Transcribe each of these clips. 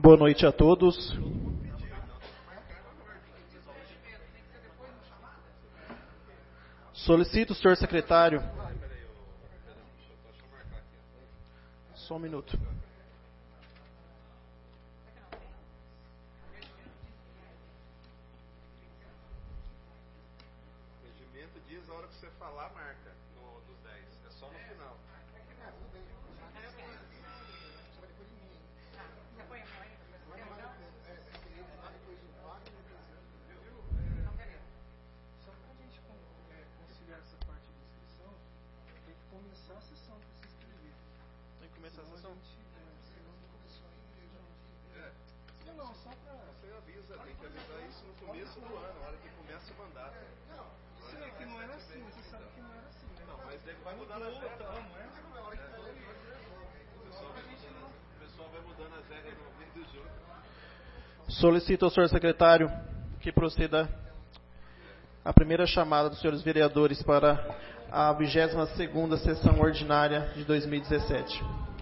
Boa noite a todos. Solicito o senhor secretário. Só um minuto. O regimento diz a hora que você falar, marca dos 10. É só no final. Só para a gente conciliar essa parte de inscrição, tem que começar a sessão para se inscrever. Tem que começar a sessão? Não, só para... Você avisa, tem que avisar isso no começo do ano, na hora que começa o mandato. Não, sei que não era assim, você sabe que não era assim, né? Não, mas daí vai mudando as regras. O pessoal vai mudando as regras no meio do jogo. Solicito ao senhor secretário que proceda a primeira chamada dos senhores vereadores para a 22ª sessão ordinária de 2017.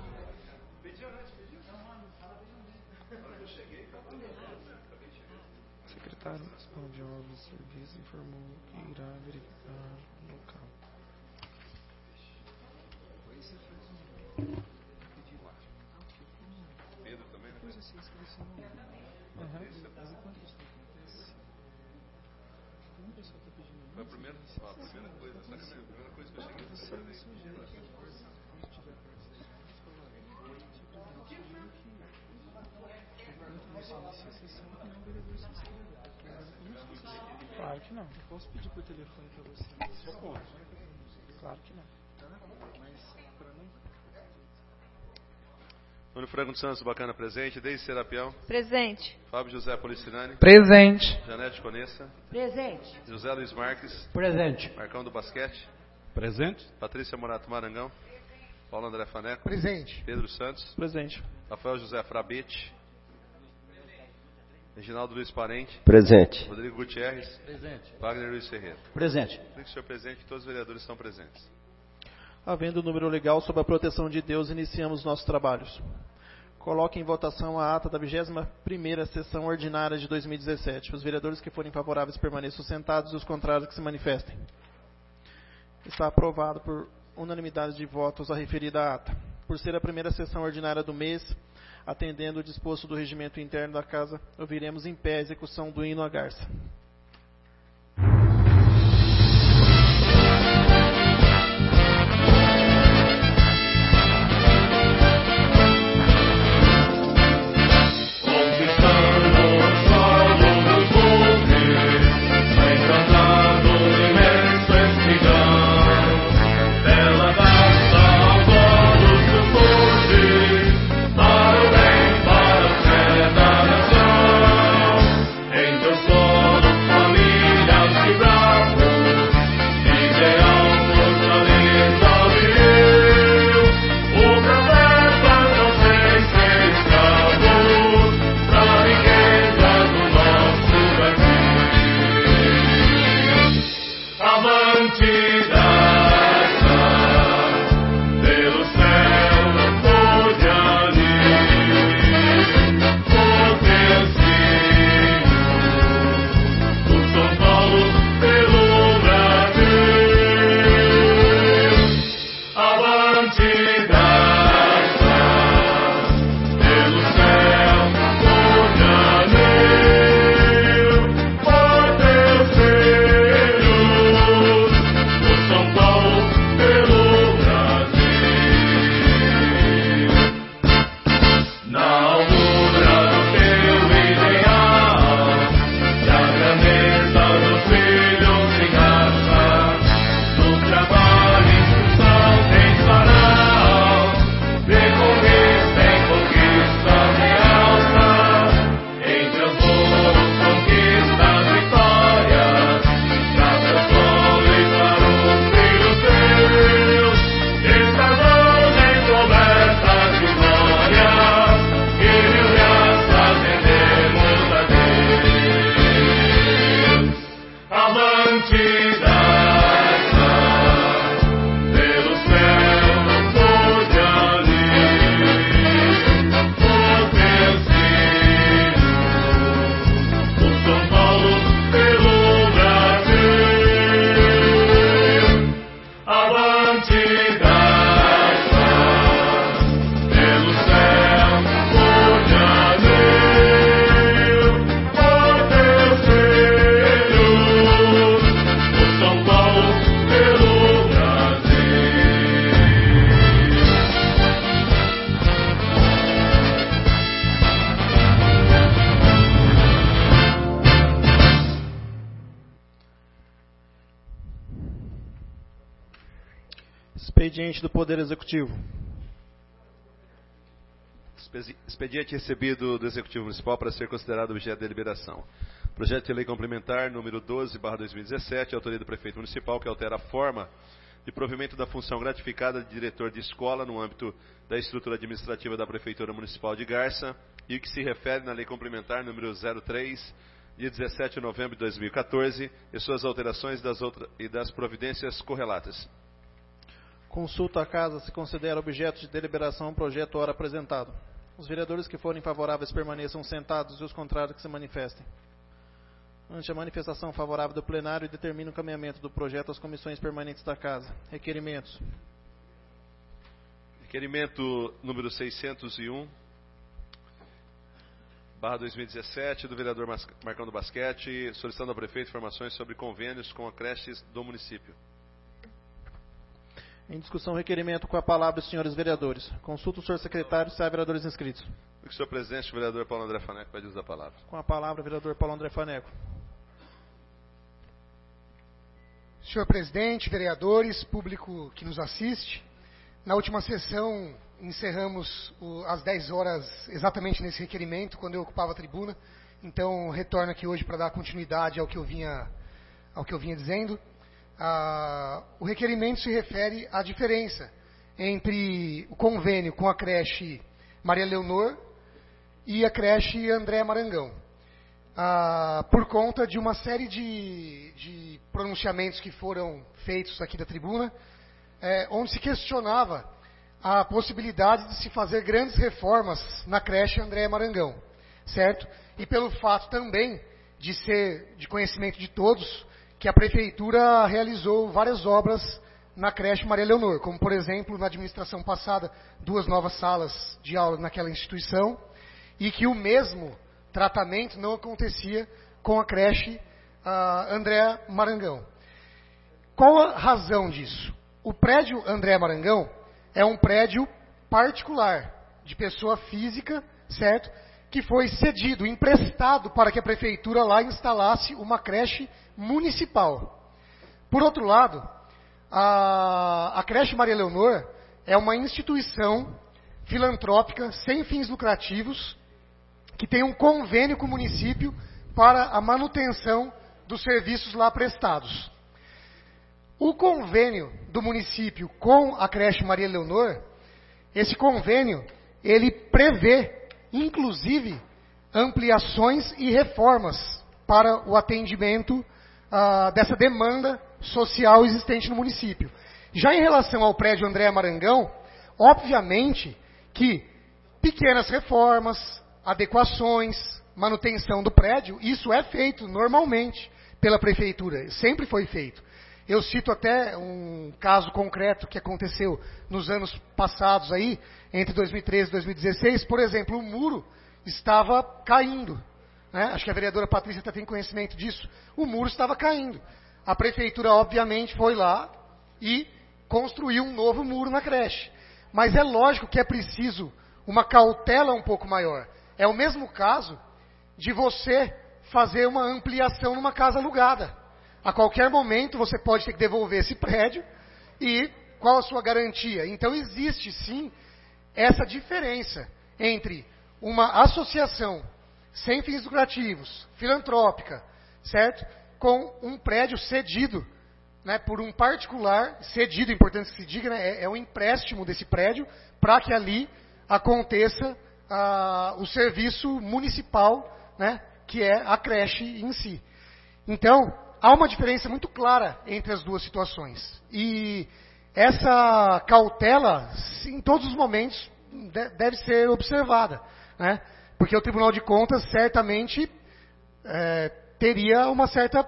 Secretário Municipal de Obras e Serviços informou que irá verificar o local. Pedro também, né? Depois essa inscrição... Como o pessoal está pedindo... Foi a primeira coisa, sabe? A primeira coisa que eu cheguei a fazer. Claro que não. Eu posso pedir por telefone para você. Só pode. Claro que não. Tá? Mas para não... Antônio Franco dos Santos, bacana, presente. Deise Serapião. Presente. Fábio José Policinani. Presente. Janete Conessa. Presente. José Luiz Marques. Presente. Marcão do Basquete. Presente. Patrícia Morato Marangão. Paulo André Faneco. Presente. Pedro Santos. Presente. Rafael José Frabete. Reginaldo Luiz Parente. Presente. Rodrigo Gutierrez. Presente. Wagner Luiz Ferreira. Presente. Fique, senhor presidente, que todos os vereadores estão presentes. Havendo o número legal sob a proteção de Deus, iniciamos nossos trabalhos. Coloque em votação a ata da 21ª sessão ordinária de 2017. Os vereadores que forem favoráveis permaneçam sentados e os contrários que se manifestem. Está aprovado por unanimidade de votos a referida ata. Por ser a primeira sessão ordinária do mês, atendendo o disposto do regimento interno da Casa, ouviremos em pé a execução do hino à Garça. Expediente do Poder Executivo. Expediente recebido do Executivo Municipal para ser considerado objeto de deliberação. Projeto de Lei Complementar número 12/2017, autoria do Prefeito Municipal, que altera a forma de provimento da função gratificada de diretor de escola no âmbito da estrutura administrativa da Prefeitura Municipal de Garça e que se refere na Lei Complementar número 03, de 17 de novembro de 2014, e suas alterações e das providências correlatas. Consulta à Casa se considera objeto de deliberação o projeto ora apresentado. Os vereadores que forem favoráveis permaneçam sentados e os contrários que se manifestem. Ante a manifestação favorável do plenário, determina o encaminhamento do projeto às comissões permanentes da Casa. Requerimentos. Requerimento número 601/2017, do vereador Marcão do Basquete, solicitando ao prefeito informações sobre convênios com a creches do município. Em discussão, requerimento com a palavra os senhores vereadores. Consulta o senhor secretário se há vereadores inscritos. O senhor presidente, o vereador Paulo André Faneco, pede uso da palavra. Com a palavra, o vereador Paulo André Faneco. Senhor presidente, vereadores, público que nos assiste, na última sessão encerramos às 10 horas exatamente nesse requerimento, quando eu ocupava a tribuna, então retorno aqui hoje para dar continuidade ao que eu vinha dizendo. O requerimento se refere à diferença entre o convênio com a creche Maria Leonor e a creche André Marangão. Por conta de uma série de pronunciamentos que foram feitos aqui da tribuna, onde se questionava a possibilidade de se fazer grandes reformas na creche André Marangão, certo? E pelo fato também de ser de conhecimento de todos que a Prefeitura realizou várias obras na creche Maria Leonor, como, por exemplo, na administração passada, 2 novas salas de aula naquela instituição, e que o mesmo tratamento não acontecia com a creche André Marangão. Qual a razão disso? O prédio André Marangão é um prédio particular, de pessoa física, certo? Que foi cedido, emprestado para que a Prefeitura lá instalasse uma creche municipal. Por outro lado, a creche Maria Leonor é uma instituição filantrópica sem fins lucrativos que tem um convênio com o município para a manutenção dos serviços lá prestados. O convênio do município com a creche Maria Leonor, esse convênio, ele prevê, inclusive, ampliações e reformas para o atendimento dessa demanda social existente no município. Já em relação ao prédio André Marangão, obviamente que pequenas reformas, adequações, manutenção do prédio, isso é feito normalmente pela Prefeitura, sempre foi feito. Eu cito até um caso concreto que aconteceu nos anos passados aí, entre 2013 e 2016, por exemplo, o muro estava caindo, né? Acho que a vereadora Patrícia até tem conhecimento disso. O muro estava caindo. A Prefeitura, obviamente, foi lá e construiu um novo muro na creche. Mas é lógico que é preciso uma cautela um pouco maior. É o mesmo caso de você fazer uma ampliação numa casa alugada. A qualquer momento você pode ter que devolver esse prédio e qual a sua garantia? Então existe sim essa diferença entre uma associação sem fins lucrativos, filantrópica, certo? Com um prédio cedido, né, por um particular, cedido, importante que se diga, né, é um empréstimo desse prédio para que ali aconteça o serviço municipal, né, que é a creche em si. Então, há uma diferença muito clara entre as duas situações. E essa cautela, em todos os momentos, deve ser observada, né? Porque o Tribunal de Contas certamente teria uma certa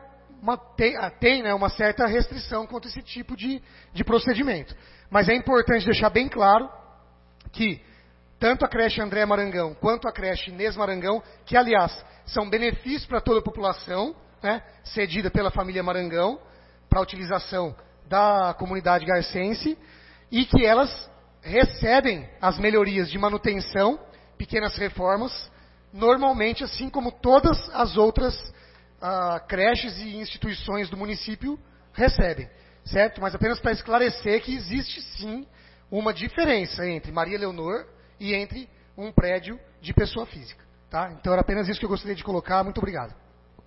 restrição contra esse tipo de procedimento. Mas é importante deixar bem claro que tanto a creche André Marangão quanto a creche Inês Marangão, que aliás são benefícios para toda a população, né, cedida pela família Marangão para a utilização da comunidade garcense, e que elas recebem as melhorias de manutenção, pequenas reformas, normalmente, assim como todas as outras creches e instituições do município recebem, certo? Mas apenas para esclarecer que existe sim uma diferença entre Maria Leonor e entre um prédio de pessoa física, tá? Então era apenas isso que eu gostaria de colocar. Muito obrigado.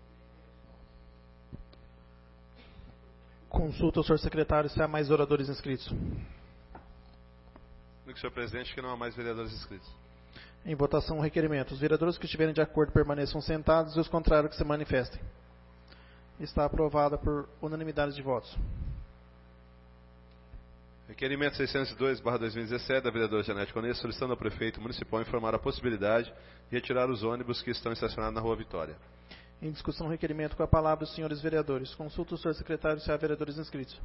Consulta o senhor secretário se há mais oradores inscritos. Senhor presidente, que não há mais vereadores inscritos. Em votação o requerimento. Os vereadores que estiverem de acordo permaneçam sentados e os contrários que se manifestem. Está aprovada por unanimidade de votos. Requerimento 602/2017 da vereadora Janete Cones, solicitando ao prefeito municipal informar a possibilidade de retirar os ônibus que estão estacionados na Rua Vitória. Em discussão o requerimento, com a palavra os senhores vereadores. Consulta o senhor secretário se há vereadores inscritos.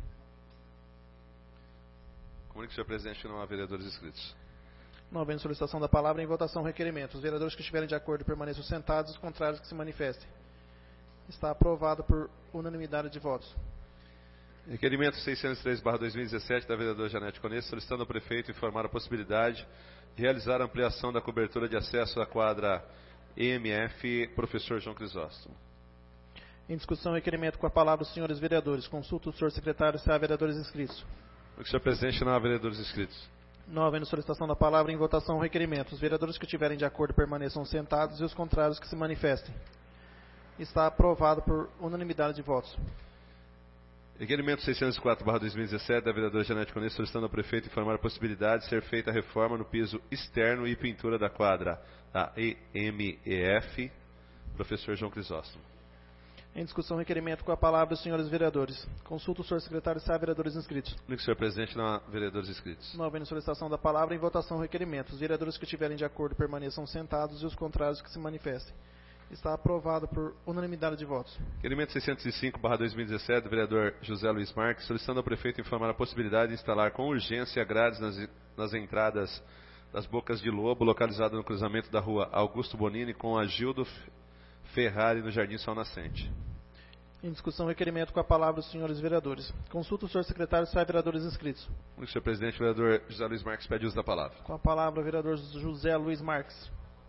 Comunique, senhor presidente, que não há vereadores inscritos. Não havendo solicitação da palavra, em votação o requerimento. Os vereadores que estiverem de acordo permaneçam sentados, os contrários que se manifestem. Está aprovado por unanimidade de votos. Requerimento 603/2017 da vereadora Janete Cones, solicitando ao prefeito informar a possibilidade de realizar a ampliação da cobertura de acesso à quadra EMF Professor João Crisóstomo. Em discussão, requerimento, com a palavra os senhores vereadores. Consulta o senhor secretário se há vereadores inscritos. Senhor presidente, não há vereadores inscritos. Não havendo solicitação da palavra, em votação o requerimento. Os vereadores que estiverem de acordo permaneçam sentados e os contrários que se manifestem. Está aprovado por unanimidade de votos. Requerimento 604/2017 da vereadora Janete Cones, solicitando ao prefeito informar a possibilidade de ser feita a reforma no piso externo e pintura da quadra da EMEF Professor João Crisóstomo. Em discussão, requerimento, com a palavra os senhores vereadores. Consulta o senhor secretário se há vereadores inscritos. Senhor presidente, não há vereadores inscritos. Não havendo solicitação da palavra, em votação o requerimento. Os vereadores que estiverem de acordo permaneçam sentados e os contrários que se manifestem. Está aprovado por unanimidade de votos. Requerimento 605/2017 do vereador José Luiz Marques, solicitando ao prefeito informar a possibilidade de instalar com urgência grades nas entradas das Bocas de Lobo, localizada no cruzamento da rua Augusto Bonini com a Gildo Ferrari no Jardim Sol Nascente. Em discussão, requerimento, com a palavra os senhores vereadores. Consulta o senhor secretário se há vereadores inscritos. Senhor presidente, o vereador José Luiz Marques pede uso da palavra. Com a palavra o vereador José Luiz Marques.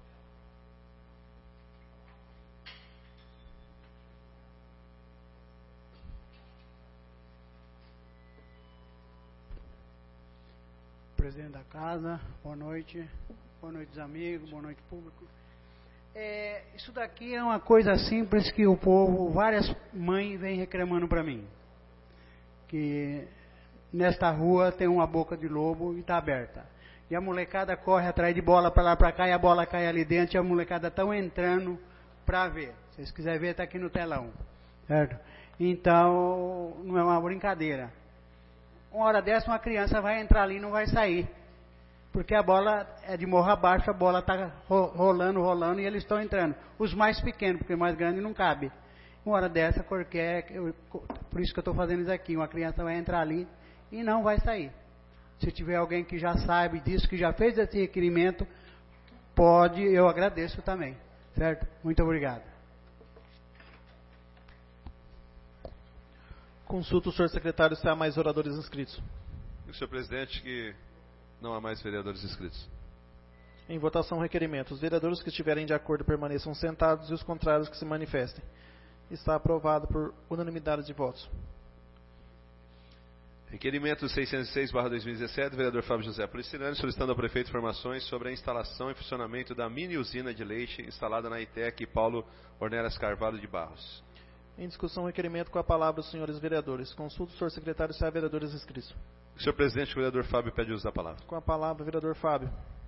Presidente da casa, boa noite amigos, boa noite público. Isso daqui é uma coisa simples que o povo, várias mães vêm reclamando para mim, que nesta rua tem uma boca de lobo e está aberta, e a molecada corre atrás de bola para lá para cá e a bola cai ali dentro e a molecada estão entrando para ver. Se vocês quiserem ver, está aqui no telão, certo? Então não é uma brincadeira. Uma hora dessa uma criança vai entrar ali e não vai sair. Porque a bola é de morro abaixo, a bola está rolando e eles estão entrando. Os mais pequenos, porque o mais grande não cabe. Uma hora dessa, por isso que eu estou fazendo isso aqui. Uma criança vai entrar ali e não vai sair. Se tiver alguém que já sabe disso, que já fez esse requerimento, pode, eu agradeço também. Certo? Muito obrigado. Consulta o senhor secretário se há mais oradores inscritos. Senhor presidente, que não há mais vereadores inscritos. Em votação, requerimento. Os vereadores que estiverem de acordo permaneçam sentados e os contrários que se manifestem. Está aprovado por unanimidade de votos. Requerimento 606/2017, do vereador Fábio José Policilani, solicitando ao prefeito informações sobre a instalação e funcionamento da mini usina de leite instalada na ITEC Paulo Ornelas Carvalho de Barros. Em discussão, requerimento, com a palavra os senhores vereadores. Consulta o senhor secretário se há vereadores inscritos. Senhor presidente, o vereador Fábio pede uso da palavra. Com a palavra o vereador Fábio.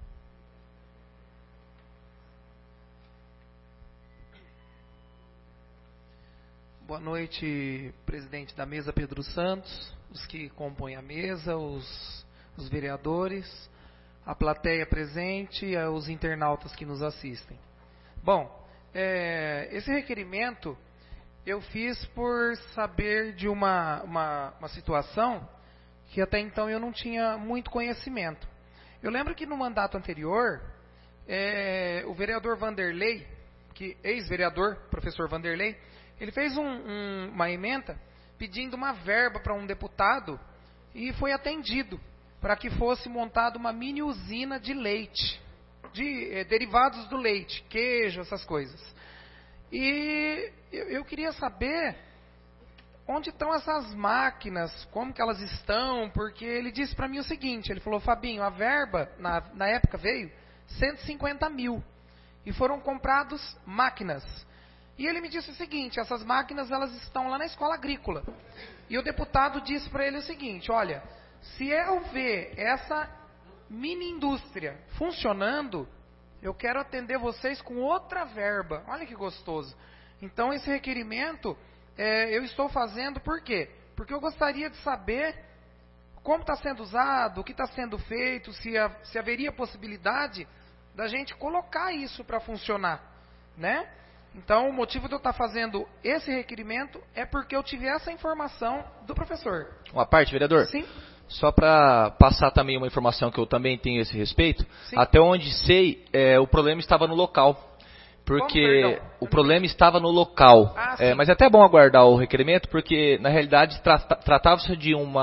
Boa noite, presidente da mesa Pedro Santos, os que compõem a mesa, os vereadores, a plateia presente e os internautas que nos assistem. Bom, esse requerimento eu fiz por saber de uma situação que até então eu não tinha muito conhecimento. Eu lembro que no mandato anterior, o vereador Vanderlei, ex-vereador, professor Vanderlei, ele fez uma emenda pedindo uma verba para um deputado e foi atendido para que fosse montada uma mini usina de leite, de derivados do leite, queijo, essas coisas. E eu queria saber onde estão essas máquinas, como que elas estão, porque ele disse para mim o seguinte, ele falou, Fabinho, a verba, na época veio 150 mil, e foram compradas máquinas. E ele me disse o seguinte, essas máquinas elas estão lá na escola agrícola. E o deputado disse para ele o seguinte, olha, se eu ver essa mini indústria funcionando, eu quero atender vocês com outra verba. Olha que gostoso. Então esse requerimento eu estou fazendo por quê? Porque eu gostaria de saber como está sendo usado, o que está sendo feito, se haveria possibilidade da gente colocar isso para funcionar, né? Então, o motivo de eu estar fazendo esse requerimento é porque eu tive essa informação do professor. Uma parte, vereador? Sim. Só para passar também uma informação que eu também tenho a esse respeito. Sim. Até onde sei, o problema estava no local. Porque o problema estava no local. Mas é até bom aguardar o requerimento, porque na realidade tratava-se de um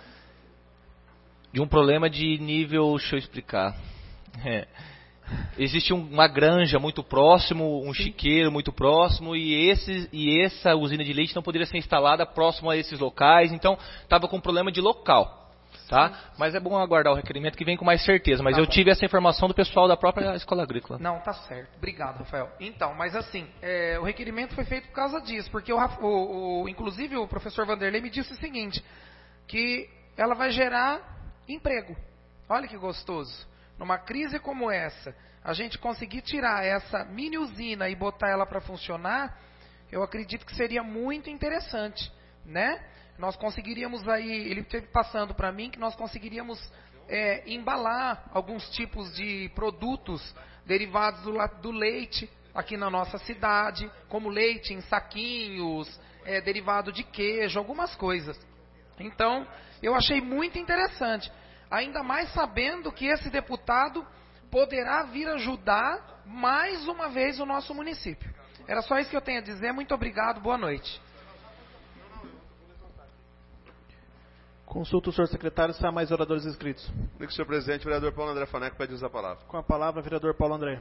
problema de nível... Deixa eu explicar. Existe uma granja muito próximo, um chiqueiro muito próximo, e essa usina de leite não poderia ser instalada próximo a esses locais, então estava com um problema de local. Tá? Mas é bom aguardar o requerimento que vem com mais certeza, mas eu tive essa informação do pessoal da própria escola agrícola. Não, tá certo. Obrigado, Rafael. Então, mas assim, o requerimento foi feito por causa disso, porque inclusive o professor Vanderlei me disse o seguinte, que ela vai gerar emprego. Olha que gostoso. Numa crise como essa, a gente conseguir tirar essa mini usina e botar ela para funcionar, eu acredito que seria muito interessante, né? Nós conseguiríamos aí, ele esteve passando para mim, que nós conseguiríamos embalar alguns tipos de produtos derivados do leite aqui na nossa cidade, como leite em saquinhos, derivado de queijo, algumas coisas. Então, eu achei muito interessante. Ainda mais sabendo que esse deputado poderá vir ajudar mais uma vez o nosso município. Era só isso que eu tenho a dizer. Muito obrigado. Boa noite. Consulta o senhor secretário se há mais oradores inscritos. Comigo, senhor presidente, o vereador Paulo André Faneco pede usar a palavra. Com a palavra, vereador Paulo André.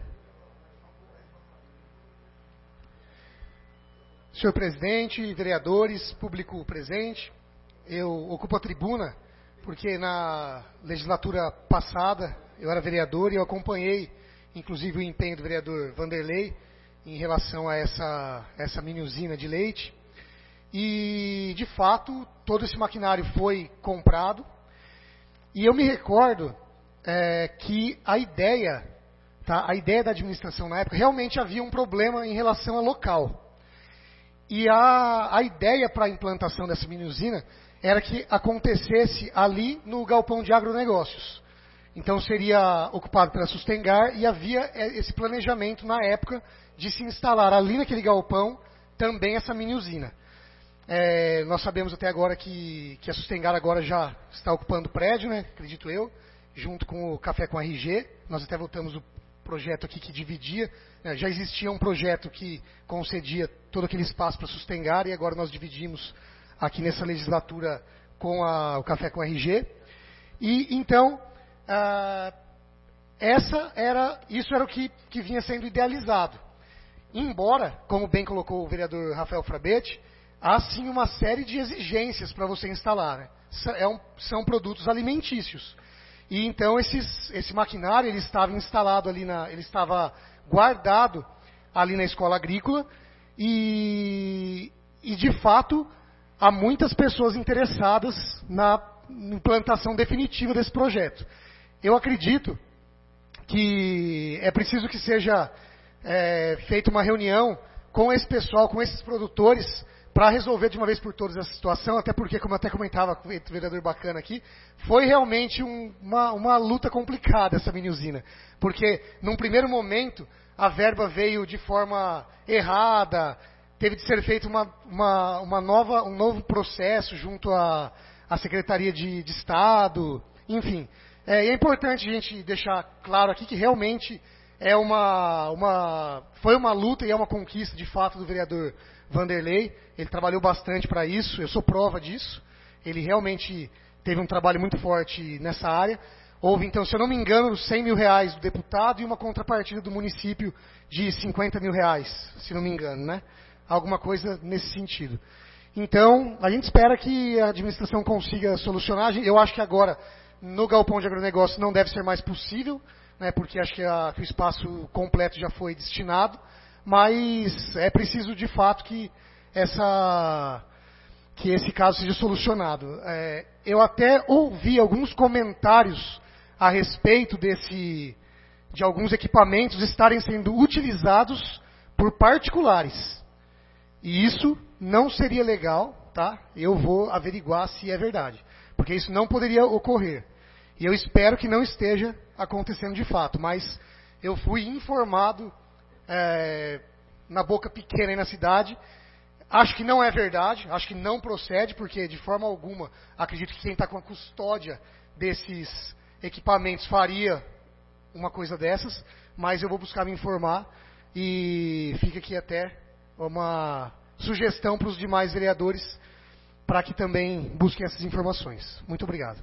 Senhor presidente, vereadores, público presente, eu ocupo a tribuna porque na legislatura passada eu era vereador e eu acompanhei, inclusive, o empenho do vereador Vanderlei em relação a essa mini usina de leite. E, de fato, todo esse maquinário foi comprado. E eu me recordo que a ideia da administração na época, realmente havia um problema em relação ao local. E a ideia para a implantação dessa mini usina era que acontecesse ali no galpão de agronegócios. Então seria ocupado pela Sustengar e havia esse planejamento na época de se instalar ali naquele galpão também essa mini usina. Nós sabemos até agora que a Sustengar agora já está ocupando o prédio, né, acredito eu, junto com o Café com RG. Nós até voltamos o projeto aqui que dividia, já existia um projeto que concedia todo aquele espaço para Sustengar e agora nós dividimos aqui nessa legislatura com o Café com RG. E então, isso era o que vinha sendo idealizado. Embora, como bem colocou o vereador Rafael Frabetti, há sim uma série de exigências para você instalar, né? São produtos alimentícios. E então esse maquinário ele estava instalado ali ele estava guardado ali na escola agrícola e de fato há muitas pessoas interessadas na implantação definitiva desse projeto. Eu acredito que é preciso que seja feita uma reunião com esse pessoal, com esses produtores, para resolver de uma vez por todas essa situação, até porque, como eu até comentava com o vereador Bacana aqui, foi realmente uma luta complicada essa mini usina, porque num primeiro momento a verba veio de forma errada, teve de ser feito um novo processo junto à Secretaria de Estado, enfim. É importante a gente deixar claro aqui que realmente foi uma luta e é uma conquista de fato do vereador Vanderlei. Ele trabalhou bastante para isso, eu sou prova disso. Ele realmente teve um trabalho muito forte nessa área. Houve, então, se eu não me engano, R$100 mil do deputado e uma contrapartida do município de R$50 mil, se não me engano, né? Alguma coisa nesse sentido. Então, a gente espera que a administração consiga solucionar. Eu acho que agora, no galpão de agronegócio, não deve ser mais possível, né, porque acho que o espaço completo já foi destinado, mas é preciso, de fato, que esse caso seja solucionado. Eu até ouvi alguns comentários a respeito de alguns equipamentos estarem sendo utilizados por particulares. E isso não seria legal, tá? Eu vou averiguar se é verdade, porque isso não poderia ocorrer. E eu espero que não esteja acontecendo de fato, mas eu fui informado na boca pequena aí na cidade. Acho que não é verdade, acho que não procede, porque de forma alguma acredito que quem está com a custódia desses equipamentos faria uma coisa dessas, mas eu vou buscar me informar e fica aqui até uma sugestão para os demais vereadores para que também busquem essas informações. Muito obrigado.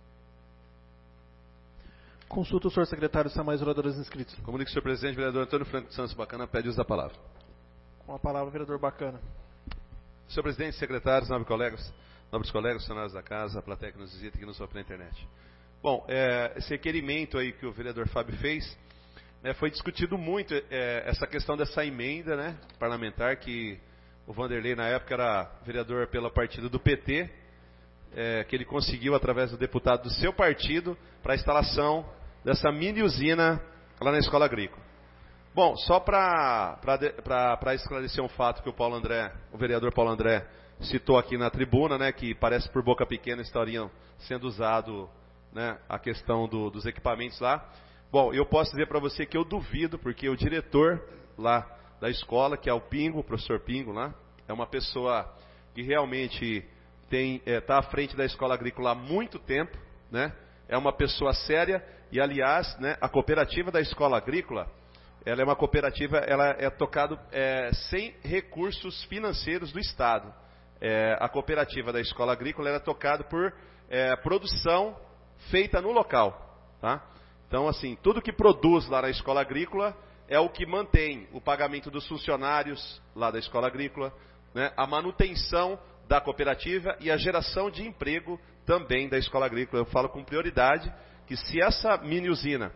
Consulta o senhor secretário se há mais oradores inscritos. Comunique, senhor presidente, vereador Antônio Franco de Santos Bacana pede uso da palavra. Com a palavra, o vereador Bacana. Senhor presidente, secretários, nobres colegas, funcionários da casa, a plateia que nos visita e que nos ouve na internet. Bom, esse requerimento aí que o vereador Fábio fez, foi discutido muito essa questão dessa emenda, né, parlamentar, que o Vanderlei na época era vereador pelo partido do PT, que ele conseguiu através do deputado do seu partido para a instalação dessa mini usina lá na escola agrícola. Bom, só para esclarecer um fato que o vereador Paulo André citou aqui na tribuna, né, que parece por boca pequena estariam sendo usado, né, a questão dos equipamentos lá. Bom, eu posso dizer para você que eu duvido, porque o diretor lá da escola, que é o Pingo, o professor Pingo lá, é uma pessoa que realmente está à frente da escola agrícola há muito tempo, né, é uma pessoa séria e, aliás, né, a cooperativa da escola agrícola, ela é uma cooperativa, ela é tocada sem recursos financeiros do Estado. A cooperativa da escola agrícola é tocada por produção feita no local. Tá? Então, assim, tudo que produz lá na escola agrícola é o que mantém o pagamento dos funcionários lá da escola agrícola, né, a manutenção da cooperativa e a geração de emprego também da escola agrícola. Eu falo com prioridade que se essa mini usina,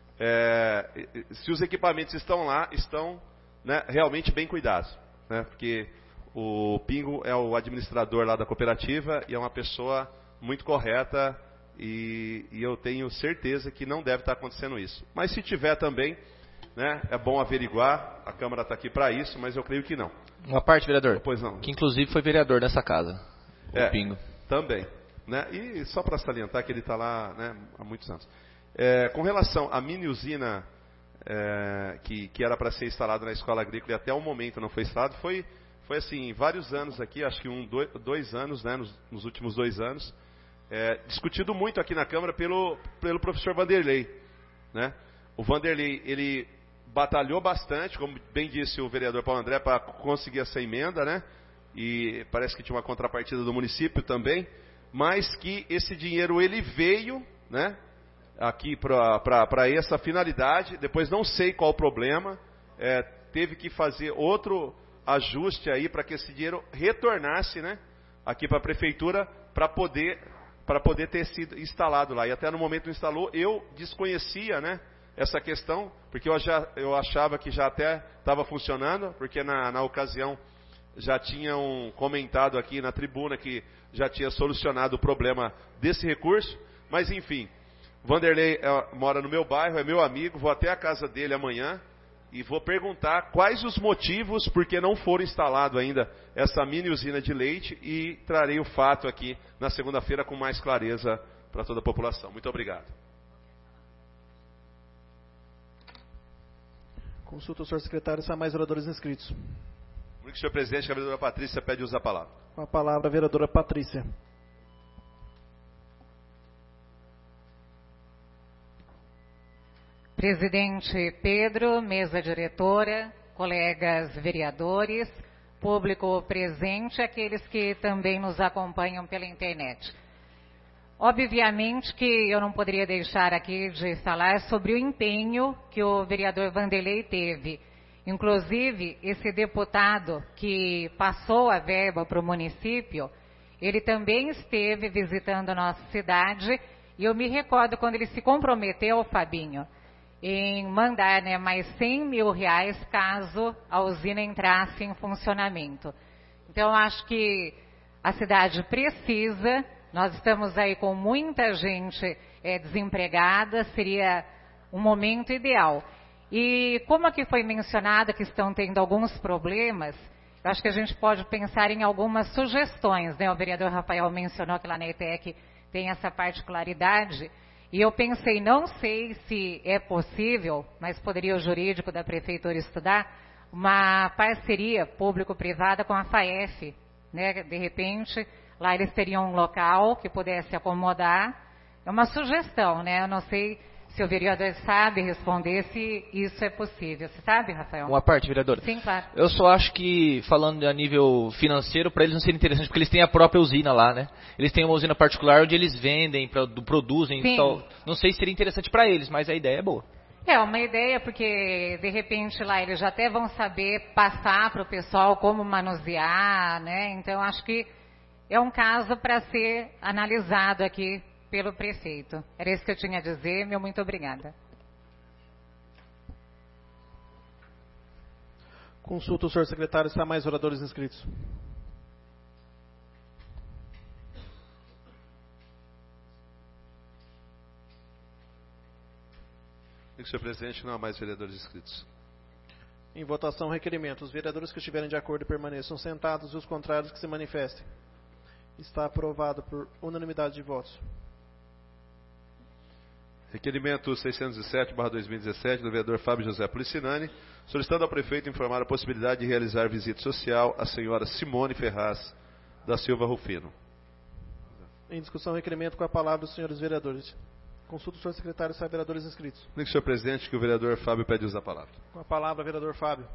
se os equipamentos estão lá, estão, né, realmente bem cuidados, né, porque o Pingo é o administrador lá da cooperativa e é uma pessoa muito correta e eu tenho certeza que não deve estar acontecendo isso. Mas se tiver também, né, é bom averiguar, a Câmara está aqui para isso, mas eu creio que não. Uma parte, vereador, pois não. Que inclusive foi vereador nessa casa, o Pingo. Também, né, e só para salientar que ele está lá, né, há muitos anos. Com relação à mini usina que era para ser instalada na escola agrícola e até o momento não foi instalada, foi assim, vários anos aqui, acho que 2 anos, né, nos últimos 2 anos, discutido muito aqui na Câmara pelo professor Vanderlei. Né? O Vanderlei, ele batalhou bastante, como bem disse o vereador Paulo André, para conseguir essa emenda, né? E parece que tinha uma contrapartida do município também, mas que esse dinheiro ele veio, né, aqui para essa finalidade. Depois não sei qual o problema, teve que fazer outro ajuste aí para que esse dinheiro retornasse, né, aqui para a prefeitura para poder ter sido instalado lá. E até no momento que instalou, eu desconhecia, né, essa questão, porque eu achava que já até estava funcionando, porque na ocasião já tinham comentado aqui na tribuna que já tinha solucionado o problema desse recurso, mas enfim. Vanderlei mora no meu bairro, é meu amigo, vou até a casa dele amanhã e vou perguntar quais os motivos por que não foram instalado ainda essa mini usina de leite e trarei o fato aqui na segunda-feira com mais clareza para toda a população. Muito obrigado. Consulta o senhor secretário se há mais oradores inscritos. Muito senhor presidente, a vereadora Patrícia pede uso da palavra. Com a palavra a vereadora Patrícia. Presidente Pedro, mesa diretora, colegas vereadores, público presente, aqueles que também nos acompanham pela internet. Obviamente que eu não poderia deixar aqui de falar sobre o empenho que o vereador Vanderlei teve Inclusive, esse deputado que passou a verba para o município, ele também esteve visitando a nossa cidade, e eu me recordo quando ele se comprometeu, Fabinho, em mandar, né, mais R$100 mil caso a usina entrasse em funcionamento. Então, acho que a cidade precisa, nós estamos aí com muita gente desempregada, seria um momento ideal. E como aqui foi mencionado que estão tendo alguns problemas, eu acho que a gente pode pensar em algumas sugestões, né? O vereador Rafael mencionou que lá na ETEC tem essa particularidade, e eu pensei, não sei se é possível, mas poderia o jurídico da prefeitura estudar, uma parceria público-privada com a FAEF, né? De repente, lá eles teriam um local que pudesse acomodar. É uma sugestão, né? Eu não sei se o vereador sabe responder se isso é possível. Você sabe, Rafael? Uma parte, vereadora. Sim, claro. Eu só acho que, falando a nível financeiro, para eles não seria interessante, porque eles têm a própria usina lá, né? Eles têm uma usina particular onde eles vendem, produzem. Então, não sei se seria interessante para eles, mas a ideia é boa. É uma ideia, porque de repente lá eles já até vão saber passar para o pessoal como manusear, né? Então, acho que é um caso para ser analisado aqui pelo prefeito. Era isso que eu tinha a dizer. Meu muito obrigada. Consulta o senhor secretário se há mais oradores inscritos. Senhor presidente, não há mais vereadores inscritos. Em votação, requerimento. Os vereadores que estiverem de acordo permaneçam sentados e os contrários que se manifestem. Está aprovado por unanimidade de votos. Requerimento 607/2017 do vereador Fábio José Policinani, solicitando ao prefeito informar a possibilidade de realizar visita social à senhora Simone Ferraz da Silva Rufino. Em discussão, requerimento, com a palavra dos senhores vereadores. Consulta o senhor secretário se há vereadores inscritos. Comunique, senhor presidente, que o vereador Fábio pede uso da palavra. Com a palavra, vereador Fábio.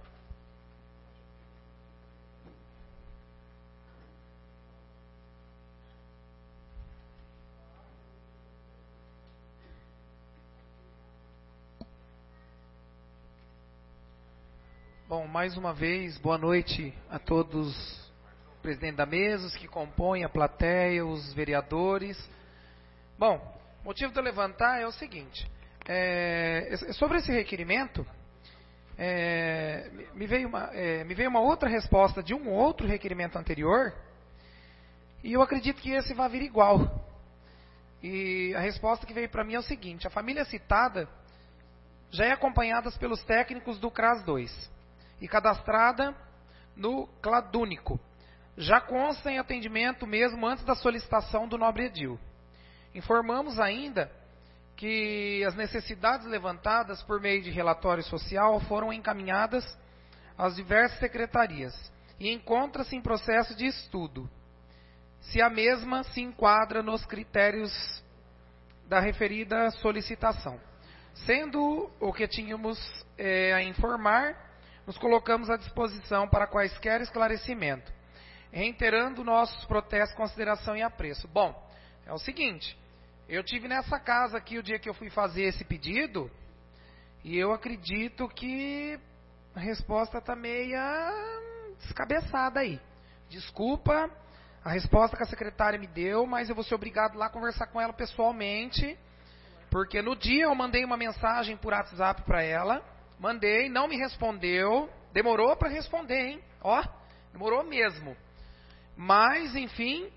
Bom, mais uma vez, boa noite a todos, presidente da mesa, os que compõem a plateia, os vereadores. Bom, o motivo de eu levantar é o seguinte, sobre esse requerimento, me veio uma outra resposta de um outro requerimento anterior, e eu acredito que esse vai vir igual. E a resposta que veio para mim é o seguinte: a família citada já é acompanhada pelos técnicos do CRAS 2 e cadastrada no Cladúnico. Já consta em atendimento mesmo antes da solicitação do nobre edil. Informamos ainda que as necessidades levantadas por meio de relatório social foram encaminhadas às diversas secretarias e encontra-se em processo de estudo, se a mesma se enquadra nos critérios da referida solicitação. Sendo o que tínhamos a informar, nos colocamos à disposição para quaisquer esclarecimento, reiterando nossos protestos, consideração e apreço. Bom, é o seguinte, eu tive nessa casa aqui o dia que eu fui fazer esse pedido, e eu acredito que a resposta está meia descabeçada aí. Desculpa a resposta que a secretária me deu, mas eu vou ser obrigado lá a conversar com ela pessoalmente, porque no dia eu mandei uma mensagem por WhatsApp para ela, mandei, não me respondeu, demorou para responder, hein? Ó, demorou mesmo. Mas, enfim,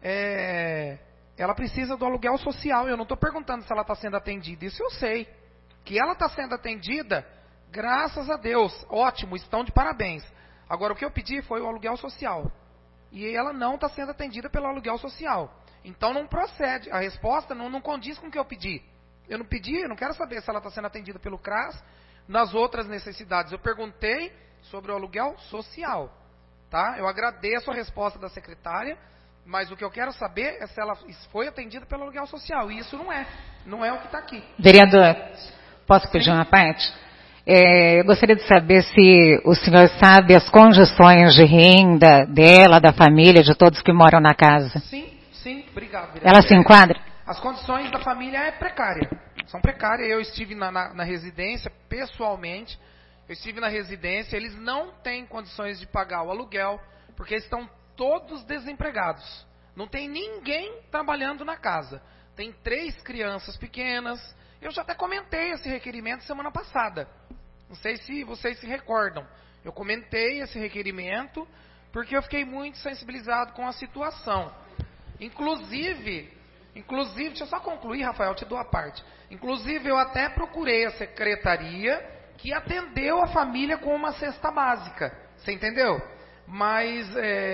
ela precisa do aluguel social. Eu não estou perguntando se ela está sendo atendida, isso eu sei. Que ela está sendo atendida, graças a Deus, ótimo, estão de parabéns. Agora, o que eu pedi foi o aluguel social. E ela não está sendo atendida pelo aluguel social. Então, não procede. A resposta não condiz com o que eu pedi. Eu não pedi, eu não quero saber se ela está sendo atendida pelo CRAS, nas outras necessidades. Eu perguntei sobre o aluguel social. Tá? Eu agradeço a resposta da secretária, mas o que eu quero saber é se ela foi atendida pelo aluguel social. E isso não é o que está aqui. Vereador, posso pedir uma parte? Eu gostaria de saber se o senhor sabe as condições de renda dela, da família, de todos que moram na casa. Sim, obrigado, vereador. Ela se enquadra? As condições da família são precárias. Eu estive na residência pessoalmente Eu estive na residência, eles não têm condições de pagar o aluguel, porque estão todos desempregados. Não tem ninguém trabalhando na casa. Tem 3 crianças pequenas. Eu já até comentei esse requerimento semana passada. Não sei se vocês se recordam. Eu comentei esse requerimento porque eu fiquei muito sensibilizado com a situação. Inclusive, deixa eu só concluir, Rafael, eu te dou a parte. Inclusive, eu até procurei a secretaria que atendeu a família com uma cesta básica. Você entendeu? Mas,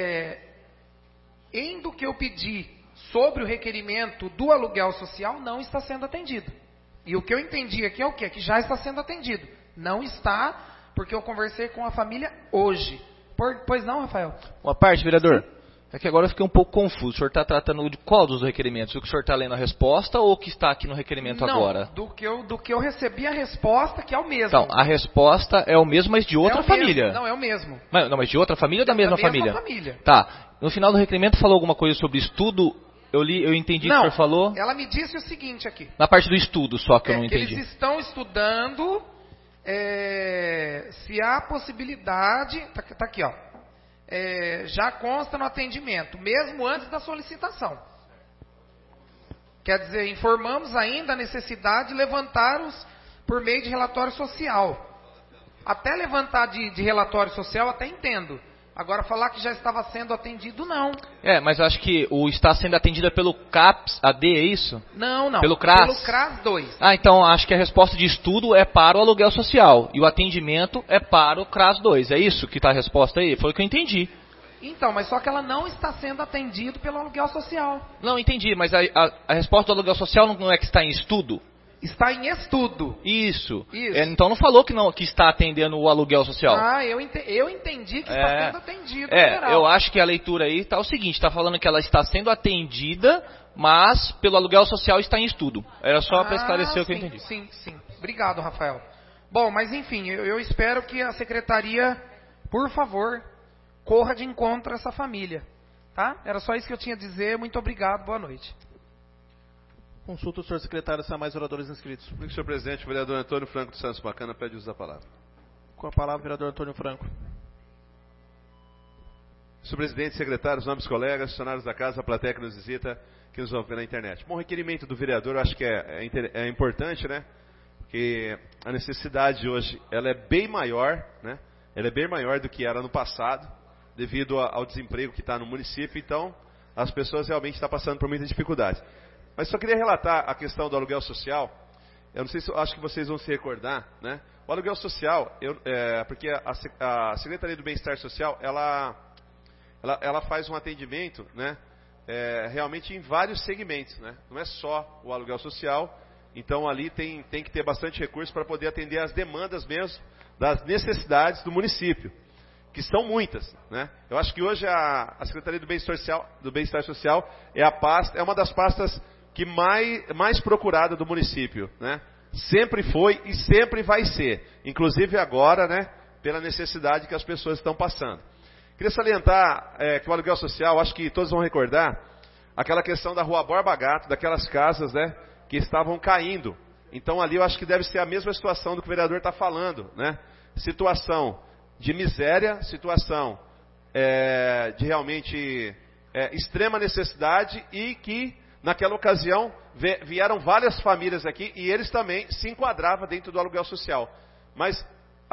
do que eu pedi sobre o requerimento do aluguel social, não está sendo atendido. E o que eu entendi aqui é o quê? Que já está sendo atendido. Não está, porque eu conversei com a família hoje. Pois não, Rafael? Uma parte, vereador. É que agora eu fiquei um pouco confuso. O senhor está tratando de qual dos requerimentos? O que o senhor está lendo a resposta ou o que está aqui no requerimento agora? Do que eu recebi a resposta, que é o mesmo. Então, a resposta é o mesmo, mas de outra família. Mesmo. Não, é o mesmo. Mas de outra família ou da mesma família? Da mesma família. Tá. No final do requerimento falou alguma coisa sobre estudo? Eu entendi o que o senhor falou. Ela me disse o seguinte aqui. Na parte do estudo só que eu não entendi. Que eles estão estudando se há possibilidade... Tá aqui, ó. Já consta no atendimento, mesmo antes da solicitação. Quer dizer, informamos ainda a necessidade de levantar-os por meio de relatório social. Até levantar de relatório social, até entendo. Agora, falar que já estava sendo atendido, não. Mas eu acho que está sendo atendida pelo CAPS AD, é isso? Não. Pelo CRAS? Pelo CRAS 2. Então acho que a resposta de estudo é para o aluguel social. E o atendimento é para o CRAS 2. É isso que está a resposta aí? Foi o que eu entendi. Então, mas só que ela não está sendo atendida pelo aluguel social. Não, entendi. Mas a resposta do aluguel social não é que está em estudo? Está em estudo. Isso. Então não falou que está atendendo o aluguel social. Eu entendi que está sendo atendido. Eu acho que a leitura aí está o seguinte, está falando que ela está sendo atendida, mas pelo aluguel social está em estudo. Era só para esclarecer o que eu entendi. Sim. Obrigado, Rafael. Bom, mas enfim, eu espero que a secretaria, por favor, corra de encontro a essa família. Tá? Era só isso que eu tinha a dizer. Muito obrigado, boa noite. Consulta o senhor secretário se há mais oradores inscritos. Muito, senhor presidente, o vereador Antônio Franco dos Santos Bacana pede uso da palavra. Com a palavra, vereador Antônio Franco. Senhor presidente, secretários, nobres colegas, funcionários da casa, a plateia que nos visita, que nos ouve na internet. Bom, o requerimento do vereador eu acho que é importante, né? Porque a necessidade hoje ela é bem maior, né? Ela é bem maior do que era no passado, devido ao desemprego que está no município. Então, as pessoas realmente estão passando por muita dificuldade. Mas só queria relatar a questão do aluguel social. Eu não sei se acho que vocês vão se recordar, né? O aluguel social, porque a Secretaria do Bem-Estar Social, ela faz um atendimento, né? Realmente em vários segmentos, né? Não é só o aluguel social. Então ali tem que ter bastante recurso para poder atender as demandas mesmo das necessidades do município, que são muitas, né? Eu acho que hoje a Secretaria do Bem-Estar Social é uma das pastas que mais procurada do município, né? Sempre foi e sempre vai ser, inclusive agora, né? Pela necessidade que as pessoas estão passando. Queria salientar que o aluguel social, acho que todos vão recordar, aquela questão da Rua Borba Gato, daquelas casas, né? Que estavam caindo. Então ali eu acho que deve ser a mesma situação do que o vereador está falando, né? Situação de miséria, situação de realmente extrema necessidade e que naquela ocasião vieram várias famílias aqui e eles também se enquadravam dentro do aluguel social. Mas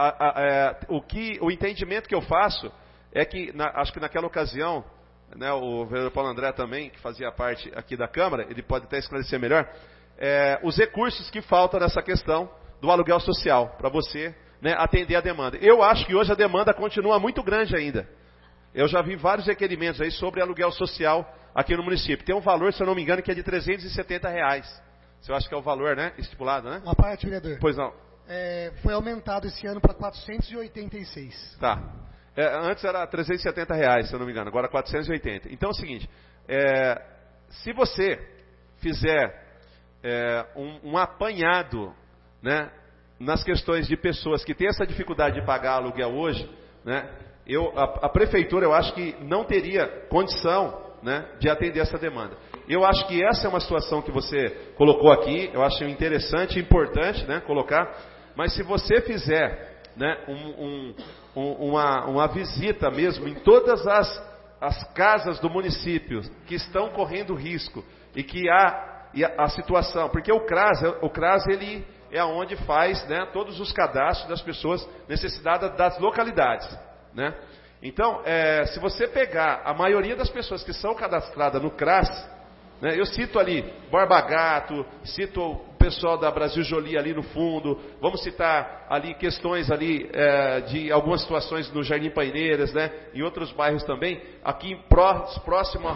o entendimento que eu faço é que, acho que naquela ocasião, né, o vereador Paulo André também, que fazia parte aqui da Câmara, ele pode até esclarecer melhor, os recursos que faltam nessa questão do aluguel social, para você, né, atender a demanda. Eu acho que hoje a demanda continua muito grande ainda. Eu já vi vários requerimentos aí sobre aluguel social aqui no município. Tem um valor, se eu não me engano, que é de R$370. Você acha que é o valor, né, estipulado, né? Uma parte, vereador. Pois não. Foi aumentado esse ano para 486. Tá. Antes era R$370, se eu não me engano. Agora 480. Então é o seguinte. Se você fizer um apanhado, né, nas questões de pessoas que têm essa dificuldade de pagar aluguel hoje, né, a prefeitura, eu acho que não teria condição, né, de atender essa demanda. Eu acho que essa é uma situação que você colocou aqui, eu acho interessante e importante, né, colocar, mas se você fizer né, uma visita mesmo em todas as casas do município que estão correndo risco e que há a situação, porque o CRAS ele é onde faz, né, todos os cadastros das pessoas necessitadas das localidades, né? Então, se você pegar a maioria das pessoas que são cadastradas no CRAS, né, eu cito ali Borba Gato, cito o pessoal da Brasil Jolie ali no fundo, vamos citar ali questões ali de algumas situações no Jardim Paineiras, né, em outros bairros também, aqui próximo à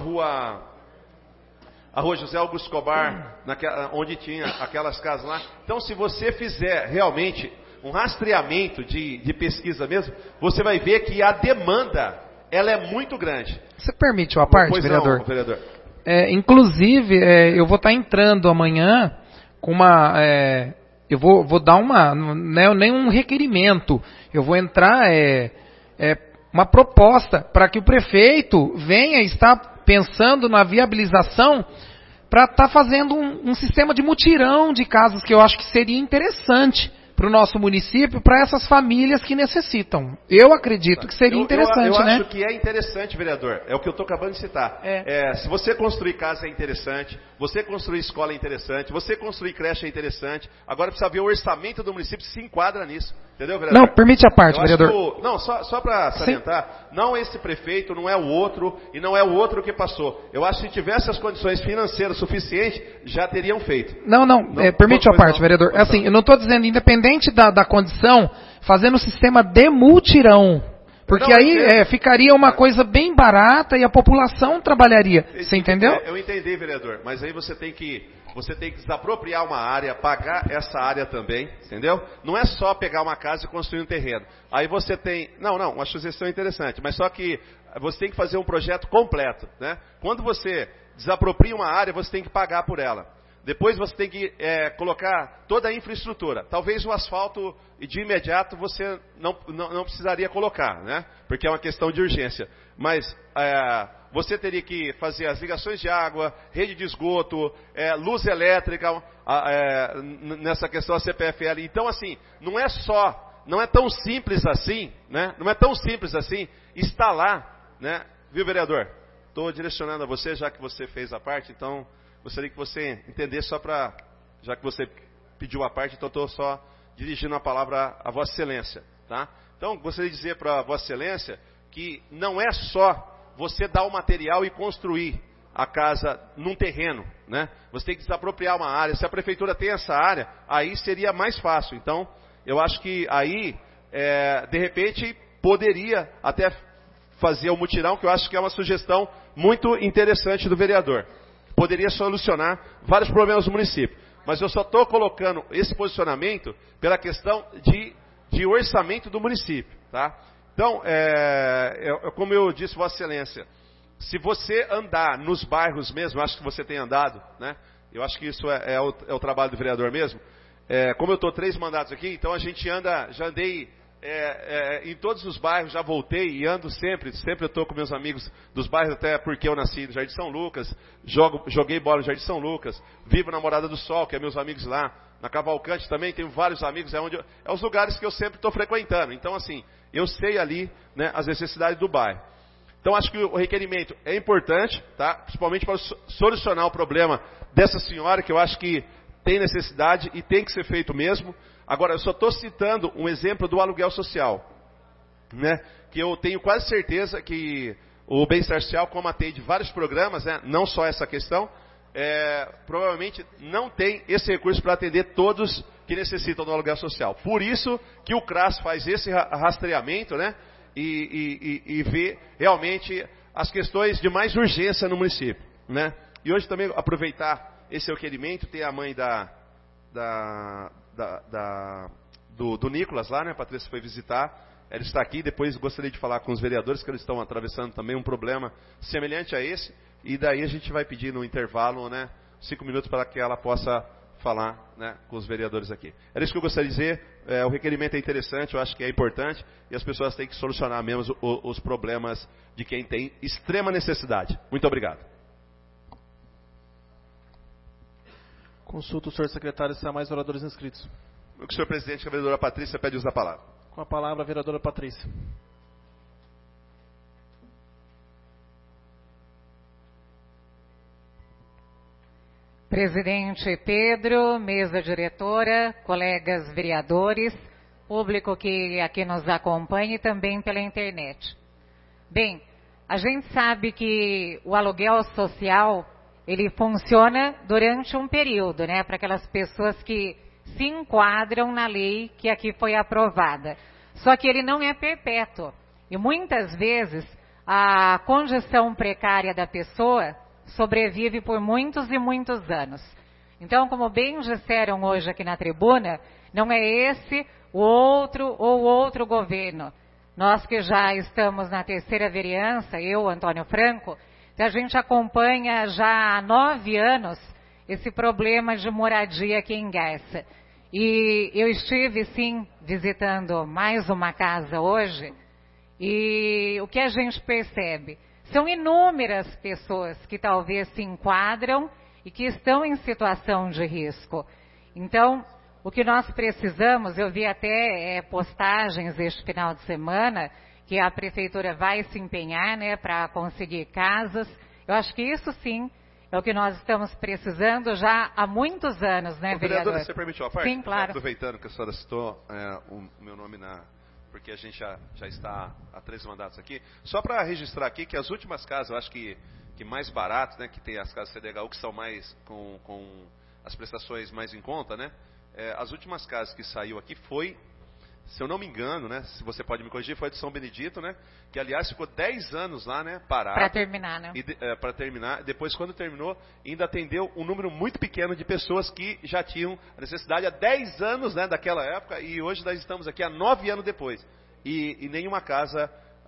Rua José Augusto Escobar, onde tinha aquelas casas lá. Então, se você fizer realmente um rastreamento de pesquisa mesmo, você vai ver que a demanda ela é muito grande. Você permite uma parte, vereador? Não, vereador. Inclusive, eu vou estar entrando amanhã com uma... eu vou dar nem um requerimento. Eu vou entrar uma proposta para que o prefeito venha estar pensando na viabilização para estar fazendo um sistema de mutirão de casas que eu acho que seria interessante para o nosso município, para essas famílias que necessitam. Eu acredito que seria interessante, eu né? acho que é interessante, vereador. É o que eu estou acabando de citar. Se você construir casa é interessante, você construir escola é interessante, você construir creche é interessante. Agora precisa ver o orçamento do município se enquadra nisso. Entendeu, vereador? Não, permite a parte, vereador. Não, só para salientar, não esse prefeito, não é o outro, e não é o outro que passou. Eu acho que se tivesse as condições financeiras suficientes, já teriam feito. Não, permite a parte, vereador. Assim, eu não estou dizendo, independente da condição, fazendo o sistema de mutirão. Porque aí ficaria uma coisa bem barata e a população trabalharia. Você entendeu? Eu entendi, vereador. Mas aí você tem que desapropriar uma área, pagar essa área também, entendeu? Não é só pegar uma casa e construir um terreno. Aí você tem... Não, uma sugestão interessante, mas só que você tem que fazer um projeto completo, né? Quando você desapropria uma área, você tem que pagar por ela. Depois você tem que colocar toda a infraestrutura. Talvez o asfalto de imediato você não precisaria colocar, né? Porque é uma questão de urgência. Mas você teria que fazer as ligações de água, rede de esgoto, luz elétrica, nessa questão da CPFL. Então, assim, não é tão simples assim, né? Não é tão simples assim instalar, né? Viu, vereador? Estou direcionando a você, já que você fez a parte, então... Gostaria que você entendesse já que você pediu a parte, então estou só dirigindo a palavra a Vossa Excelência, tá? Então, gostaria de dizer para Vossa Excelência que não é só você dar o material e construir a casa num terreno, né? Você tem que desapropriar uma área. Se a prefeitura tem essa área, aí seria mais fácil. Então, eu acho que aí, de repente, poderia até fazer o mutirão, que eu acho que é uma sugestão muito interessante do vereador. Poderia solucionar vários problemas do município. Mas eu só estou colocando esse posicionamento pela questão de orçamento do município. Tá? Então, como eu disse, Vossa Excelência, se você andar nos bairros mesmo, acho que você tem andado, né? Eu acho que isso é o trabalho do vereador mesmo. Como eu estou 3 mandatos aqui, então a gente já andei em todos os bairros, já voltei e ando sempre eu estou com meus amigos dos bairros, até porque eu nasci no Jardim São Lucas, joguei bola no Jardim São Lucas, vivo na Morada do Sol, que é meus amigos lá, na Cavalcante também, tenho vários amigos, é os lugares que eu sempre estou frequentando. Então, assim, eu sei ali, né, as necessidades do bairro. Então, acho que o requerimento é importante, tá? Principalmente para solucionar o problema dessa senhora, que eu acho que tem necessidade e tem que ser feito mesmo. Agora, eu só estou citando um exemplo do aluguel social, né? Que eu tenho quase certeza que o Bem-Estar Social, como atende vários programas, né? Não só essa questão, provavelmente não tem esse recurso para atender todos que necessitam do aluguel social. Por isso que o CRAS faz esse rastreamento, né? E vê realmente as questões de mais urgência no município, né? E hoje também aproveitar esse requerimento, tem a mãe do Nicolas lá, né? A Patrícia foi visitar, ela está aqui. Depois gostaria de falar com os vereadores, que eles estão atravessando também um problema semelhante a esse, e daí a gente vai pedir no intervalo, né, 5 minutos para que ela possa falar, né, com os vereadores aqui. Era isso que eu gostaria de dizer. O requerimento é interessante, eu acho que é importante, e as pessoas têm que solucionar mesmo os problemas de quem tem extrema necessidade. Muito obrigado. Consulta o senhor secretário se há mais oradores inscritos. O senhor presidente, a vereadora Patrícia pede uso da palavra. Com a palavra, a vereadora Patrícia. Presidente Pedro, mesa diretora, colegas vereadores, público que aqui nos acompanha e também pela internet. Bem, a gente sabe que o aluguel social, ele funciona durante um período, né, para aquelas pessoas que se enquadram na lei que aqui foi aprovada. Só que ele não é perpétuo. E muitas vezes a condição precária da pessoa sobrevive por muitos e muitos anos. Então, como bem disseram hoje aqui na tribuna, não é esse o outro ou outro governo. Nós que já estamos na terceira vereança, eu, Antônio Franco, a gente acompanha já há 9 anos esse problema de moradia aqui em Garça. E eu estive, sim, visitando mais uma casa hoje, e o que a gente percebe? São inúmeras pessoas que talvez se enquadram e que estão em situação de risco. Então, o que nós precisamos, eu vi até postagens este final de semana, que a prefeitura vai se empenhar, né, para conseguir casas. Eu acho que isso sim é o que nós estamos precisando já há muitos anos, né, vereador? Você permitiu a parte? Sim, claro. Aproveitando que a senhora citou o meu nome porque a gente já está há 13 mandatos aqui. Só para registrar aqui que as últimas casas, eu acho que mais baratas, né, que tem as casas CDHU que são mais com as prestações mais em conta, né? As últimas casas que saiu aqui foi, se eu não me engano, né, se você pode me corrigir, foi a de São Benedito, né, que aliás ficou 10 anos lá, né, parado. Para terminar, né? Para terminar, depois quando terminou, ainda atendeu um número muito pequeno de pessoas que já tinham a necessidade há 10 anos, né, daquela época, e hoje nós estamos aqui há 9 anos depois. E nenhuma casa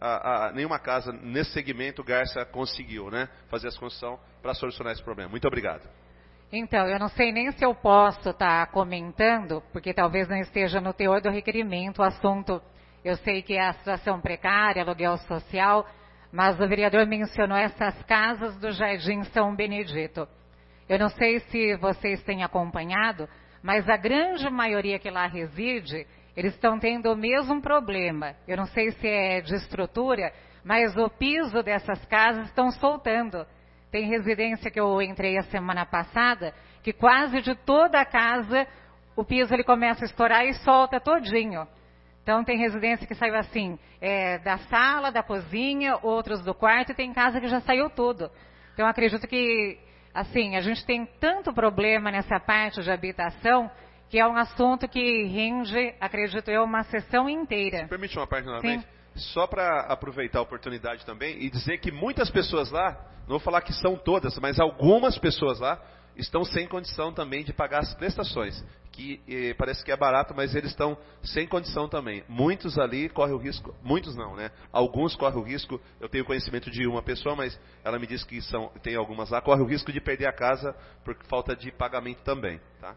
nesse segmento Garça conseguiu, né, fazer essa construção para solucionar esse problema. Muito obrigado. Então, eu não sei nem se eu posso estar comentando, porque talvez não esteja no teor do requerimento o assunto. Eu sei que é a situação precária, aluguel social, mas o vereador mencionou essas casas do Jardim São Benedito. Eu não sei se vocês têm acompanhado, mas a grande maioria que lá reside, eles estão tendo o mesmo problema. Eu não sei se é de estrutura, mas o piso dessas casas estão soltando. Tem residência que eu entrei a semana passada, que quase de toda a casa o piso ele começa a estourar e solta todinho. Então tem residência que saiu assim, da sala, da cozinha, outros do quarto, e tem casa que já saiu tudo. Então acredito que, assim, a gente tem tanto problema nessa parte de habitação, que é um assunto que rende, acredito eu, uma sessão inteira. Se permite uma parte novamente? Sim. Só para aproveitar a oportunidade também e dizer que muitas pessoas lá, não vou falar que são todas, mas algumas pessoas lá estão sem condição também de pagar as prestações, que parece que é barato, mas eles estão sem condição também. Muitos ali correm o risco, muitos não, né? Alguns correm o risco, eu tenho conhecimento de uma pessoa, mas ela me disse que tem algumas lá, corre o risco de perder a casa por falta de pagamento também, tá?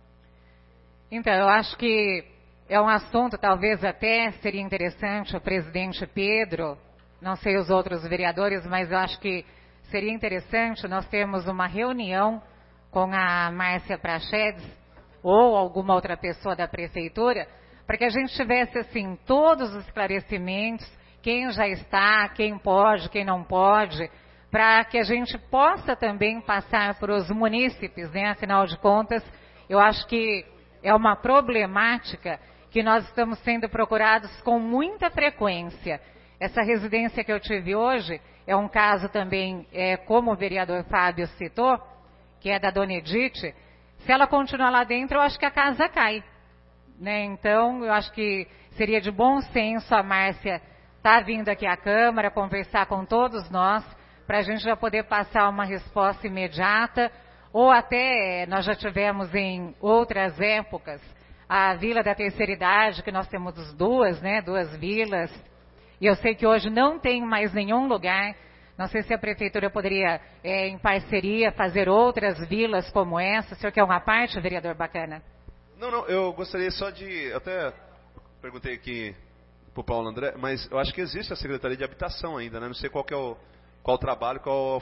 Então, eu acho que é um assunto, talvez até seria interessante o presidente Pedro, não sei os outros vereadores, mas eu acho que seria interessante nós termos uma reunião com a Márcia Prachedes ou alguma outra pessoa da prefeitura, para que a gente tivesse, assim, todos os esclarecimentos, quem já está, quem pode, quem não pode, para que a gente possa também passar para os munícipes, né? Afinal de contas, eu acho que é uma problemática que nós estamos sendo procurados com muita frequência. Essa residência que eu tive hoje é um caso também, como o vereador Fábio citou, que é da Dona Edith. Se ela continuar lá dentro, eu acho que a casa cai, né? Então, eu acho que seria de bom senso a Márcia estar vindo aqui à Câmara, conversar com todos nós, para a gente já poder passar uma resposta imediata, ou até, nós já tivemos em outras épocas, a Vila da Terceira Idade, que nós temos duas, né, 2 vilas, e eu sei que hoje não tem mais nenhum lugar. Não sei se a prefeitura poderia, em parceria, fazer outras vilas como essa. O senhor quer uma parte, vereador Bacana? Não, eu gostaria só de, até perguntei aqui para o Paulo André, mas eu acho que existe a Secretaria de Habitação ainda, né? Não sei qual o trabalho, qual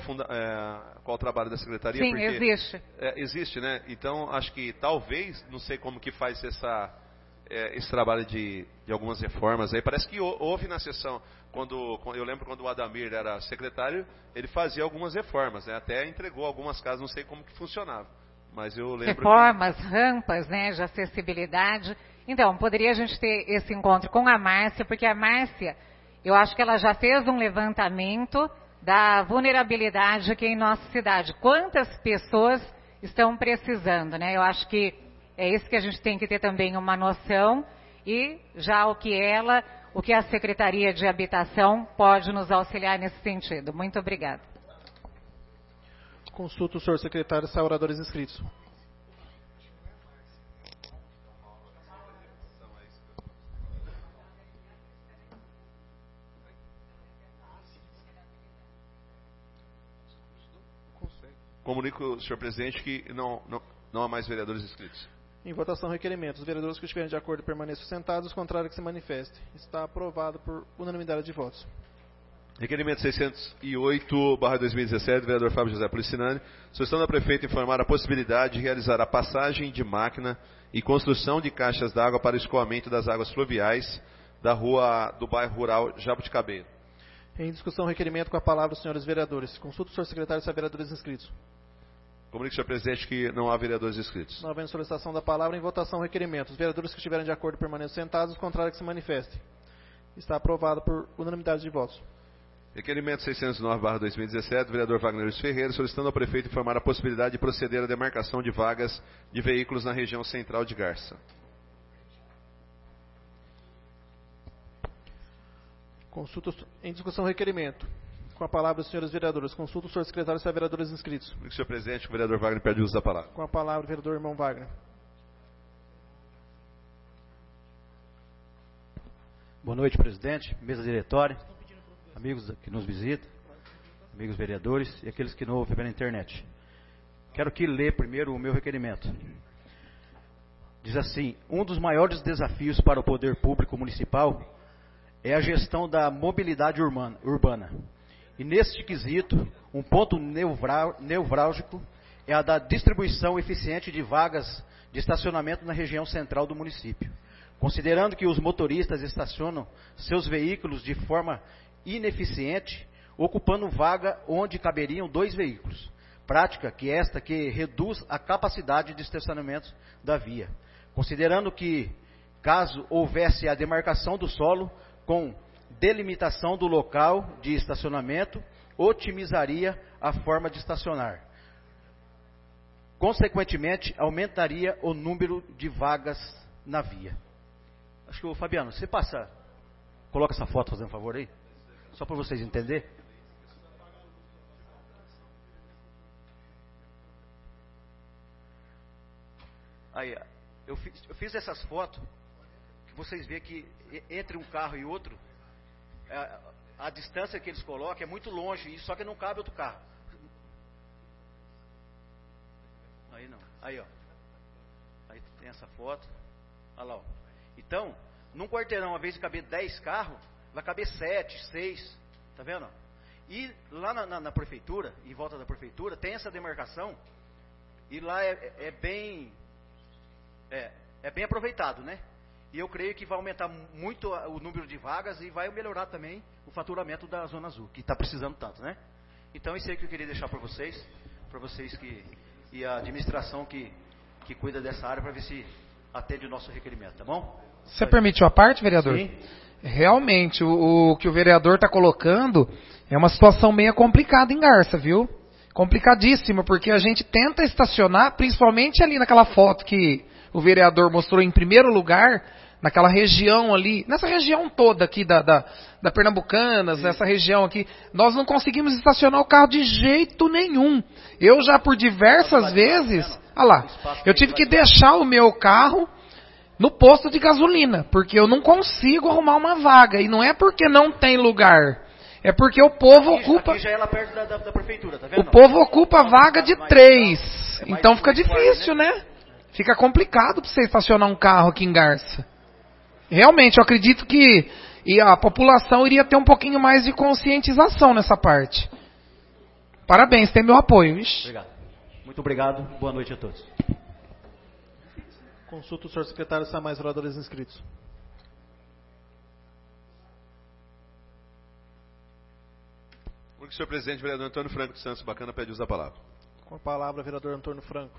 o trabalho da Secretaria. Sim, porque, existe. Existe, né? Então, acho que talvez, não sei como que faz esse trabalho de algumas reformas aí. Parece que houve na sessão, eu lembro quando o Adamir era secretário, ele fazia algumas reformas, né? Até entregou algumas casas, não sei como que funcionava. Mas eu lembro reformas, rampas, né, de acessibilidade. Então, poderia a gente ter esse encontro com a Márcia, porque a Márcia, eu acho que ela já fez um levantamento da vulnerabilidade aqui em nossa cidade. Quantas pessoas estão precisando, né? Eu acho que é isso que a gente tem que ter também uma noção, e já o que a Secretaria de Habitação pode nos auxiliar nesse sentido. Muito obrigada. Consulta o senhor secretário se há oradores inscritos. Comunico, senhor presidente, que não há mais vereadores inscritos. Em votação, requerimento. Os vereadores que estiverem de acordo permaneçam sentados, os contrários que se manifestem. Está aprovado por unanimidade de votos. Requerimento 608/2017, vereador Fábio José Policinani, solicitando ao prefeito informar a possibilidade de realizar a passagem de máquina e construção de caixas d'água para o escoamento das águas fluviais da rua do bairro rural Jabuticabeira. Em discussão, requerimento, com a palavra os senhores vereadores. Consulta o senhor secretário se há vereadores inscritos. Comunico, senhor presidente, que não há vereadores inscritos. Não havendo solicitação da palavra, em votação, requerimento. Os vereadores que estiverem de acordo permaneçam sentados, os contrários que se manifestem. Está aprovado por unanimidade de votos. Requerimento 609/2017, vereador Wagner Luiz Ferreira, solicitando ao prefeito informar a possibilidade de proceder à demarcação de vagas de veículos na região central de Garça. Consulta em discussão, requerimento. Com a palavra os senhores vereadores. Consulta o senhor secretário se há vereadores inscritos. Comunico, senhor presidente, que o vereador Wagner pede o uso da palavra. Com a palavra o vereador irmão Wagner. Boa noite, presidente, mesa diretória, amigos que nos visitam, amigos vereadores e aqueles que não ouvem pela internet. Quero aqui ler primeiro o meu requerimento. Diz assim: um dos maiores desafios para o poder público municipal é a gestão da mobilidade urbana. E neste quesito, um ponto nevrálgico é a da distribuição eficiente de vagas de estacionamento na região central do município. Considerando que os motoristas estacionam seus veículos de forma ineficiente, ocupando vaga onde caberiam 2 veículos. Prática que reduz a capacidade de estacionamento da via. Considerando que, caso houvesse a demarcação do solo com delimitação do local de estacionamento, otimizaria a forma de estacionar. Consequentemente, aumentaria o número de vagas na via. Acho que, Fabiano, você coloca essa foto, fazendo um favor aí, só para vocês entenderem. Aí, eu fiz essas fotos, que vocês veem que entre um carro e outro, a distância que eles colocam é muito longe, só que não cabe outro carro. Aí não, aí ó, aí tem essa foto, olha lá ó. Então, num quarteirão, ao invés de caber 10 carros, vai caber 7, 6, tá vendo? E lá na prefeitura, em volta da prefeitura, tem essa demarcação, e lá é bem aproveitado, né? E eu creio que vai aumentar muito o número de vagas e vai melhorar também o faturamento da Zona Azul, que está precisando tanto, né? Então, isso aí que eu queria deixar para vocês e a administração que cuida dessa área, para ver se atende o nosso requerimento, tá bom? Você permitiu a parte, vereador? Sim. Realmente, o que o vereador está colocando é uma situação meio complicada em Garça, viu? Complicadíssima, porque a gente tenta estacionar, principalmente ali naquela foto que o vereador mostrou em primeiro lugar, naquela região ali, nessa região toda aqui da Pernambucanas, nessa região aqui, nós não conseguimos estacionar o carro de jeito nenhum. Eu já por diversas vezes, olha lá, eu tive que deixar o meu carro no posto de gasolina, porque eu não consigo arrumar uma vaga, e não é porque não tem lugar, é porque o povo ocupa... Aqui já é lá perto da prefeitura, tá vendo? O povo ocupa a vaga de 3, então fica difícil, né? Fica complicado para você estacionar um carro aqui em Garça. Realmente, eu acredito que a população iria ter um pouquinho mais de conscientização nessa parte. Parabéns, tem meu apoio. Ixi. Obrigado. Muito obrigado. Boa noite a todos. Consulta o senhor secretário se há mais vereadores inscritos. Muito senhor presidente, vereador Antônio Franco dos Santos Bacana pede uso da palavra. Com a palavra, vereador Antônio Franco.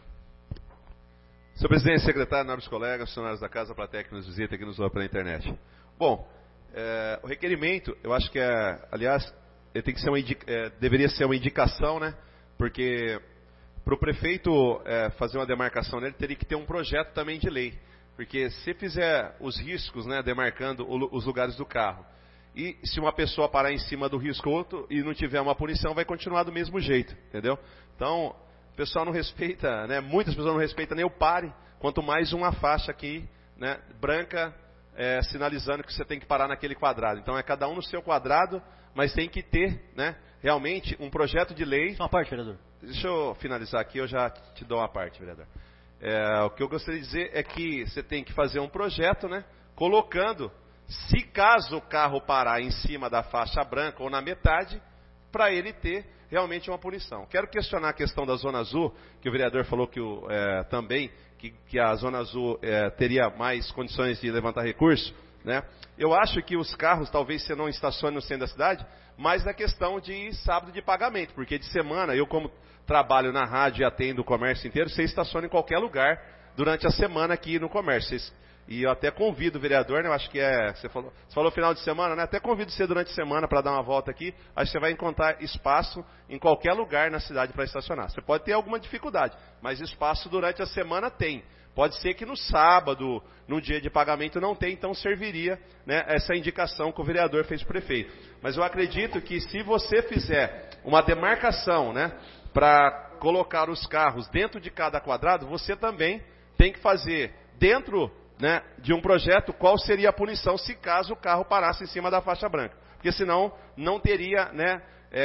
Senhor presidente, secretário, nobres colegas, funcionários da casa, plateia que nos visita, que nos ouve pela internet. Bom, o requerimento, eu acho que aliás, ele tem que ser deveria ser uma indicação, né? Porque para o prefeito fazer uma demarcação nele, teria que ter um projeto também de lei. Porque se fizer os riscos, né, demarcando os lugares do carro, e se uma pessoa parar em cima do risco outro e não tiver uma punição, vai continuar do mesmo jeito, entendeu? Então, o pessoal não respeita, né, muitas pessoas não respeitam nem o pare, quanto mais uma faixa aqui, né, branca, sinalizando que você tem que parar naquele quadrado. Então, é cada um no seu quadrado, mas tem que ter, né, realmente um projeto de lei. Só uma parte, vereador. Deixa eu finalizar aqui, eu já te dou uma parte, vereador. O que eu gostaria de dizer é que você tem que fazer um projeto, né, colocando, se caso o carro parar em cima da faixa branca ou na metade, para ele ter realmente uma punição. Quero questionar a questão da Zona Azul, que o vereador falou que também que a Zona Azul teria mais condições de levantar recurso, né? Eu acho que os carros talvez você não estacione no centro da cidade, mas na questão de sábado de pagamento, porque de semana, eu como trabalho na rádio e atendo o comércio inteiro, você estaciona em qualquer lugar durante a semana aqui no comércio. E eu até convido o vereador, né? Eu acho que você falou final de semana, né? Até convido você durante a semana para dar uma volta aqui. Acho que você vai encontrar espaço em qualquer lugar na cidade para estacionar. Você pode ter alguma dificuldade, mas espaço durante a semana tem. Pode ser que no sábado, no dia de pagamento, não tem, então serviria, né, essa indicação que o vereador fez para o prefeito. Mas eu acredito que se você fizer uma demarcação, né, para colocar os carros dentro de cada quadrado, você também tem que fazer dentro, né, de um projeto qual seria a punição se caso o carro parasse em cima da faixa branca. Porque senão não teria, né,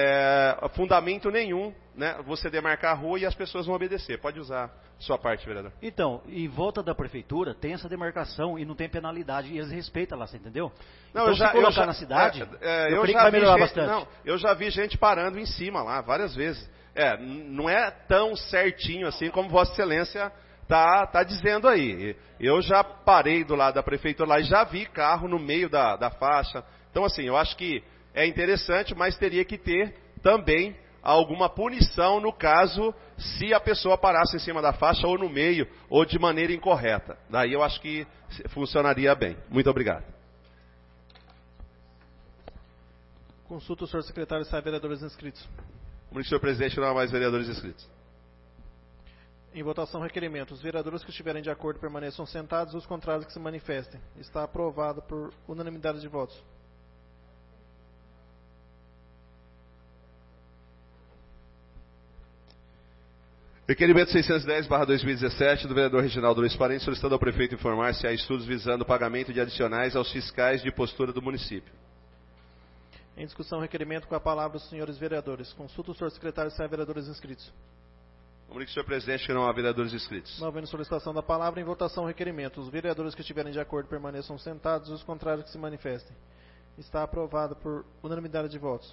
fundamento nenhum, né, você demarcar a rua e as pessoas vão obedecer. Pode usar sua parte, vereador. Então, em volta da prefeitura tem essa demarcação e não tem penalidade e eles respeitam lá, você entendeu? Não, então, se colocar na cidade, eu creio que vai melhorar bastante. Não, eu já vi gente parando em cima lá várias vezes. Não é tão certinho assim como Vossa Excelência tá dizendo aí. Eu já parei do lado da prefeitura lá e já vi carro no meio da faixa. Então, assim, eu acho que é interessante, mas teria que ter também alguma punição no caso se a pessoa parasse em cima da faixa ou no meio ou de maneira incorreta. Daí eu acho que funcionaria bem. Muito obrigado. Consulta o senhor secretário se há vereadores inscritos. Como senhor presidente, não há mais vereadores inscritos. Em votação, requerimento. Os vereadores que estiverem de acordo permaneçam sentados, os contrários que se manifestem. Está aprovado por unanimidade de votos. Requerimento 610/2017 do vereador Reginaldo Luiz Parente, solicitando ao prefeito informar se há estudos visando o pagamento de adicionais aos fiscais de postura do município. Em discussão, requerimento com a palavra os senhores vereadores. Consulta o senhor secretário se há vereadores inscritos. Comunique, senhor presidente, que não há vereadores inscritos. Não havendo solicitação da palavra, em votação, requerimento. Os vereadores que estiverem de acordo permaneçam sentados, os contrários que se manifestem. Está aprovado por unanimidade de votos.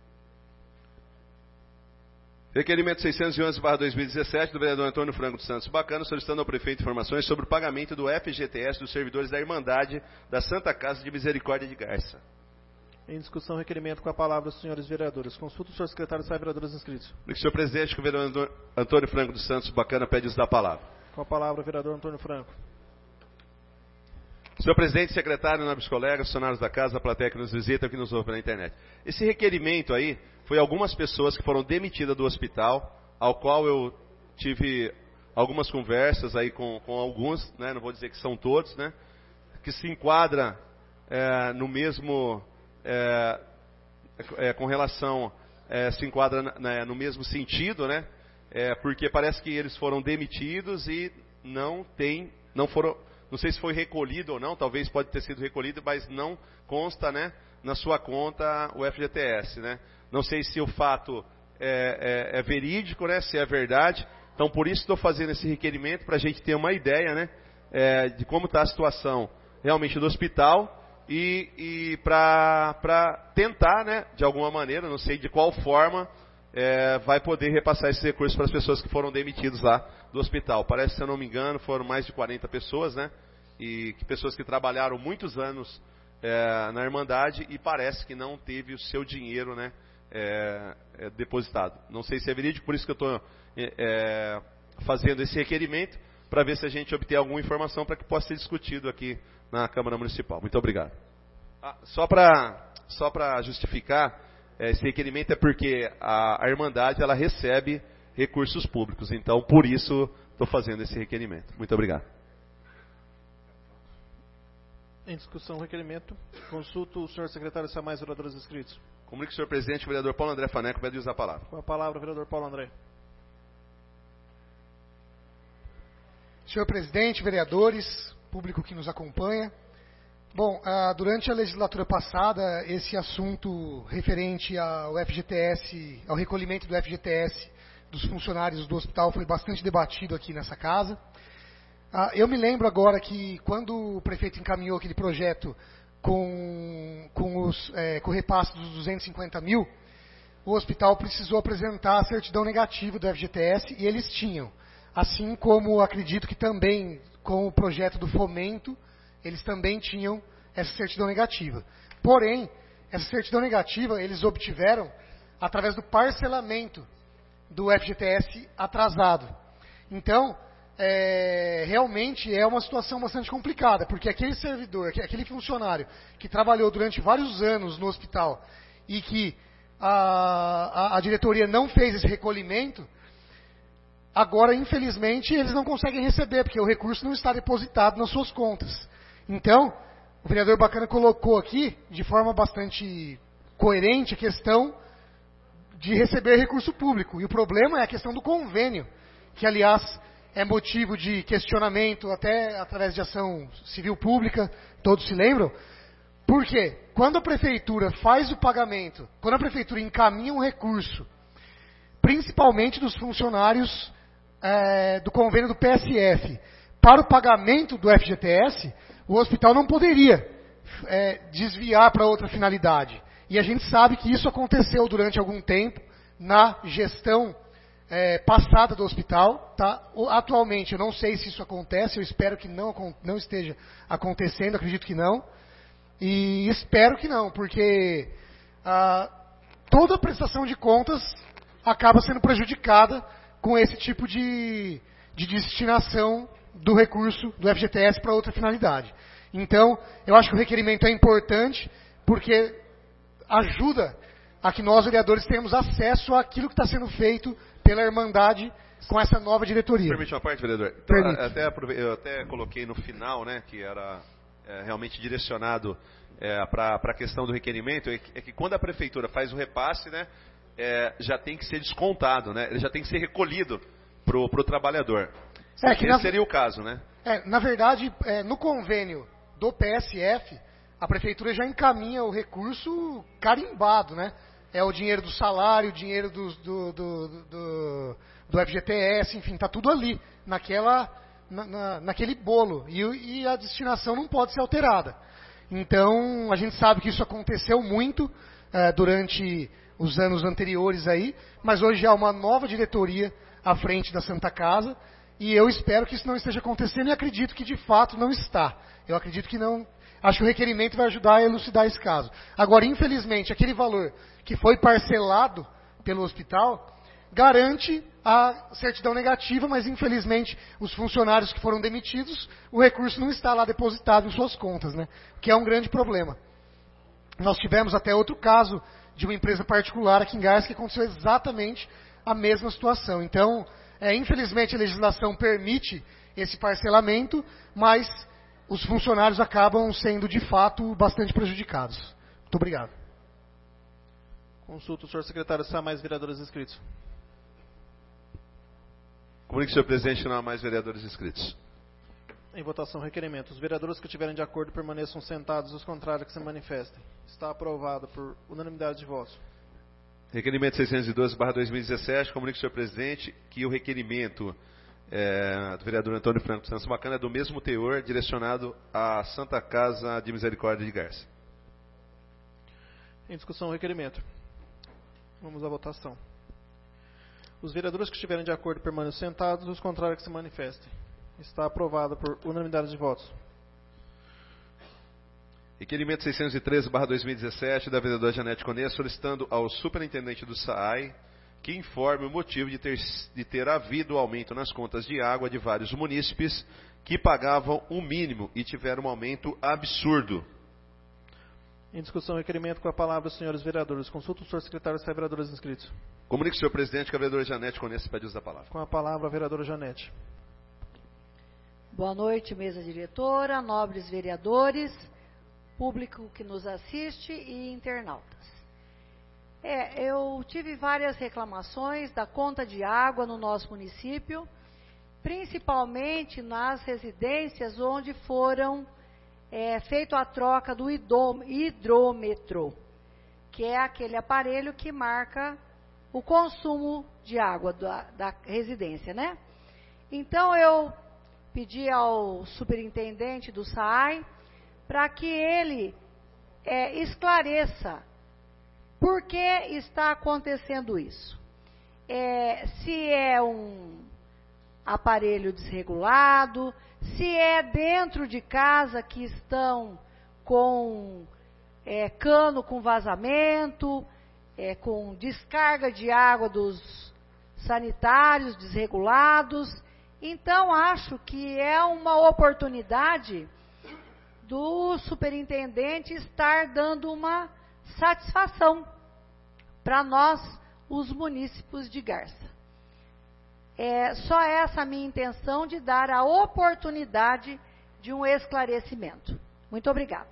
Requerimento 611/2017 do vereador Antônio Franco dos Santos Bacana, solicitando ao prefeito informações sobre o pagamento do FGTS dos servidores da Irmandade da Santa Casa de Misericórdia de Garça. Em discussão, requerimento com a palavra os senhores vereadores. Consulta o senhor secretário se há vereadores inscritos. Senhor presidente, que o vereador Antônio Franco dos Santos Bacana pede uso da palavra. Com a palavra o vereador Antônio Franco. Senhor presidente, secretário, nobres colegas, funcionários da casa, a plateia que nos visita, que nos ouve pela internet. Esse requerimento aí foi algumas pessoas que foram demitidas do hospital, ao qual eu tive algumas conversas aí com alguns, né, não vou dizer que são todos, né, que se enquadra no mesmo, com relação, se enquadra no mesmo sentido, né, porque parece que eles foram demitidos e não foram, não sei se foi recolhido ou não, talvez pode ter sido recolhido, mas não consta, né, na sua conta o FGTS, né. Não sei se o fato é verídico, né, se é verdade. Então, por isso estou fazendo esse requerimento, para a gente ter uma ideia, né, de como está a situação realmente do hospital e para tentar, né, de alguma maneira, não sei de qual forma, vai poder repassar esses recursos para as pessoas que foram demitidas lá do hospital. Parece, se eu não me engano, foram mais de 40 pessoas, né? E pessoas que trabalharam muitos anos na Irmandade e parece que não teve o seu dinheiro, né, depositado. Não sei se é verídico, por isso que eu estou fazendo esse requerimento, para ver se a gente obter alguma informação para que possa ser discutido aqui na Câmara Municipal. Muito obrigado. Só para justificar, esse requerimento é porque a Irmandade ela recebe recursos públicos, então por isso estou fazendo esse requerimento. Muito obrigado. Em discussão, requerimento. Consulto o senhor secretário se há mais vereadores inscritos. Comunique o senhor presidente, o vereador Paulo André Faneco pede usar a palavra. Com a palavra, o vereador Paulo André. Senhor presidente, vereadores, público que nos acompanha. Bom, durante a legislatura passada, esse assunto referente ao FGTS, ao recolhimento do FGTS dos funcionários do hospital foi bastante debatido aqui nessa casa. Eu me lembro agora que quando o prefeito encaminhou aquele projeto com o repasse dos 250 mil, o hospital precisou apresentar a certidão negativa do FGTS e eles tinham. Assim como acredito que também com o projeto do fomento, eles também tinham essa certidão negativa. Porém, essa certidão negativa eles obtiveram através do parcelamento do FGTS atrasado. Então, realmente é uma situação bastante complicada, porque aquele servidor, aquele funcionário que trabalhou durante vários anos no hospital e que a diretoria não fez esse recolhimento, agora, infelizmente, eles não conseguem receber, porque o recurso não está depositado nas suas contas. Então, o vereador Bacana colocou aqui, de forma bastante coerente, a questão de receber recurso público. E o problema é a questão do convênio, que, aliás, é motivo de questionamento até através de ação civil pública, todos se lembram. Por quê? Quando a prefeitura faz o pagamento, quando a prefeitura encaminha um recurso, principalmente dos funcionários do convênio do PSF, para o pagamento do FGTS, o hospital não poderia desviar para outra finalidade. E a gente sabe que isso aconteceu durante algum tempo na gestão passada do hospital. Tá? Atualmente eu não sei se isso acontece, eu espero que não esteja acontecendo, acredito que não. E espero que não, porque toda a prestação de contas acaba sendo prejudicada com esse tipo de destinação do recurso do FGTS para outra finalidade. Então, eu acho que o requerimento é importante, porque ajuda a que nós, vereadores, tenhamos acesso àquilo que está sendo feito pela Irmandade com essa nova diretoria. Permite uma parte, vereador? Então, eu até coloquei no final, né, que era realmente direcionado para a questão do requerimento, é que quando a prefeitura faz o repasse, né, já tem que ser descontado, né? Ele já tem que ser recolhido pro trabalhador. Esse seria o caso, né? Na verdade, no convênio do PSF, a prefeitura já encaminha o recurso carimbado, né? É o dinheiro do salário, o dinheiro do FGTS, enfim, está tudo ali, naquele bolo. E a destinação não pode ser alterada. Então, a gente sabe que isso aconteceu muito durante os anos anteriores aí, mas hoje há uma nova diretoria à frente da Santa Casa, e eu espero que isso não esteja acontecendo, e acredito que de fato não está. Eu acredito que não. Acho que o requerimento vai ajudar a elucidar esse caso. Agora, infelizmente, aquele valor que foi parcelado pelo hospital garante a certidão negativa, mas infelizmente os funcionários que foram demitidos, o recurso não está lá depositado em suas contas, né? Que é um grande problema. Nós tivemos até outro caso de uma empresa particular aqui em Garça que aconteceu exatamente a mesma situação. Então, infelizmente a legislação permite esse parcelamento, mas os funcionários acabam sendo de fato bastante prejudicados. Muito obrigado. Consulto o senhor secretário se há mais vereadores inscritos. Comunique, senhor presidente, que não há mais vereadores inscritos. Em votação, requerimento. Os vereadores que estiverem de acordo permaneçam sentados, os contrários que se manifestem. Está aprovado por unanimidade de votos. Requerimento 612/2017. Comunique, senhor presidente, que o requerimento do vereador Antônio Franco Santos Bacana é do mesmo teor, direcionado à Santa Casa de Misericórdia de Garça. Em discussão, o requerimento. Vamos à votação. Os vereadores que estiverem de acordo permaneçam sentados, os contrários que se manifestem. Está aprovado por unanimidade de votos. Requerimento 613/2017 da vereadora Janete Conê, solicitando ao superintendente do SAAI que informe o motivo de ter havido aumento nas contas de água de vários munícipes que pagavam o mínimo e tiveram um aumento absurdo. Em discussão, requerimento com a palavra os senhores vereadores. Consulta o senhor secretário se há vereadores inscritos. Comunique, senhor presidente, que a vereadora Janete Conê se pede uso da palavra. Com a palavra a vereadora Janete. Boa noite, mesa diretora, nobres vereadores, público que nos assiste e internautas. Eu tive várias reclamações da conta de água no nosso município, principalmente nas residências onde foram feita a troca do hidrômetro, que é aquele aparelho que marca o consumo de água da residência, né? Então, eu pedi ao superintendente do SAAI para que ele esclareça por que está acontecendo isso. Se é um aparelho desregulado, se é dentro de casa que estão com cano com vazamento, com descarga de água dos sanitários desregulados. Então, acho que é uma oportunidade do superintendente estar dando uma satisfação para nós, os munícipes de Garça. Só essa a minha intenção de dar a oportunidade de um esclarecimento. Muito obrigada.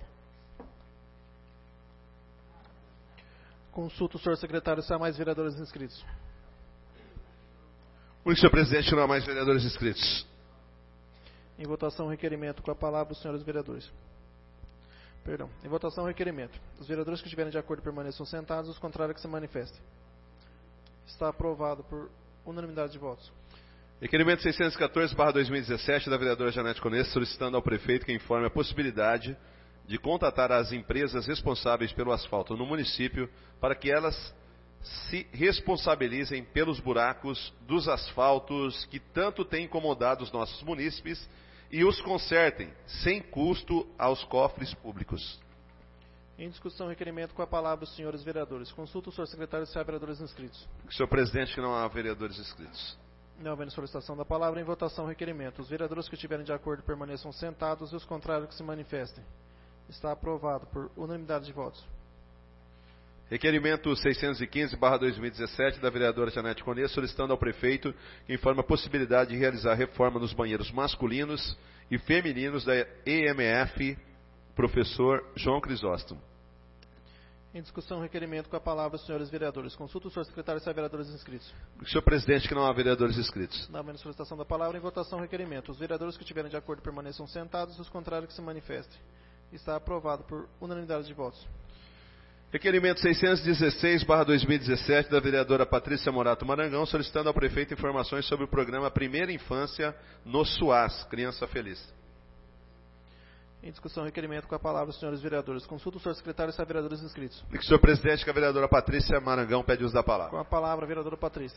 Consulta o senhor secretário se há mais vereadores inscritos. Comunique, senhor presidente, que não há mais vereadores inscritos. Em votação, requerimento. Com a palavra os senhores vereadores. Perdão. Em votação, requerimento. Os vereadores que estiverem de acordo permaneçam sentados, os contrários que se manifestem. Está aprovado por unanimidade de votos. Requerimento 614/2017 da vereadora Janete Conê, solicitando ao prefeito que informe a possibilidade de contatar as empresas responsáveis pelo asfalto no município para que elas se responsabilizem pelos buracos dos asfaltos que tanto têm incomodado os nossos munícipes e os consertem, sem custo aos cofres públicos. Em discussão, requerimento com a palavra os senhores vereadores. Consulta o senhor secretário se há vereadores inscritos. Senhor presidente, que não há vereadores inscritos. Não havendo solicitação da palavra, em votação, requerimento. Os vereadores que estiverem de acordo permaneçam sentados e os contrários que se manifestem. Está aprovado por unanimidade de votos. Requerimento 615/2017 da vereadora Janete Conê, solicitando ao prefeito que informe a possibilidade de realizar reforma nos banheiros masculinos e femininos da EMF Professor João Crisóstomo. Em discussão, requerimento com a palavra os senhores vereadores. Consulta o senhor secretário se há vereadores inscritos. Senhor presidente, que não há vereadores inscritos. Não havendo solicitação da palavra, em votação, requerimento. Os vereadores que estiverem de acordo permaneçam sentados e os contrários que se manifestem. Está aprovado por unanimidade de votos. Requerimento 616/2017 da vereadora Patrícia Morato Marangão, solicitando ao prefeito informações sobre o programa Primeira Infância no SUAS, Criança Feliz. Em discussão, requerimento com a palavra os senhores vereadores. Consulta o senhor secretário se há vereadores inscritos. Senhor presidente, que a vereadora Patrícia Marangão pede uso da palavra. Com a palavra, a vereadora Patrícia.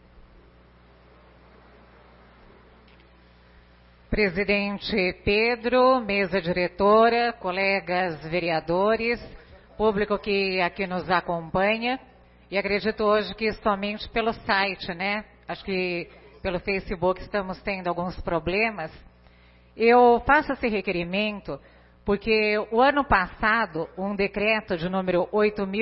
Presidente Pedro, mesa diretora, colegas vereadores, público que aqui nos acompanha, e acredito hoje que somente pelo site, né? Acho que pelo Facebook estamos tendo alguns problemas. Eu faço esse requerimento porque o ano passado, um decreto de número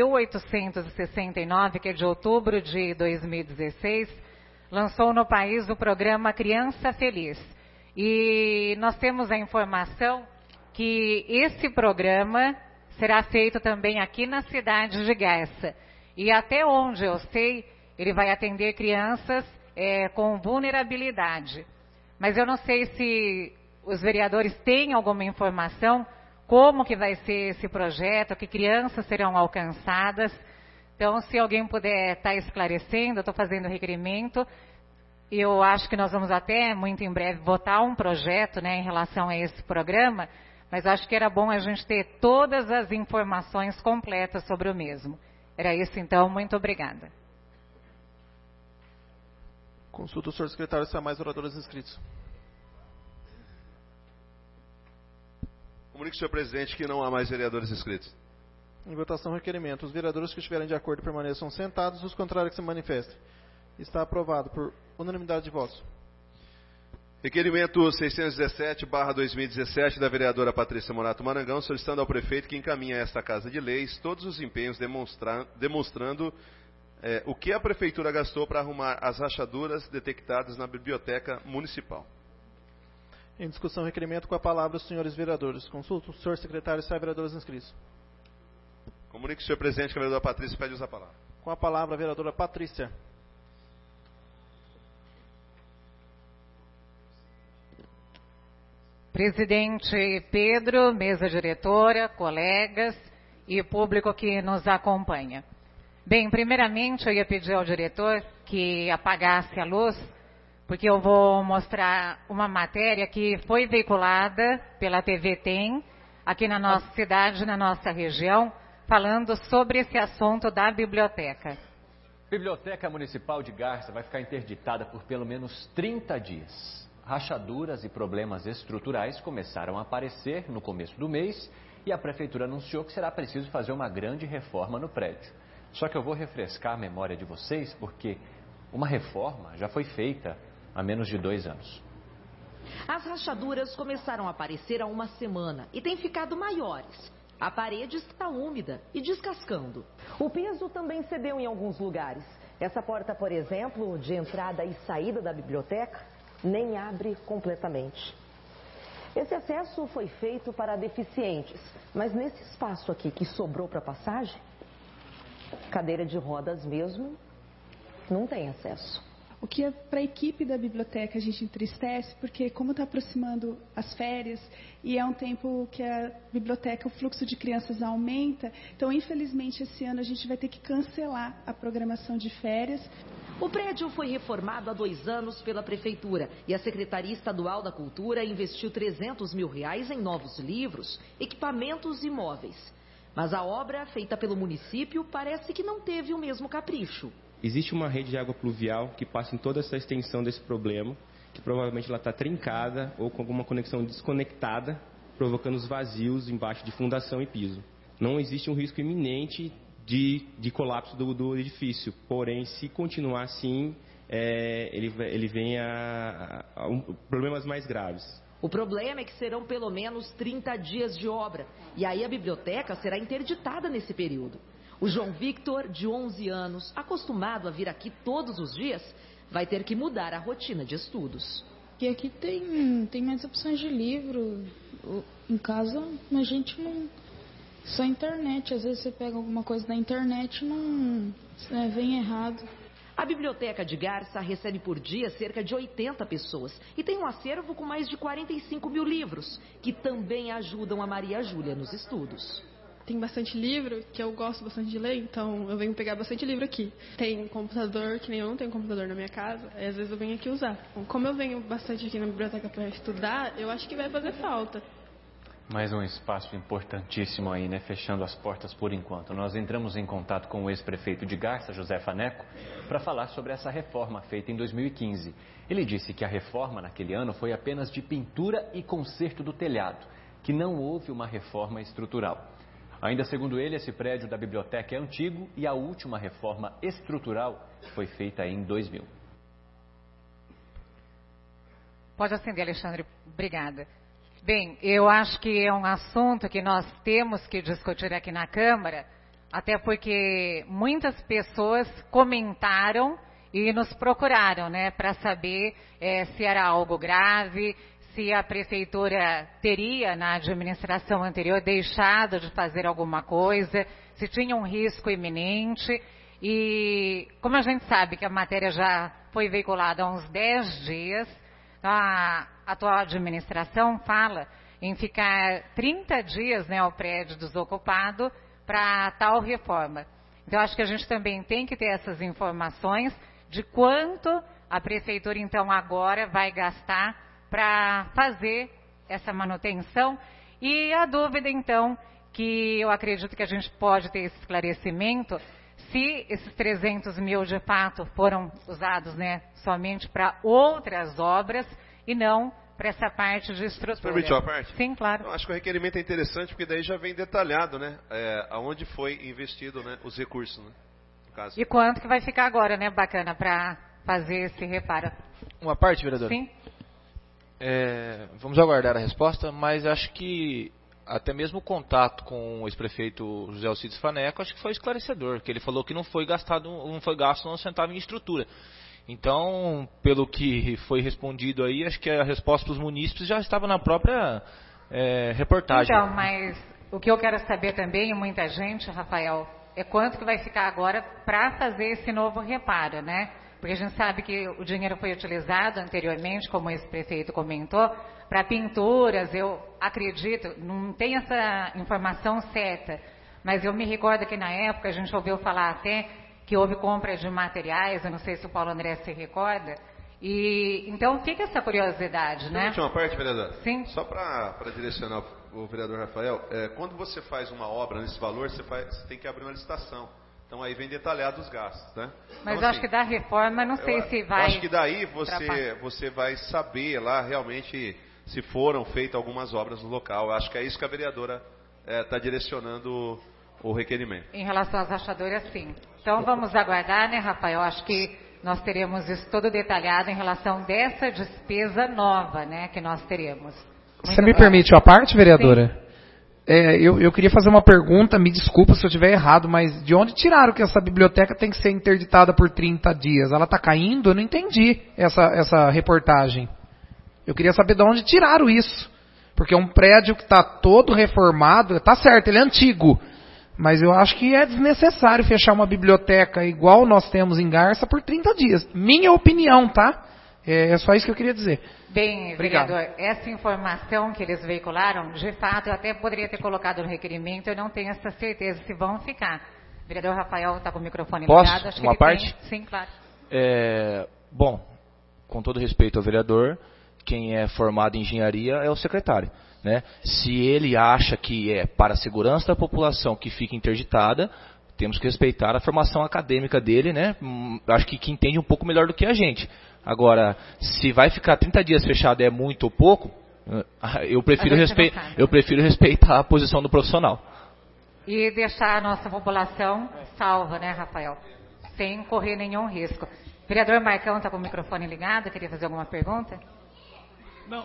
8.869, que é de outubro de 2016, lançou no país o programa Criança Feliz. E nós temos a informação que esse programa será feito também aqui na cidade de Garça. E até onde eu sei, ele vai atender crianças com vulnerabilidade. Mas eu não sei se os vereadores têm alguma informação, como que vai ser esse projeto, que crianças serão alcançadas. Então, se alguém puder estar esclarecendo, eu estou fazendo o requerimento. Eu acho que nós vamos até, muito em breve, votar um projeto, né, em relação a esse programa, mas acho que era bom a gente ter todas as informações completas sobre o mesmo. Era isso, então. Muito obrigada. Consulta o senhor secretário se há mais oradores inscritos. Comunique, senhor presidente, que não há mais vereadores inscritos. Em votação, requerimento. Os vereadores que estiverem de acordo permaneçam sentados, os contrários que se manifestem. Está aprovado por unanimidade de votos. Requerimento 617/2017 da vereadora Patrícia Morato Marangão, solicitando ao prefeito que encaminhe a esta Casa de Leis todos os empenhos demonstrando o que a prefeitura gastou para arrumar as rachaduras detectadas na biblioteca municipal. Em discussão, requerimento, com a palavra os senhores vereadores. Consulta o senhor secretário se há vereadores inscritos. Comunique, senhor presidente, que a vereadora Patrícia pede usar a palavra. Com a palavra a vereadora Patrícia. Presidente Pedro, mesa diretora, colegas e público que nos acompanha. Bem, primeiramente eu ia pedir ao diretor que apagasse a luz, porque eu vou mostrar uma matéria que foi veiculada pela TV TEM, aqui na nossa cidade, na nossa região, falando sobre esse assunto da biblioteca. A Biblioteca Municipal de Garça vai ficar interditada por pelo menos 30 dias. Rachaduras e problemas estruturais começaram a aparecer no começo do mês e a Prefeitura anunciou que será preciso fazer uma grande reforma no prédio. Só que eu vou refrescar a memória de vocês porque uma reforma já foi feita há menos de 2 anos. As rachaduras começaram a aparecer há uma semana e têm ficado maiores. A parede está úmida e descascando. O piso também cedeu em alguns lugares. Essa porta, por exemplo, de entrada e saída da biblioteca, nem abre completamente. Esse acesso foi feito para deficientes, mas nesse espaço aqui que sobrou para passagem, cadeira de rodas mesmo, não tem acesso. O que é para a equipe da biblioteca a gente entristece, porque como está aproximando as férias e é um tempo que a biblioteca, o fluxo de crianças aumenta, então infelizmente esse ano a gente vai ter que cancelar a programação de férias. O prédio foi reformado há 2 anos pela Prefeitura e a Secretaria Estadual da Cultura investiu R$300 mil em novos livros, equipamentos e móveis. Mas a obra feita pelo município parece que não teve o mesmo capricho. Existe uma rede de água pluvial que passa em toda essa extensão desse problema, que provavelmente ela está trincada ou com alguma conexão desconectada, provocando os vazios embaixo de fundação e piso. Não existe um risco iminente de colapso do edifício, porém, se continuar assim, ele vem a problemas mais graves. O problema é que serão pelo menos 30 dias de obra, e aí a biblioteca será interditada nesse período. O João Victor, de 11 anos, acostumado a vir aqui todos os dias, vai ter que mudar a rotina de estudos. E aqui tem mais opções de livro. Em casa, a gente não... Só internet. Às vezes você pega alguma coisa na internet e não vem errado. A Biblioteca de Garça recebe por dia cerca de 80 pessoas e tem um acervo com mais de 45 mil livros, que também ajudam a Maria Júlia nos estudos. Tem bastante livro, que eu gosto bastante de ler, então eu venho pegar bastante livro aqui. Tem computador, que nem eu não tenho computador na minha casa, às vezes eu venho aqui usar. Como eu venho bastante aqui na biblioteca para estudar, eu acho que vai fazer falta. Mais um espaço importantíssimo aí, né? Fechando as portas por enquanto. Nós entramos em contato com o ex-prefeito de Garça, José Faneco, para falar sobre essa reforma feita em 2015. Ele disse que a reforma naquele ano foi apenas de pintura e conserto do telhado, que não houve uma reforma estrutural. Ainda segundo ele, esse prédio da biblioteca é antigo e a última reforma estrutural foi feita em 2000. Pode acender, Alexandre. Obrigada. Bem, eu acho que é um assunto que nós temos que discutir aqui na Câmara, até porque muitas pessoas comentaram e nos procuraram, né, para saber se era algo grave, se a prefeitura teria, na administração anterior, deixado de fazer alguma coisa, se tinha um risco iminente. E como a gente sabe que a matéria já foi veiculada há uns 10 dias, a atual administração fala em ficar 30 dias, né, o prédio desocupado para tal reforma. Então, acho que a gente também tem que ter essas informações de quanto a prefeitura, então, agora vai gastar para fazer essa manutenção. E a dúvida, então, que eu acredito que a gente pode ter esse esclarecimento, se esses 300 mil de fato foram usados, né, somente para outras obras e não para essa parte de estrutura. Permite uma parte? Sim, claro. Eu acho que o requerimento é interessante porque daí já vem detalhado, né, aonde foi investido, né, os recursos, né, no caso. E quanto que vai ficar agora, né, bacana, para fazer esse reparo? Uma parte, vereador? Sim. Vamos aguardar a resposta, mas acho que até mesmo o contato com o ex-prefeito José Alcides Faneco, acho que foi esclarecedor, que ele falou que não foi gasto um centavo em estrutura. Então, pelo que foi respondido aí, acho que a resposta dos munícipes já estava na própria reportagem. Então, mas o que eu quero saber também, e muita gente, Rafael, é quanto que vai ficar agora para fazer esse novo reparo, né? Porque a gente sabe que o dinheiro foi utilizado anteriormente, como esse prefeito comentou, para pinturas, eu acredito, não tem essa informação certa, mas eu me recordo que na época a gente ouviu falar até que houve compra de materiais, eu não sei se o Paulo André se recorda, e então fica essa curiosidade, né? Última parte, vereador? Sim. Só para direcionar o vereador Rafael, quando você faz uma obra nesse valor, você tem que abrir uma licitação. Então aí vem detalhado os gastos, né? Mas então, eu acho que da reforma, não sei se vai... Eu acho que daí você vai saber lá realmente se foram feitas algumas obras no local. Eu acho que é isso que a vereadora está direcionando o requerimento. Em relação às rachaduras, sim. Então vamos aguardar, né, Rafael? Acho que nós teremos isso todo detalhado em relação dessa despesa nova, né, que nós teremos. Você me permite a parte, vereadora? Sim. Eu queria fazer uma pergunta, me desculpa se eu estiver errado, mas de onde tiraram que essa biblioteca tem que ser interditada por 30 dias? Ela está caindo? Eu não entendi essa reportagem. Eu queria saber de onde tiraram isso. Porque é um prédio que está todo reformado, está certo, ele é antigo, mas eu acho que é desnecessário fechar uma biblioteca igual nós temos em Garça por 30 dias. Minha opinião, tá? É só isso que eu queria dizer. Bem, Obrigado. vereador, essa informação que eles veicularam, de fato, eu até poderia ter colocado no requerimento, eu não tenho essa certeza se vão ficar. O vereador Rafael está com o microfone ligado. Posso? Uma parte? Sim, claro. Bom, com todo respeito ao vereador, quem é formado em engenharia é o secretário, né? Se ele acha que é para a segurança da população que fica interditada, temos que respeitar a formação acadêmica dele, né? Acho que entende um pouco melhor do que a gente. Agora, se vai ficar 30 dias fechado é muito ou pouco, eu prefiro respeitar a posição do profissional. E deixar a nossa população salva, né, Rafael? Sem correr nenhum risco. Vereador Marcão está com o microfone ligado, queria fazer alguma pergunta? Não,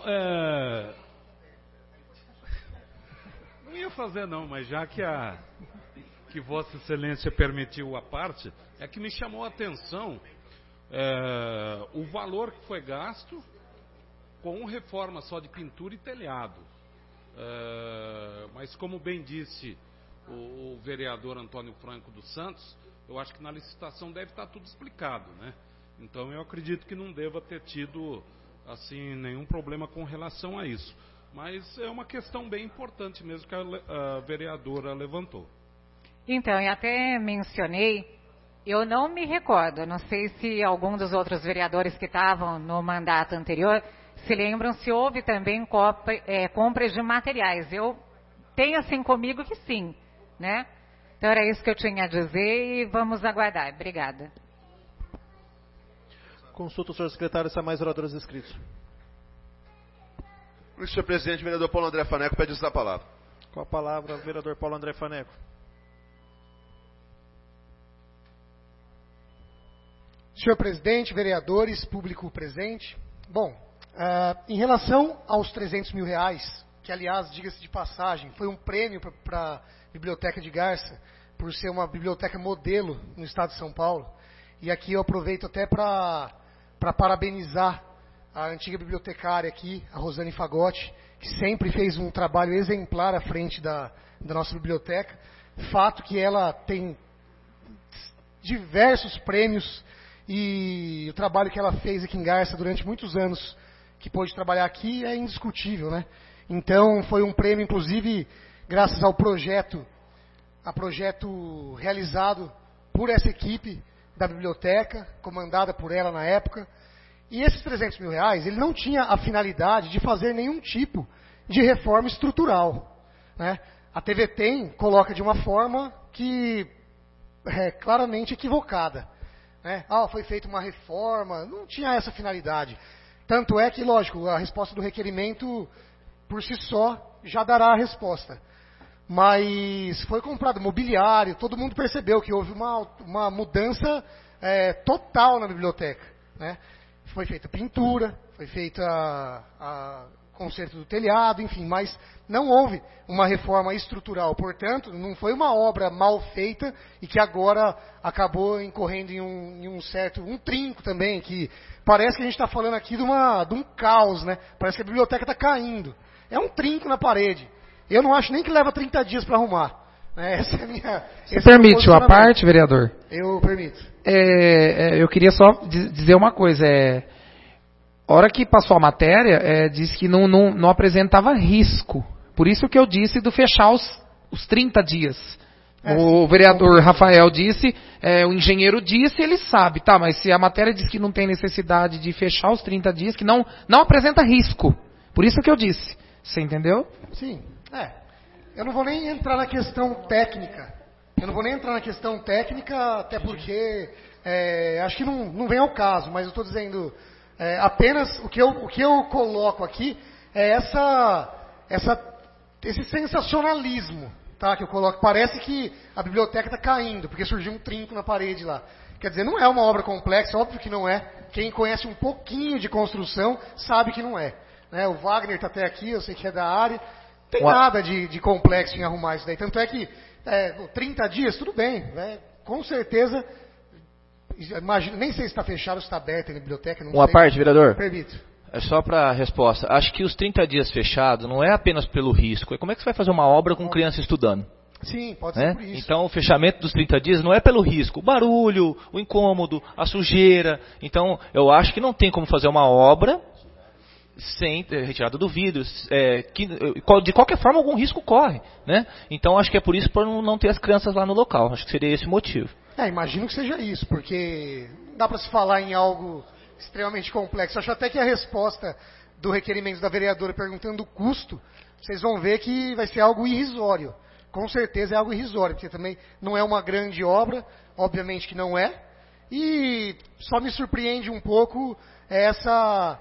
não ia fazer não, mas já que Vossa Excelência permitiu a parte, é que me chamou a atenção o valor que foi gasto com reforma só de pintura e telhado. Mas como bem disse o vereador Antônio Franco dos Santos, eu acho que na licitação deve estar tudo explicado, né? Então eu acredito que não deva ter tido assim nenhum problema com relação a isso. Mas é uma questão bem importante mesmo que a vereadora levantou. Então, e até mencionei, eu não me recordo, não sei se algum dos outros vereadores que estavam no mandato anterior se lembram se houve também compras de materiais. Eu tenho assim comigo que sim, né? Então era isso que eu tinha a dizer e vamos aguardar. Obrigada. Consulta o senhor secretário se há mais oradores inscritos. Senhor presidente, o vereador Paulo André Faneco pede uso da palavra. Com a palavra, o vereador Paulo André Faneco. Senhor presidente, vereadores, público presente. Bom, em relação aos 300 mil reais, que aliás, diga-se de passagem, foi um prêmio para a Biblioteca de Garça, por ser uma biblioteca modelo no estado de São Paulo. E aqui eu aproveito até para parabenizar a antiga bibliotecária aqui, a Rosane Fagotti, que sempre fez um trabalho exemplar à frente da nossa biblioteca. Fato que ela tem diversos prêmios e o trabalho que ela fez aqui em Garça durante muitos anos, que pôde trabalhar aqui, é indiscutível, né? Então, foi um prêmio, inclusive, graças ao projeto realizado por essa equipe da biblioteca, comandada por ela na época. E esses 300 mil reais, ele não tinha a finalidade de fazer nenhum tipo de reforma estrutural, né? A TVTEM coloca de uma forma que claramente equivocada. Né? Foi feita uma reforma, não tinha essa finalidade. Tanto é que, lógico, a resposta do requerimento, por si só, já dará a resposta. Mas foi comprado mobiliário, todo mundo percebeu que houve uma mudança total na biblioteca. Né? Foi feita pintura, foi feita conserto do telhado, enfim, mas não houve uma reforma estrutural. Portanto, não foi uma obra mal feita e que agora acabou incorrendo em um trinco também, que parece que a gente está falando aqui de um caos, né? Parece que a biblioteca está caindo. É um trinco na parede. Eu não acho nem que leva 30 dias para arrumar. Essa é a minha... Você permite uma parte, vereador? Eu permito. Eu queria só dizer uma coisa. A hora que passou a matéria, disse que não apresentava risco. Por isso que eu disse do fechar os 30 dias. O vereador Rafael disse, o engenheiro disse, ele sabe, tá, mas se a matéria diz que não tem necessidade de fechar os 30 dias, que não apresenta risco. Por isso que eu disse. Você entendeu? Sim. Eu não vou nem entrar na questão técnica. Até porque acho que não vem ao caso, mas eu estou dizendo apenas o que eu coloco aqui é esse sensacionalismo, tá, que eu coloco. Parece que a biblioteca está caindo, porque surgiu um trinco na parede lá. Quer dizer, não é uma obra complexa, óbvio que não é. Quem conhece um pouquinho de construção sabe que não é. O Wagner está até aqui, eu sei que é da área. Não tem nada de complexo em arrumar isso daí. Tanto é que 30 dias, tudo bem. Com certeza, imagino, nem sei se está fechado ou se está aberto na biblioteca. Não Uma sei. parte, vereador? Permito. É só para a resposta. Acho que os 30 dias fechados não é apenas pelo risco. Como é que você vai fazer uma obra com criança estudando? Sim, pode ser por isso. Então, o fechamento dos 30 dias não é pelo risco. O barulho, o incômodo, a sujeira. Então, eu acho que não tem como fazer uma obra sem retirada do vidro. De qualquer forma, algum risco corre. Né? Então, acho que é por isso, por não ter as crianças lá no local. Acho que seria esse o motivo. Imagino que seja isso, porque não dá para se falar em algo extremamente complexo. Acho até que a resposta do requerimento da vereadora perguntando o custo, vocês vão ver que vai ser algo irrisório. Com certeza é algo irrisório, porque também não é uma grande obra, obviamente que não é. E só me surpreende um pouco essa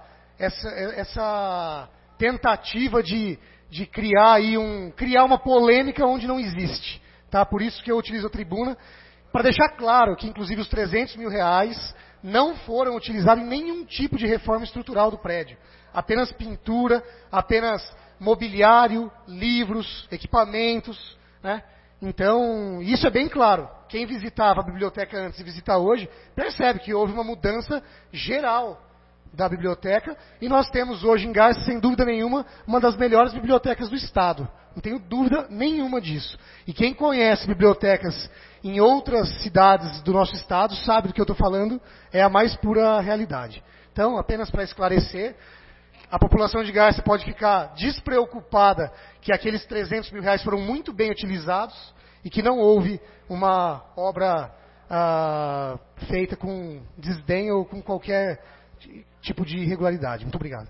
tentativa de criar aí criar uma polêmica onde não existe. Tá? Por isso que eu utilizo a tribuna, para deixar claro que inclusive os 300 mil reais não foram utilizados em nenhum tipo de reforma estrutural do prédio. Apenas pintura, apenas mobiliário, livros, equipamentos. Né? Então, isso é bem claro. Quem visitava a biblioteca antes e visita hoje, percebe que houve uma mudança geral da biblioteca. E nós temos hoje em Garça, sem dúvida nenhuma, uma das melhores bibliotecas do Estado. Não tenho dúvida nenhuma disso. E quem conhece bibliotecas em outras cidades do nosso Estado sabe do que eu estou falando, é a mais pura realidade. Então, apenas para esclarecer, a população de Garça pode ficar despreocupada que aqueles 300 mil reais foram muito bem utilizados e que não houve uma obra feita com desdém ou com qualquer tipo de irregularidade. Muito obrigado.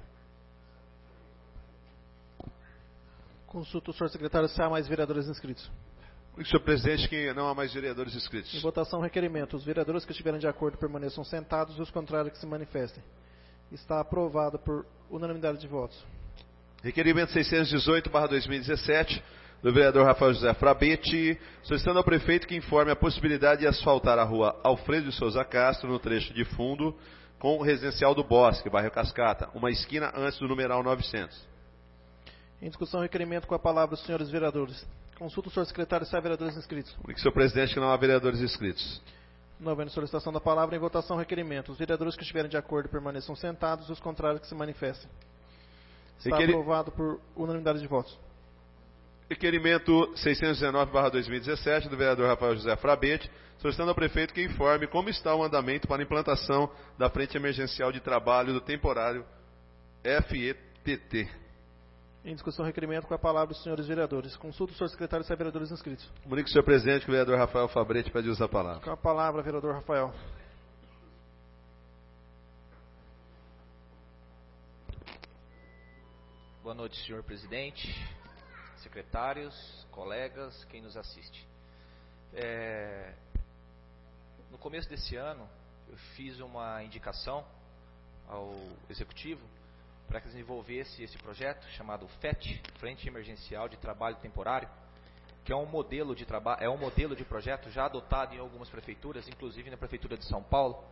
Consulta o senhor secretário se há mais vereadores inscritos. Senhor presidente, que não há mais vereadores inscritos. Em votação, requerimento. Os vereadores que estiverem de acordo permaneçam sentados e os contrários que se manifestem. Está aprovado por unanimidade de votos. Requerimento 618/2017, do vereador Rafael José Frabete, solicitando ao prefeito que informe a possibilidade de asfaltar a rua Alfredo de Souza Castro, no trecho de fundo, com o residencial do Bosque, bairro Cascata, uma esquina antes do numeral 900. Em discussão, requerimento com a palavra os senhores vereadores. Consulta o senhor secretário se há vereadores inscritos. Senhor presidente, que não há vereadores inscritos. Não havendo solicitação da palavra, em votação, requerimento. Os vereadores que estiverem de acordo permaneçam sentados, os contrários que se manifestem. Está aprovado por unanimidade de votos. Requerimento 619/2017, do vereador Rafael José Frabete, solicitando ao prefeito que informe como está o andamento para a implantação da frente emergencial de trabalho do temporário FETT. Em discussão, requerimento com a palavra os senhores vereadores. Consulta o senhor secretário se há vereadores inscritos. Comunico, senhor presidente, que o vereador Rafael Frabete pede uso da palavra. Com a palavra, vereador Rafael. Boa noite, senhor presidente, secretários, colegas, quem nos assiste. no começo desse ano, eu fiz uma indicação ao Executivo para que desenvolvesse esse projeto chamado FET, Frente Emergencial de Trabalho Temporário, que é um modelo de projeto já adotado em algumas prefeituras, inclusive na Prefeitura de São Paulo,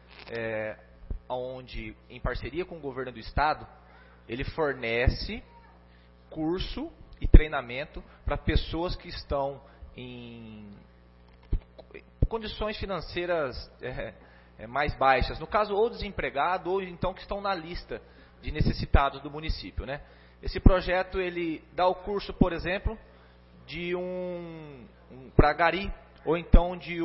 onde, em parceria com o governo do Estado, ele fornece curso e treinamento para pessoas que estão em condições financeiras mais baixas, no caso, ou desempregado, ou então que estão na lista de necessitados do município, né? Esse projeto, ele dá o curso, por exemplo, de para gari, ou então de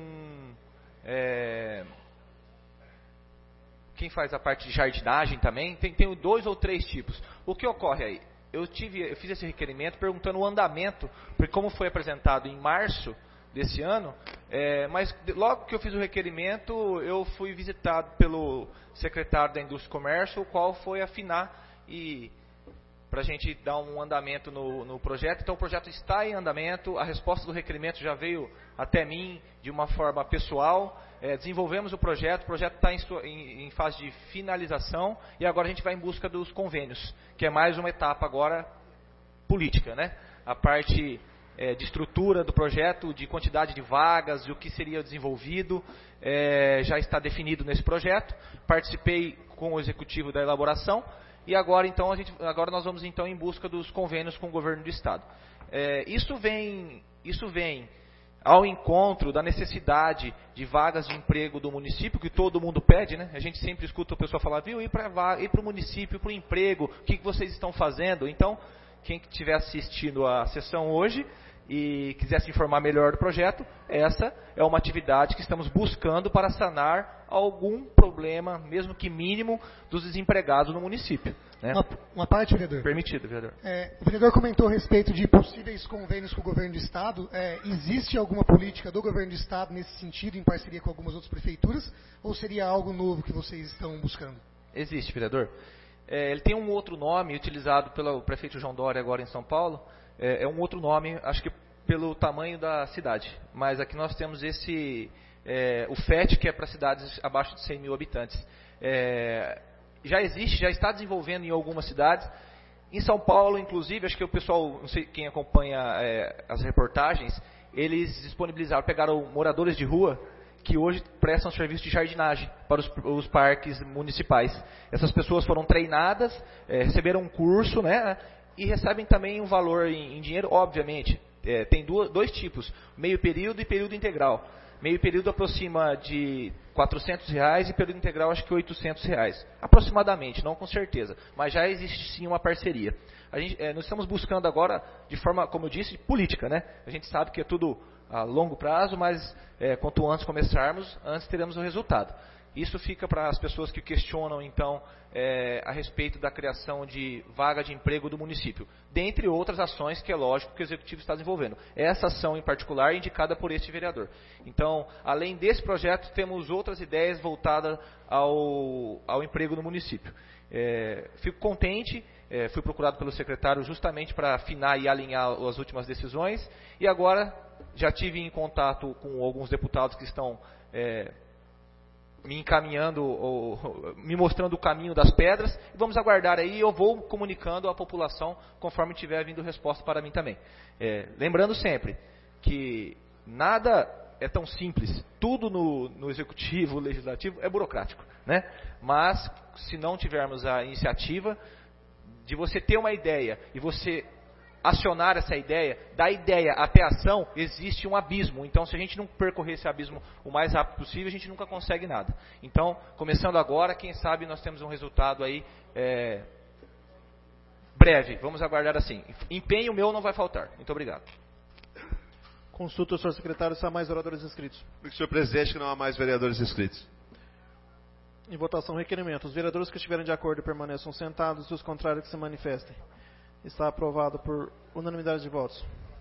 quem faz a parte de jardinagem também, tem 2 ou 3 tipos. O que ocorre aí? Eu fiz esse requerimento perguntando o andamento, porque como foi apresentado em março desse ano, mas logo que eu fiz o requerimento, eu fui visitado pelo secretário da Indústria e Comércio, o qual foi afinar e para a gente dar um andamento no projeto. Então o projeto está em andamento, a resposta do requerimento já veio até mim de uma forma pessoal, desenvolvemos o projeto está em fase de finalização e agora a gente vai em busca dos convênios, que é mais uma etapa agora política, né? A parte de estrutura do projeto, de quantidade de vagas, de o que seria desenvolvido, já está definido nesse projeto. Participei com o executivo da elaboração e agora então agora nós vamos então em busca dos convênios com o governo do estado. Isso vem ao encontro da necessidade de vagas de emprego do município, que todo mundo pede, né? A gente sempre escuta o pessoal falar, ir para o município, para o emprego, o que vocês estão fazendo? Então, quem estiver assistindo a sessão hoje e quiser se informar melhor do projeto, essa é uma atividade que estamos buscando para sanar algum problema, mesmo que mínimo, dos desempregados no município. Né? Uma parte, vereador. Permitido, vereador. O vereador comentou a respeito de possíveis convênios com o governo do Estado. Existe alguma política do governo do Estado nesse sentido, em parceria com algumas outras prefeituras, ou seria algo novo que vocês estão buscando? Existe, vereador. Ele tem um outro nome utilizado pelo prefeito João Dória agora em São Paulo. É um outro nome, acho que pelo tamanho da cidade. Mas aqui nós temos o FET, que é para cidades abaixo de 100 mil habitantes. Já existe, já está desenvolvendo em algumas cidades. Em São Paulo, inclusive, acho que o pessoal, não sei quem acompanha as reportagens, eles disponibilizaram, pegaram moradores de rua que hoje prestam serviço de jardinagem para os parques municipais. Essas pessoas foram treinadas, receberam um curso, né, e recebem também um valor em dinheiro, obviamente. Tem dois tipos, meio período e período integral. Meio período aproxima de R$400 e período integral acho que R$800. Aproximadamente, não com certeza. Mas já existe sim uma parceria. Nós estamos buscando agora, de forma, como eu disse, política, né? A gente sabe que é tudo a longo prazo, mas quanto antes começarmos, antes teremos o resultado. Isso fica para as pessoas que questionam, então, a respeito da criação de vaga de emprego do município. Dentre outras ações que é lógico que o Executivo está desenvolvendo. Essa ação em particular é indicada por este vereador. Então, além desse projeto, temos outras ideias voltadas ao emprego no município. Fico contente, fui procurado pelo secretário justamente para afinar e alinhar as últimas decisões. E agora, já tive em contato com alguns deputados que estão me encaminhando, ou me mostrando o caminho das pedras. Vamos aguardar aí, eu vou comunicando à população conforme tiver vindo resposta para mim também. Lembrando sempre que nada é tão simples, tudo no executivo, legislativo é burocrático, né? Mas se não tivermos a iniciativa de você ter uma ideia e você acionar essa ideia, da ideia até a ação, existe um abismo. Então, se a gente não percorrer esse abismo o mais rápido possível, a gente nunca consegue nada. Então, começando agora, quem sabe nós temos um resultado aí breve. Vamos aguardar assim. Empenho meu não vai faltar. Muito obrigado. Consulta o senhor secretário se há mais oradores inscritos. Senhor presidente, que não há mais vereadores inscritos. Em votação, requerimento. Os vereadores que estiverem de acordo permaneçam sentados e os contrários que se manifestem. Está aprovado por unanimidade de votos.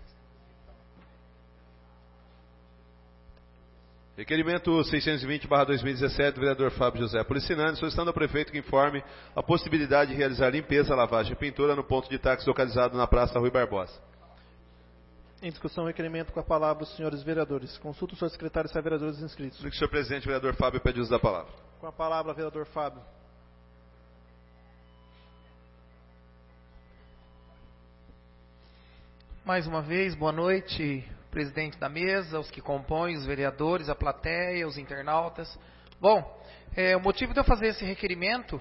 Requerimento 620/2017 do vereador Fábio José Policinani, solicitando ao prefeito que informe a possibilidade de realizar limpeza, lavagem e pintura no ponto de táxi localizado na Praça Rui Barbosa. Em discussão, requerimento com a palavra os senhores vereadores. Consulta o senhor secretário se há vereadores inscritos. Senhor presidente, o vereador Fábio pede uso da palavra. Com a palavra, vereador Fábio. Mais uma vez, boa noite, presidente da mesa, os que compõem, os vereadores, a plateia, os internautas. Bom, o motivo de eu fazer esse requerimento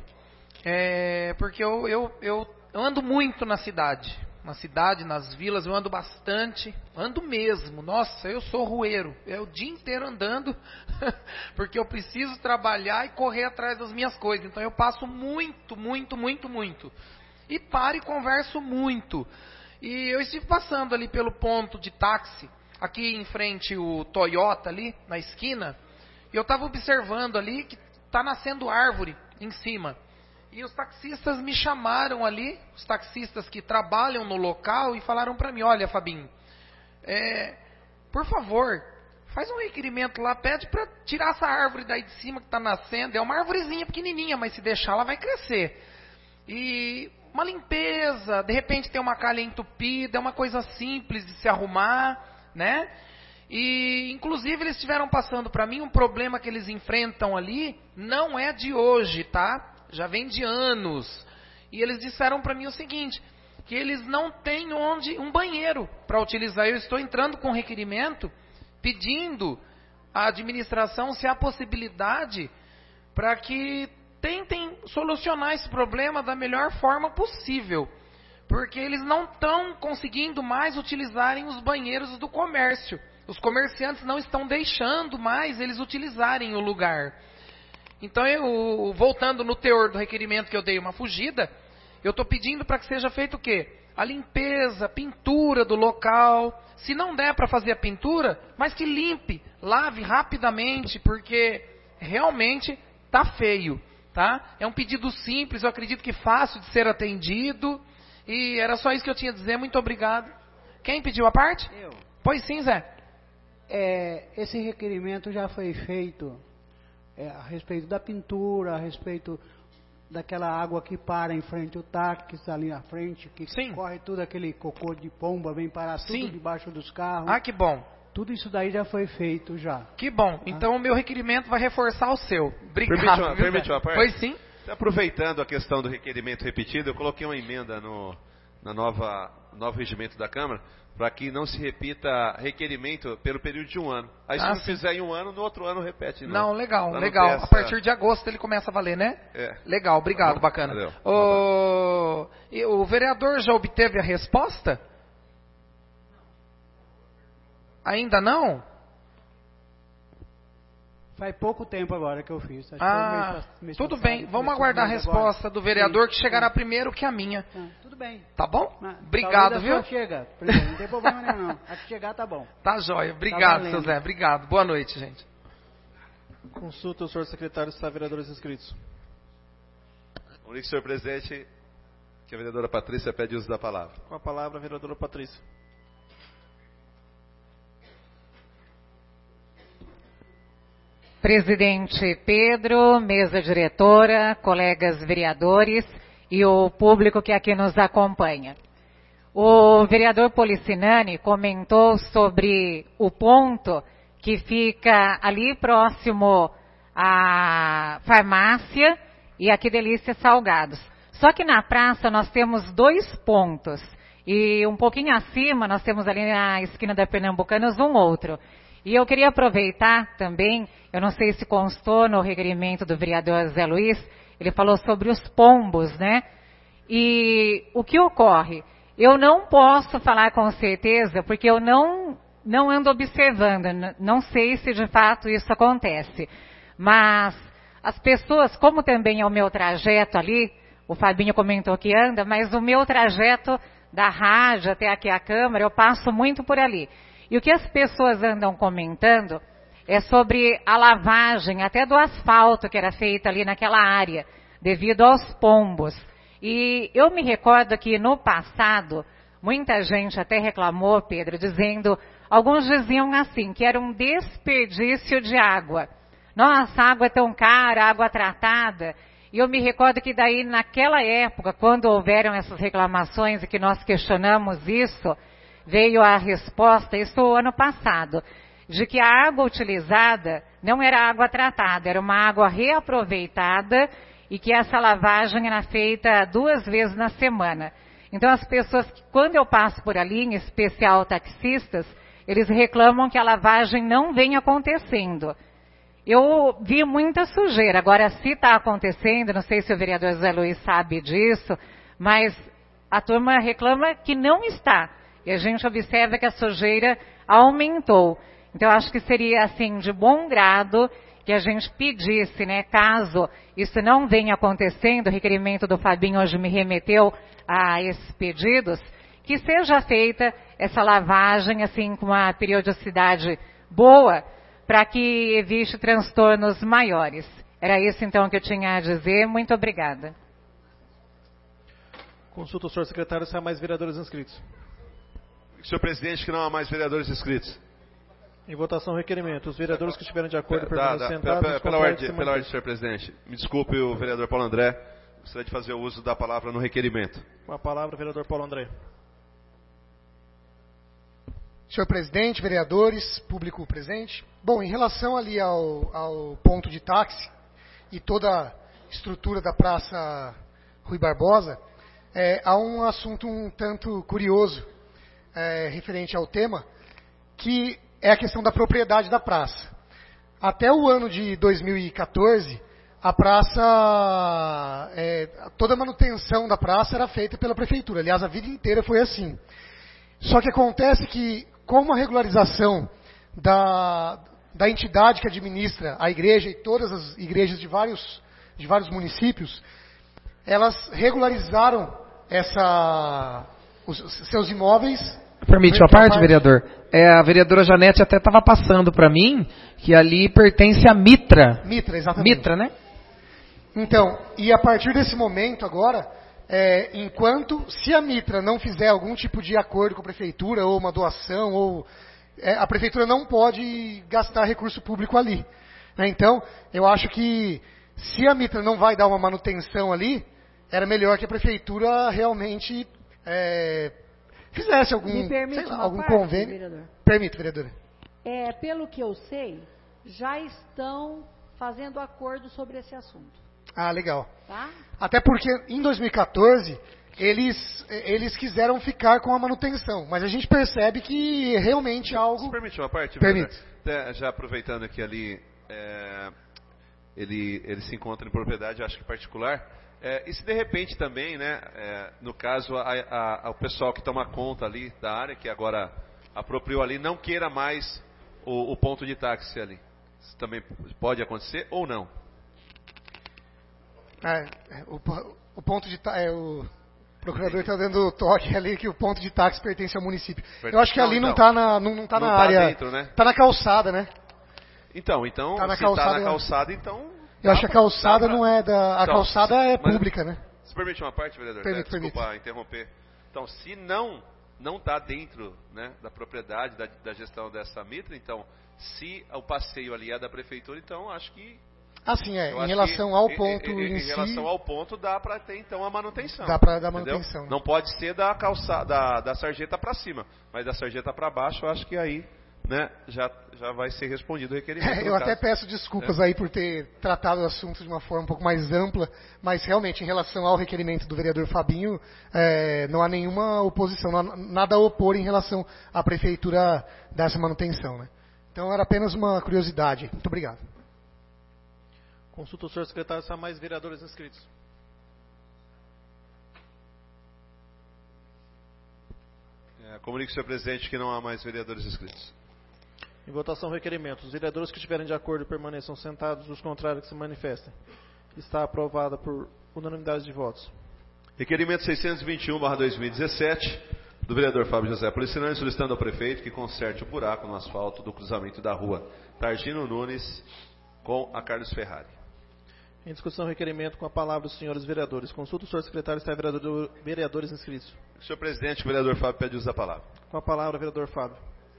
é porque eu ando muito na cidade. Na cidade, nas vilas, eu ando bastante, ando mesmo. Nossa, eu sou rueiro, é o dia inteiro andando, porque eu preciso trabalhar e correr atrás das minhas coisas. Então eu passo muito. E paro e converso muito. E eu estive passando ali pelo ponto de táxi, aqui em frente o Toyota ali, na esquina, e eu estava observando ali que está nascendo árvore em cima. E os taxistas me chamaram ali, os taxistas que trabalham no local, e falaram para mim, olha, Fabinho, por favor, faz um requerimento lá, pede para tirar essa árvore daí de cima que está nascendo. É uma árvorezinha pequenininha, mas se deixar ela vai crescer. E uma limpeza, de repente tem uma calha entupida, é uma coisa simples de se arrumar, né? E inclusive eles estiveram passando para mim um problema que eles enfrentam ali, não é de hoje, tá? Já vem de anos. E eles disseram para mim o seguinte, que eles não têm um banheiro para utilizar. Eu estou entrando com requerimento, pedindo à administração se há possibilidade para que tentem solucionar esse problema da melhor forma possível. Porque eles não estão conseguindo mais utilizarem os banheiros do comércio. Os comerciantes não estão deixando mais eles utilizarem o lugar. Então, voltando no teor do requerimento que eu dei uma fugida, eu estou pedindo para que seja feito o quê? A limpeza, pintura do local. Se não der para fazer a pintura, mas que limpe, lave rapidamente, porque realmente está feio. Tá? É um pedido simples, eu acredito que fácil de ser atendido. E era só isso que eu tinha a dizer. Muito obrigado. Quem pediu a parte? Eu. Pois sim, Zé. Esse requerimento já foi feito a respeito da pintura, a respeito daquela água que para em frente ao táxi, ali na frente, que corre tudo aquele cocô de pomba, vem parar tudo debaixo dos carros. Ah, que bom. Tudo isso daí já foi feito já. Que bom. Então o meu requerimento vai reforçar o seu. Obrigado. Permite uma parte? Pois sim. Aproveitando a questão do requerimento repetido, eu coloquei uma emenda no novo regimento da Câmara, para que não se repita requerimento pelo período de um ano. Aí se não fizer em um ano, no outro ano repete. Não, legal. A partir de agosto ele começa a valer, né? Legal, obrigado, bacana. O vereador já obteve a resposta? Ainda não? Faz pouco tempo agora que eu fiz. Mês tudo bem. Vamos aguardar a resposta do vereador, que chegará primeiro que a minha. Tudo bem. Tá bom? Obrigado, viu? Chega. Não tem problema nenhum, não. A que chegar tá bom. Tá jóia. Obrigado, seu Zé. Obrigado. Boa noite, gente. Consulta o senhor secretário se há vereadores inscritos. Comunique, senhor presidente, que a vereadora Patrícia pede uso da palavra. Com a palavra, a vereadora Patrícia. Presidente Pedro, mesa diretora, colegas vereadores e o público que aqui nos acompanha. O vereador Policinani comentou sobre o ponto que fica ali próximo à farmácia e aqui Delícia Salgados. Só que na praça nós temos 2 pontos e um pouquinho acima nós temos ali na esquina da Pernambucanas um outro. E eu queria aproveitar também, eu não sei se constou no requerimento do vereador Zé Luiz, ele falou sobre os pombos, né? E o que ocorre? Eu não posso falar com certeza, porque eu não ando observando, não sei se de fato isso acontece. Mas as pessoas, como também é o meu trajeto ali, o Fabinho comentou que anda, mas o meu trajeto da rádio até aqui a Câmara, eu passo muito por ali. E o que as pessoas andam comentando é sobre a lavagem até do asfalto que era feita ali naquela área, devido aos pombos. E eu me recordo que no passado, muita gente até reclamou, Pedro, dizendo, alguns diziam assim, que era um desperdício de água. Nossa, a água é tão cara, água tratada. E eu me recordo que daí naquela época, quando houveram essas reclamações e que nós questionamos isso, veio a resposta, isso ano passado, de que a água utilizada não era água tratada, era uma água reaproveitada e que essa lavagem era feita 2 vezes na semana. Então as pessoas, quando eu passo por ali, em especial taxistas, eles reclamam que a lavagem não vem acontecendo. Eu vi muita sujeira. Agora, se está acontecendo, não sei se o vereador Zé Luiz sabe disso, mas a turma reclama que não está. E a gente observa que a sujeira aumentou. Então, eu acho que seria, assim, de bom grado que a gente pedisse, né, caso isso não venha acontecendo, o requerimento do Fabinho hoje me remeteu a esses pedidos, que seja feita essa lavagem, assim, com uma periodicidade boa, para que evite transtornos maiores. Era isso, então, que eu tinha a dizer. Muito obrigada. Consulta o senhor secretário se há mais vereadores inscritos. Senhor presidente, que não há mais vereadores inscritos. Em votação, requerimento. Os vereadores que estiverem de acordo permaneçam sentados. Pela ordem, senhor presidente. Me desculpe, o vereador Paulo André. Gostaria de fazer o uso da palavra no requerimento. Com a palavra, vereador Paulo André. Senhor presidente, vereadores, público presente. Bom, em relação ali ao ponto de táxi e toda a estrutura da Praça Rui Barbosa, há um assunto um tanto curioso referente ao tema, que é a questão da propriedade da praça. Até o ano de 2014, a praça, toda a manutenção da praça era feita pela prefeitura. Aliás, a vida inteira foi assim. Só que acontece que, como a regularização da entidade que administra a igreja e todas as igrejas de vários municípios, elas regularizaram os seus imóveis. Permite uma parte, vereador? A vereadora Janete até estava passando para mim que ali pertence a Mitra. Mitra, exatamente. Mitra, né? Então, e a partir desse momento agora, se a Mitra não fizer algum tipo de acordo com a prefeitura, ou uma doação, a prefeitura não pode gastar recurso público ali. Né? Então, eu acho que se a Mitra não vai dar uma manutenção ali, era melhor que a prefeitura realmente fizesse algum convênio. Vereador? Permito, vereadora. Pelo que eu sei, já estão fazendo acordo sobre esse assunto. Ah, legal. Tá? Até porque em 2014 eles quiseram ficar com a manutenção, mas a gente percebe que realmente algo. Você permite uma parte? Permite. Já aproveitando que ali ele se encontra em propriedade, acho que particular. E se de repente também, né, no caso, o pessoal que toma conta ali da área, que agora apropriou ali, não queira mais o ponto de táxi ali. Isso também pode acontecer ou não? O ponto de o procurador está dando toque ali que o ponto de táxi pertence ao município. Eu acho que ali não está na área. Dentro, né? Está na calçada, né? Então, tá na se está calçada, na calçada, então. Eu acho que a calçada não é da. A calçada é pública, né? Se permite uma parte, vereador? Desculpa interromper. Então, se não está dentro, né, da propriedade, da gestão dessa Mitra, então, se o passeio ali é da prefeitura, então acho que. Assim, em relação ao ponto em si. Em relação ao ponto, dá para ter então a manutenção. Dá para dar manutenção. Né? Não pode ser da calçada, da sarjeta para cima, mas da sarjeta para baixo, eu acho que aí, né, já vai ser respondido o requerimento. Eu até peço desculpas aí por ter tratado o assunto de uma forma um pouco mais ampla, mas realmente em relação ao requerimento do vereador Fabinho, não há nenhuma oposição, não há nada a opor em relação à prefeitura dessa manutenção. Né? Então era apenas uma curiosidade. Muito obrigado. Consulta o senhor secretário se há mais vereadores inscritos. Comunique, senhor presidente, que não há mais vereadores inscritos. Em votação, requerimento. Os vereadores que estiverem de acordo permaneçam sentados, os contrários que se manifestem. Está aprovada por unanimidade de votos. Requerimento 621/2017, do vereador Fábio José Policinante, solicitando ao prefeito que conserte o buraco no asfalto do cruzamento da rua Targino Nunes com a Carlos Ferrari. Em discussão, requerimento com a palavra os senhores vereadores. Consulta o senhor secretário se há vereadores inscritos. Senhor presidente, o vereador Fábio pede uso da palavra. Com a palavra, vereador Fábio.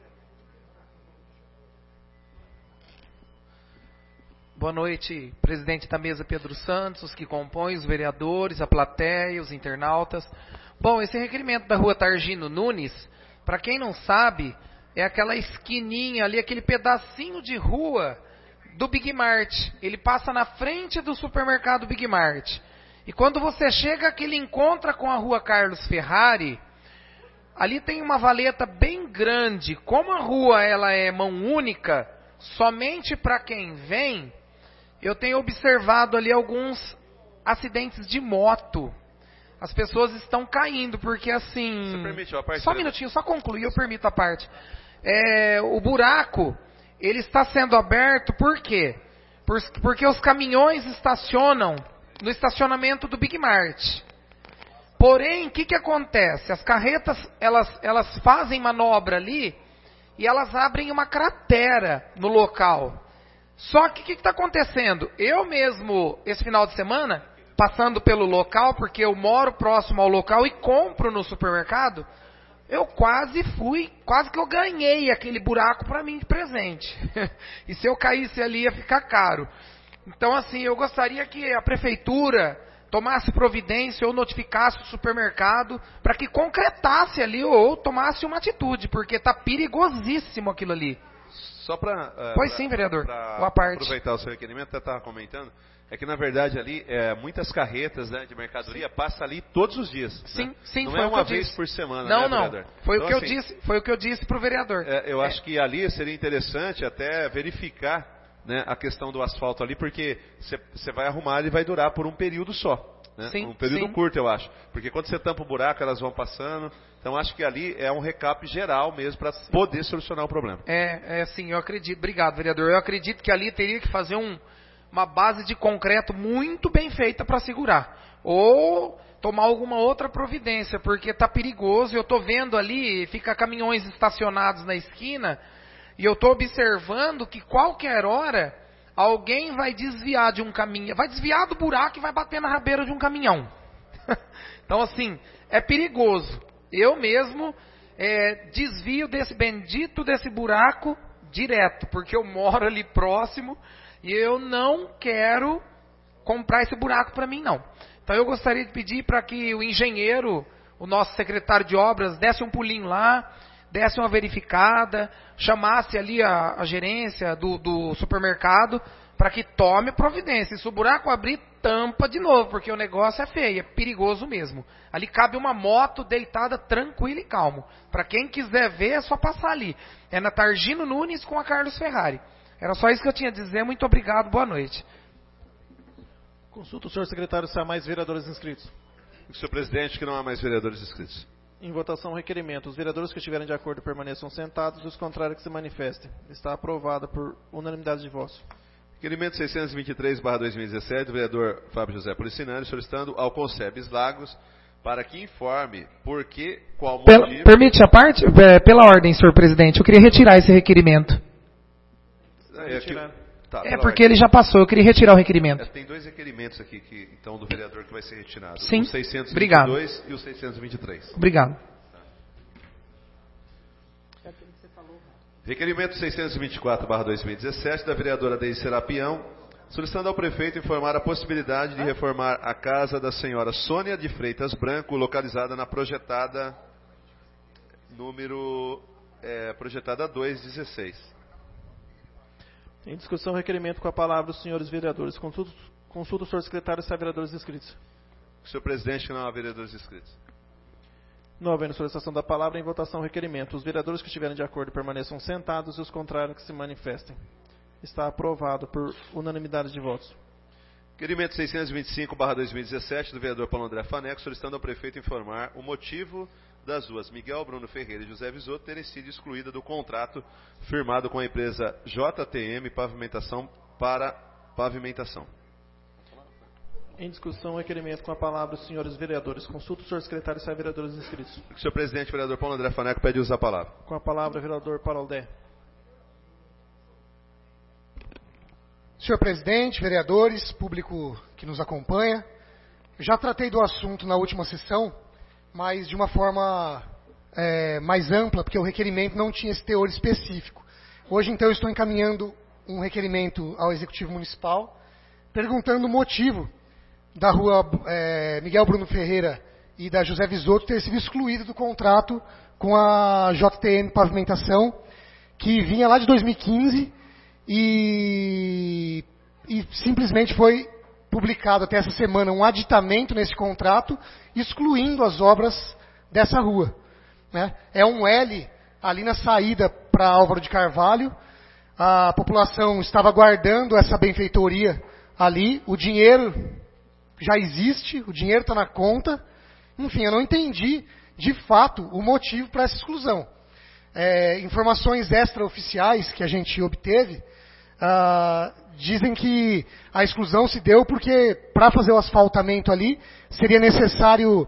Boa noite, presidente da mesa Pedro Santos, os que compõem, os vereadores, a plateia, os internautas. Bom, esse requerimento da rua Targino Nunes Para quem não sabe, é aquela esquininha ali, aquele pedacinho de rua do Big Mart. Ele passa na frente do supermercado Big Mart. E quando você chega, que ele encontra com a rua Carlos Ferrari, ali tem uma valeta bem grande. Como a rua ela é mão única, somente para quem vem, eu tenho observado ali alguns acidentes de moto. As pessoas estão caindo, porque assim... Você permite a parte? Só um minutinho, só concluir, eu permito a parte. O buraco, ele está sendo aberto por quê? Porque os caminhões estacionam no estacionamento do Big Mart. Porém, o que acontece? As carretas, elas fazem manobra ali e elas abrem uma cratera no local. Só que o que está acontecendo? Eu mesmo, esse final de semana, passando pelo local, porque eu moro próximo ao local e compro no supermercado, eu quase que eu ganhei aquele buraco para mim de presente. E se eu caísse ali ia ficar caro. Então assim, eu gostaria que a prefeitura tomasse providência ou notificasse o supermercado para que concretasse ali ou tomasse uma atitude, porque está perigosíssimo aquilo ali. Só para... Pois sim, vereador. Boa parte. Aproveitar o seu requerimento, até estava comentando, é que na verdade ali, muitas carretas, né, de mercadoria passam ali todos os dias. Sim, né? sim. Não é uma vez por semana, não, né, vereador? Foi então, o que eu disse. Foi o que eu disse para o vereador. Eu acho que ali seria interessante até verificar, né, a questão do asfalto ali, porque você vai arrumar, ele vai durar por um período só. Né? Sim, um período sim. curto, eu acho. Porque quando você tampa o buraco, elas vão passando. Então, acho que ali é um recap geral mesmo para poder solucionar o problema. Sim, eu acredito. Obrigado, vereador. Eu acredito que ali teria que fazer uma base de concreto muito bem feita para segurar. Ou tomar alguma outra providência, porque está perigoso. Eu estou vendo ali, fica caminhões estacionados na esquina, e eu estou observando que qualquer hora alguém vai desviar de um caminhão, vai desviar do buraco e vai bater na rabeira de um caminhão. Então, assim, é perigoso. Eu mesmo desvio desse buraco direto, porque eu moro ali próximo e eu não quero comprar esse buraco para mim, não. Então, eu gostaria de pedir para que o engenheiro, o nosso secretário de obras, desse um pulinho lá, desse uma verificada, chamasse ali a gerência do supermercado para que tome providência. E se o buraco abrir, tampa de novo, porque o negócio é feio, é perigoso mesmo. Ali cabe uma moto deitada tranquila e calmo. Para quem quiser ver, é só passar ali. É na Targino Nunes com a Carlos Ferrari. Era só isso que eu tinha a dizer. Muito obrigado, boa noite. Consulta o senhor secretário se há mais vereadores inscritos. Senhor presidente, que não há mais vereadores inscritos. Em votação, o requerimento. Os vereadores que estiverem de acordo permaneçam sentados e os contrários que se manifestem. Está aprovada por unanimidade de votos. Requerimento 623/2017, do vereador Fábio José Policinari, solicitando ao Concebes Lagos para que informe por que, qual motivo... Permite a parte? Pela ordem, senhor presidente, eu queria retirar esse requerimento. Porque ordem. ele já passou, eu queria retirar o requerimento. Tem dois requerimentos aqui, então, do vereador que vai ser retirado. Sim, o 622 obrigado. E o 623. Obrigado. Requerimento 624/2017, da vereadora Deise Serapião, solicitando ao prefeito informar a possibilidade de reformar a casa da senhora Sônia de Freitas Branco, localizada na projetada projetada 216. Em discussão, requerimento com a palavra os senhores vereadores. Consulta o senhor secretário se há vereadores inscritos. Senhor presidente, que não há vereadores inscritos. Não havendo solicitação da palavra, em votação o requerimento. Os vereadores que estiverem de acordo permaneçam sentados e os contrários que se manifestem. Está aprovado por unanimidade de votos. Requerimento 625/2017, do vereador Paulo André Faneco, solicitando ao prefeito informar o motivo das ruas Miguel Bruno Ferreira e José Visoto terem sido excluídas do contrato firmado com a empresa JTM Pavimentação para pavimentação. Em discussão, requerimento com a palavra os senhores vereadores. Consulta o senhor secretário se há vereadores inscritos. Senhor presidente, o vereador Paulo André Faneco pede uso da palavra. Com a palavra, vereador Paulo Aldé. Senhor presidente, vereadores, público que nos acompanha, já tratei do assunto na última sessão, mas de uma forma mais ampla, porque o requerimento não tinha esse teor específico. Hoje, então, eu estou encaminhando um requerimento ao Executivo Municipal, perguntando o motivo da rua Miguel Bruno Ferreira e da José Visotto ter sido excluído do contrato com a JTM Pavimentação, que vinha lá de 2015 e simplesmente foi publicado até essa semana um aditamento nesse contrato, excluindo as obras dessa rua. Né? É um L ali na saída para Álvaro de Carvalho. A população estava aguardando essa benfeitoria ali. O dinheiro já existe, o dinheiro está na conta. Enfim, eu não entendi, de fato, o motivo para essa exclusão. Informações extraoficiais que a gente obteve dizem que a exclusão se deu porque, para fazer o asfaltamento ali, seria necessário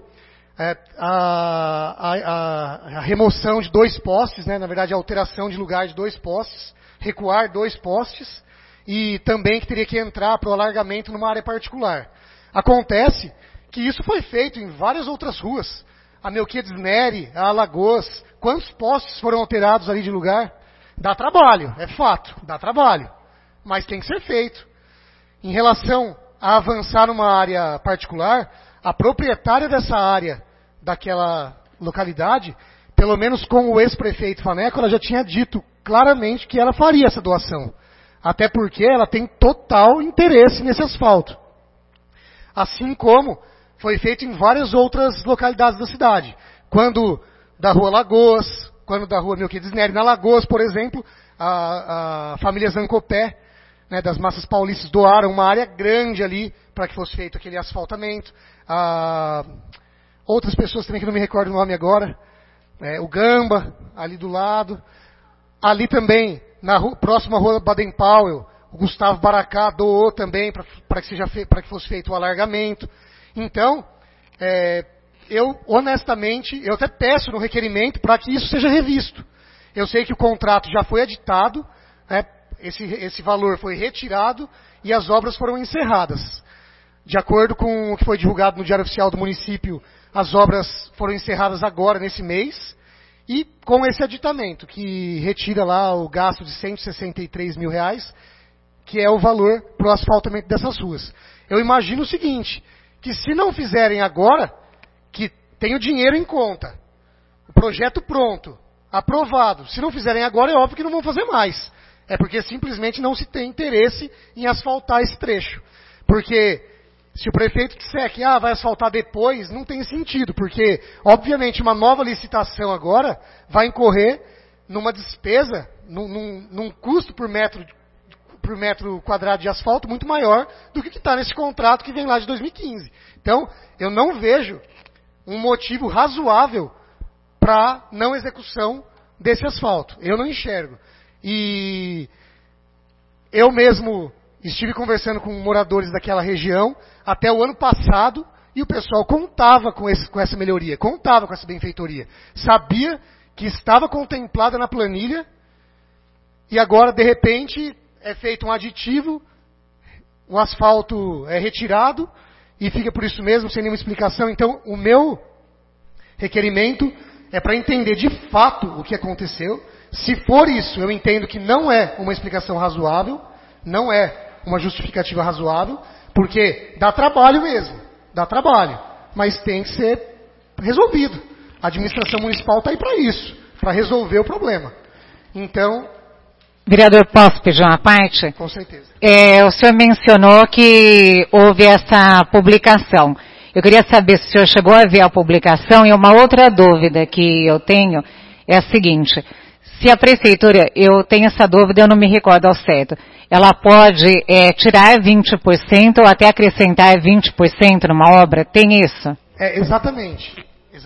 a remoção de 2 postes, né? Na verdade, a alteração de lugar de 2 postes, recuar 2 postes, e também que teria que entrar para o alargamento numa área particular. Acontece que isso foi feito em várias outras ruas. A Melquiades Neri, a Alagoas, quantos postes foram alterados ali de lugar? Dá trabalho, é fato, dá trabalho. Mas tem que ser feito. Em relação a avançar numa área particular, a proprietária dessa área, daquela localidade, pelo menos com o ex-prefeito Faneco, ela já tinha dito claramente que ela faria essa doação. Até porque ela tem total interesse nesse asfalto. Assim como foi feito em várias outras localidades da cidade. Quando da Rua Lagoas, quando da Rua Melquiades Neri, na Lagoas, por exemplo, a família Zancopé, né, das Massas Paulistas, doaram uma área grande ali para que fosse feito aquele asfaltamento. Outras pessoas também que não me recordo o nome agora, o Gamba, ali do lado. Ali também, próxima à Rua Baden-Powell, o Gustavo Baracá doou também para que fosse feito o alargamento. Então, eu honestamente, eu até peço no requerimento para que isso seja revisto. Eu sei que o contrato já foi editado, né, esse valor foi retirado e as obras foram encerradas. De acordo com o que foi divulgado no Diário Oficial do município, as obras foram encerradas agora, nesse mês, e com esse aditamento, que retira lá o gasto de R$163 mil, que é o valor para o asfaltamento dessas ruas. Eu imagino o seguinte, que se não fizerem agora, que tem o dinheiro em conta, o projeto pronto, aprovado, se não fizerem agora, é óbvio que não vão fazer mais. É porque simplesmente não se tem interesse em asfaltar esse trecho. Porque se o prefeito disser que vai asfaltar depois, não tem sentido. Porque, obviamente, uma nova licitação agora vai incorrer numa despesa, num custo por metro quadrado de asfalto muito maior do que está nesse contrato que vem lá de 2015. Então, eu não vejo um motivo razoável para não execução desse asfalto. Eu não enxergo. E eu mesmo estive conversando com moradores daquela região até o ano passado e o pessoal contava com essa melhoria, contava com essa benfeitoria. Sabia que estava contemplada na planilha e agora, de repente, é feito um aditivo, o asfalto é retirado e fica por isso mesmo, sem nenhuma explicação. Então, o meu requerimento é para entender de fato o que aconteceu. Se for isso, eu entendo que não é uma explicação razoável, não é uma justificativa razoável, porque dá trabalho mesmo, dá trabalho, mas tem que ser resolvido. A administração municipal está aí para isso, para resolver o problema. Então... Vereador, posso pedir uma parte? Com certeza. O senhor mencionou que houve essa publicação. Eu queria saber se o senhor chegou a ver a publicação, e uma outra dúvida que eu tenho é a seguinte: se a prefeitura, eu tenho essa dúvida, eu não me recordo ao certo, ela pode tirar 20% ou até acrescentar 20% numa obra? Tem isso? Exatamente.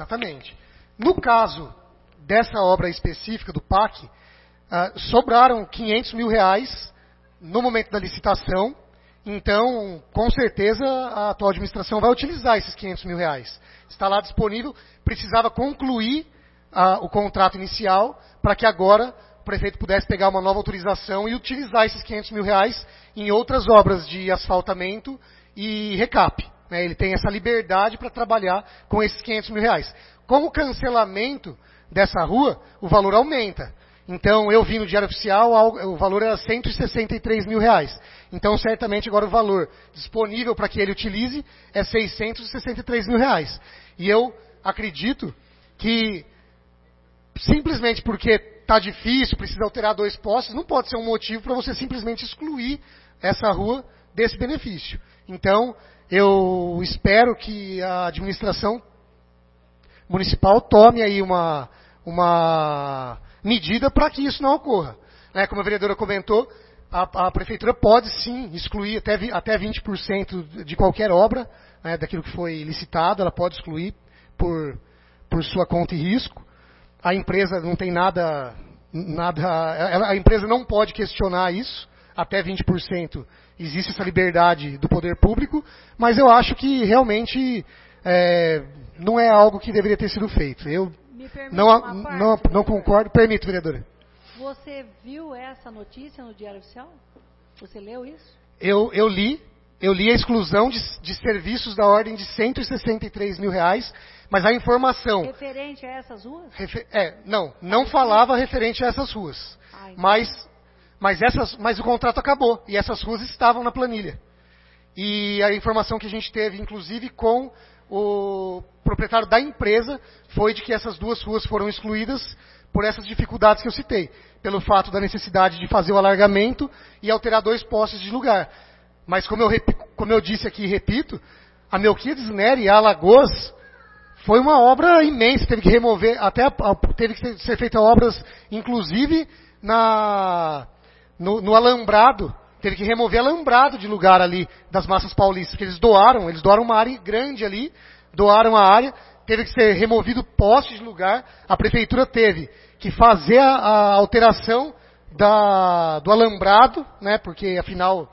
No caso dessa obra específica do PAC, sobraram R$500 mil no momento da licitação. Então, com certeza, a atual administração vai utilizar esses R$500 mil. Está lá disponível, precisava concluir o contrato inicial para que agora o prefeito pudesse pegar uma nova autorização e utilizar esses R$500 mil em outras obras de asfaltamento e recap. Né? Ele tem essa liberdade para trabalhar com esses R$500 mil. Com o cancelamento dessa rua, o valor aumenta. Então, eu vi no Diário Oficial, o valor era R$163 mil. Então, certamente, agora o valor disponível para que ele utilize é R$663 mil. E eu acredito que simplesmente porque está difícil, precisa alterar 2 postes, não pode ser um motivo para você simplesmente excluir essa rua desse benefício. Então, eu espero que a administração municipal tome aí uma medida para que isso não ocorra. Como a vereadora comentou, a prefeitura pode sim excluir até 20% de qualquer obra, daquilo que foi licitado, ela pode excluir por sua conta e risco. A empresa não tem nada, a empresa não pode questionar isso, até 20% existe essa liberdade do poder público, mas eu acho que realmente não é algo que deveria ter sido feito. Eu não concordo. Permito, vereadora. Você viu essa notícia no Diário Oficial? Você leu isso? Eu li a exclusão de serviços da ordem de R$163 mil, mas a informação... Referente a essas ruas? Não falava referente a essas ruas. Mas o contrato acabou, e essas ruas estavam na planilha. E a informação que a gente teve, inclusive, com o proprietário da empresa, foi de que essas 2 ruas foram excluídas por essas dificuldades que eu citei. Pelo fato da necessidade de fazer o alargamento e alterar 2 postes de lugar. Mas como eu disse aqui e repito, a Melquiades Neri, a Alagoas, foi uma obra imensa, teve que remover, teve que ser feitas obras, inclusive no alambrado, teve que remover alambrado de lugar ali das Massas Paulistas, que eles doaram uma área grande ali, doaram a área, teve que ser removido poste de lugar, a prefeitura teve que fazer a alteração do alambrado, porque afinal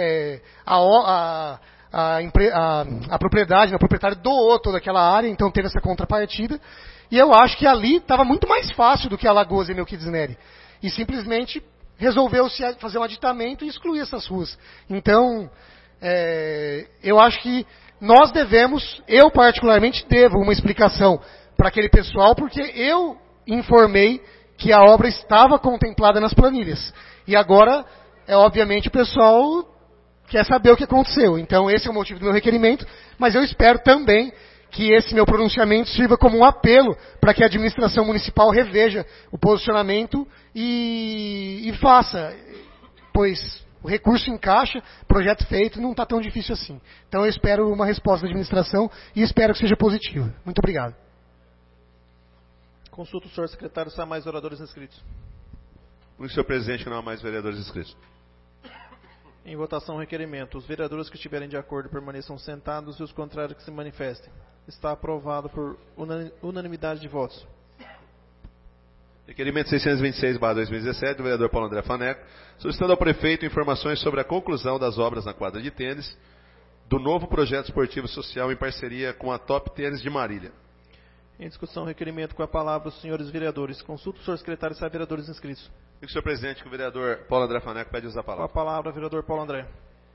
a propriedade, o proprietário doou toda aquela área, então teve essa contrapartida. E eu acho que ali estava muito mais fácil do que Alagoas e Melquiades Neri. E simplesmente resolveu-se fazer um aditamento e excluir essas ruas. Então, eu acho que nós devemos, eu particularmente devo uma explicação para aquele pessoal, porque eu informei que a obra estava contemplada nas planilhas. E agora, obviamente, o pessoal quer saber o que aconteceu. Então, esse é o motivo do meu requerimento, mas eu espero também que esse meu pronunciamento sirva como um apelo para que a administração municipal reveja o posicionamento e faça, pois o recurso encaixa, projeto feito, não está tão difícil assim. Então, eu espero uma resposta da administração e espero que seja positiva. Muito obrigado. Consulta o senhor secretário se há mais oradores inscritos. Senhor presidente, que não há mais vereadores inscritos. Em votação, requerimento. Os vereadores que estiverem de acordo permaneçam sentados e os contrários que se manifestem. Está aprovado por unanimidade de votos. Requerimento 626/2017 do vereador Paulo André Faneco, solicitando ao prefeito informações sobre a conclusão das obras na quadra de tênis do novo projeto esportivo social em parceria com a Top Tênis de Marília. Em discussão, requerimento com a palavra os senhores vereadores. Consulta o senhor secretário se há vereadores inscritos. Senhor presidente, que o vereador Paulo André Faneco pede usar a palavra. Com a palavra, vereador Paulo André.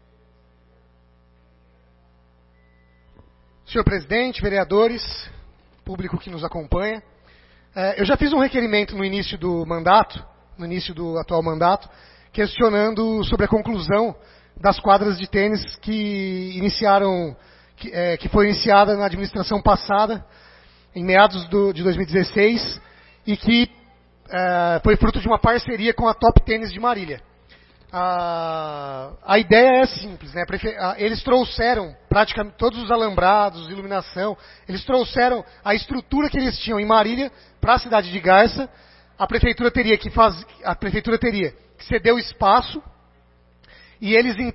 Senhor presidente, vereadores, público que nos acompanha, eu já fiz um requerimento no início do mandato, no início do atual mandato, questionando sobre a conclusão das quadras de tênis que foi iniciada na administração passada, em meados de 2016, e que foi fruto de uma parceria com a Top Tênis de Marília. A ideia é simples, eles trouxeram praticamente todos os alambrados, iluminação, eles trouxeram a estrutura que eles tinham em Marília para a cidade de Garça. A prefeitura teria que ceder o espaço e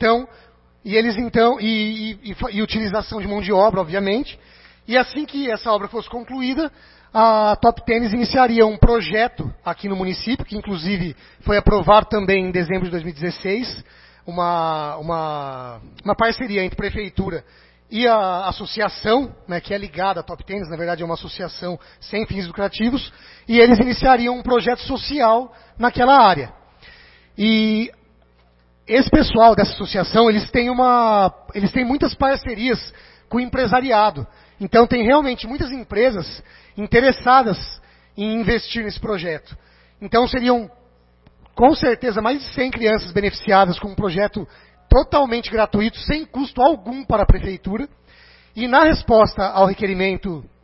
utilização de mão de obra, obviamente. E assim que essa obra fosse concluída, a Top Tênis iniciaria um projeto aqui no município, que inclusive foi aprovado também em dezembro de 2016, uma parceria entre a prefeitura e a associação, que é ligada à Top Tênis, na verdade é uma associação sem fins lucrativos, e eles iniciariam um projeto social naquela área. E esse pessoal dessa associação, eles têm muitas parcerias com o empresariado. Então, tem realmente muitas empresas interessadas em investir nesse projeto. Então, seriam, com certeza, mais de 100 crianças beneficiadas com um projeto totalmente gratuito, sem custo algum para a prefeitura. E na resposta ao requerimento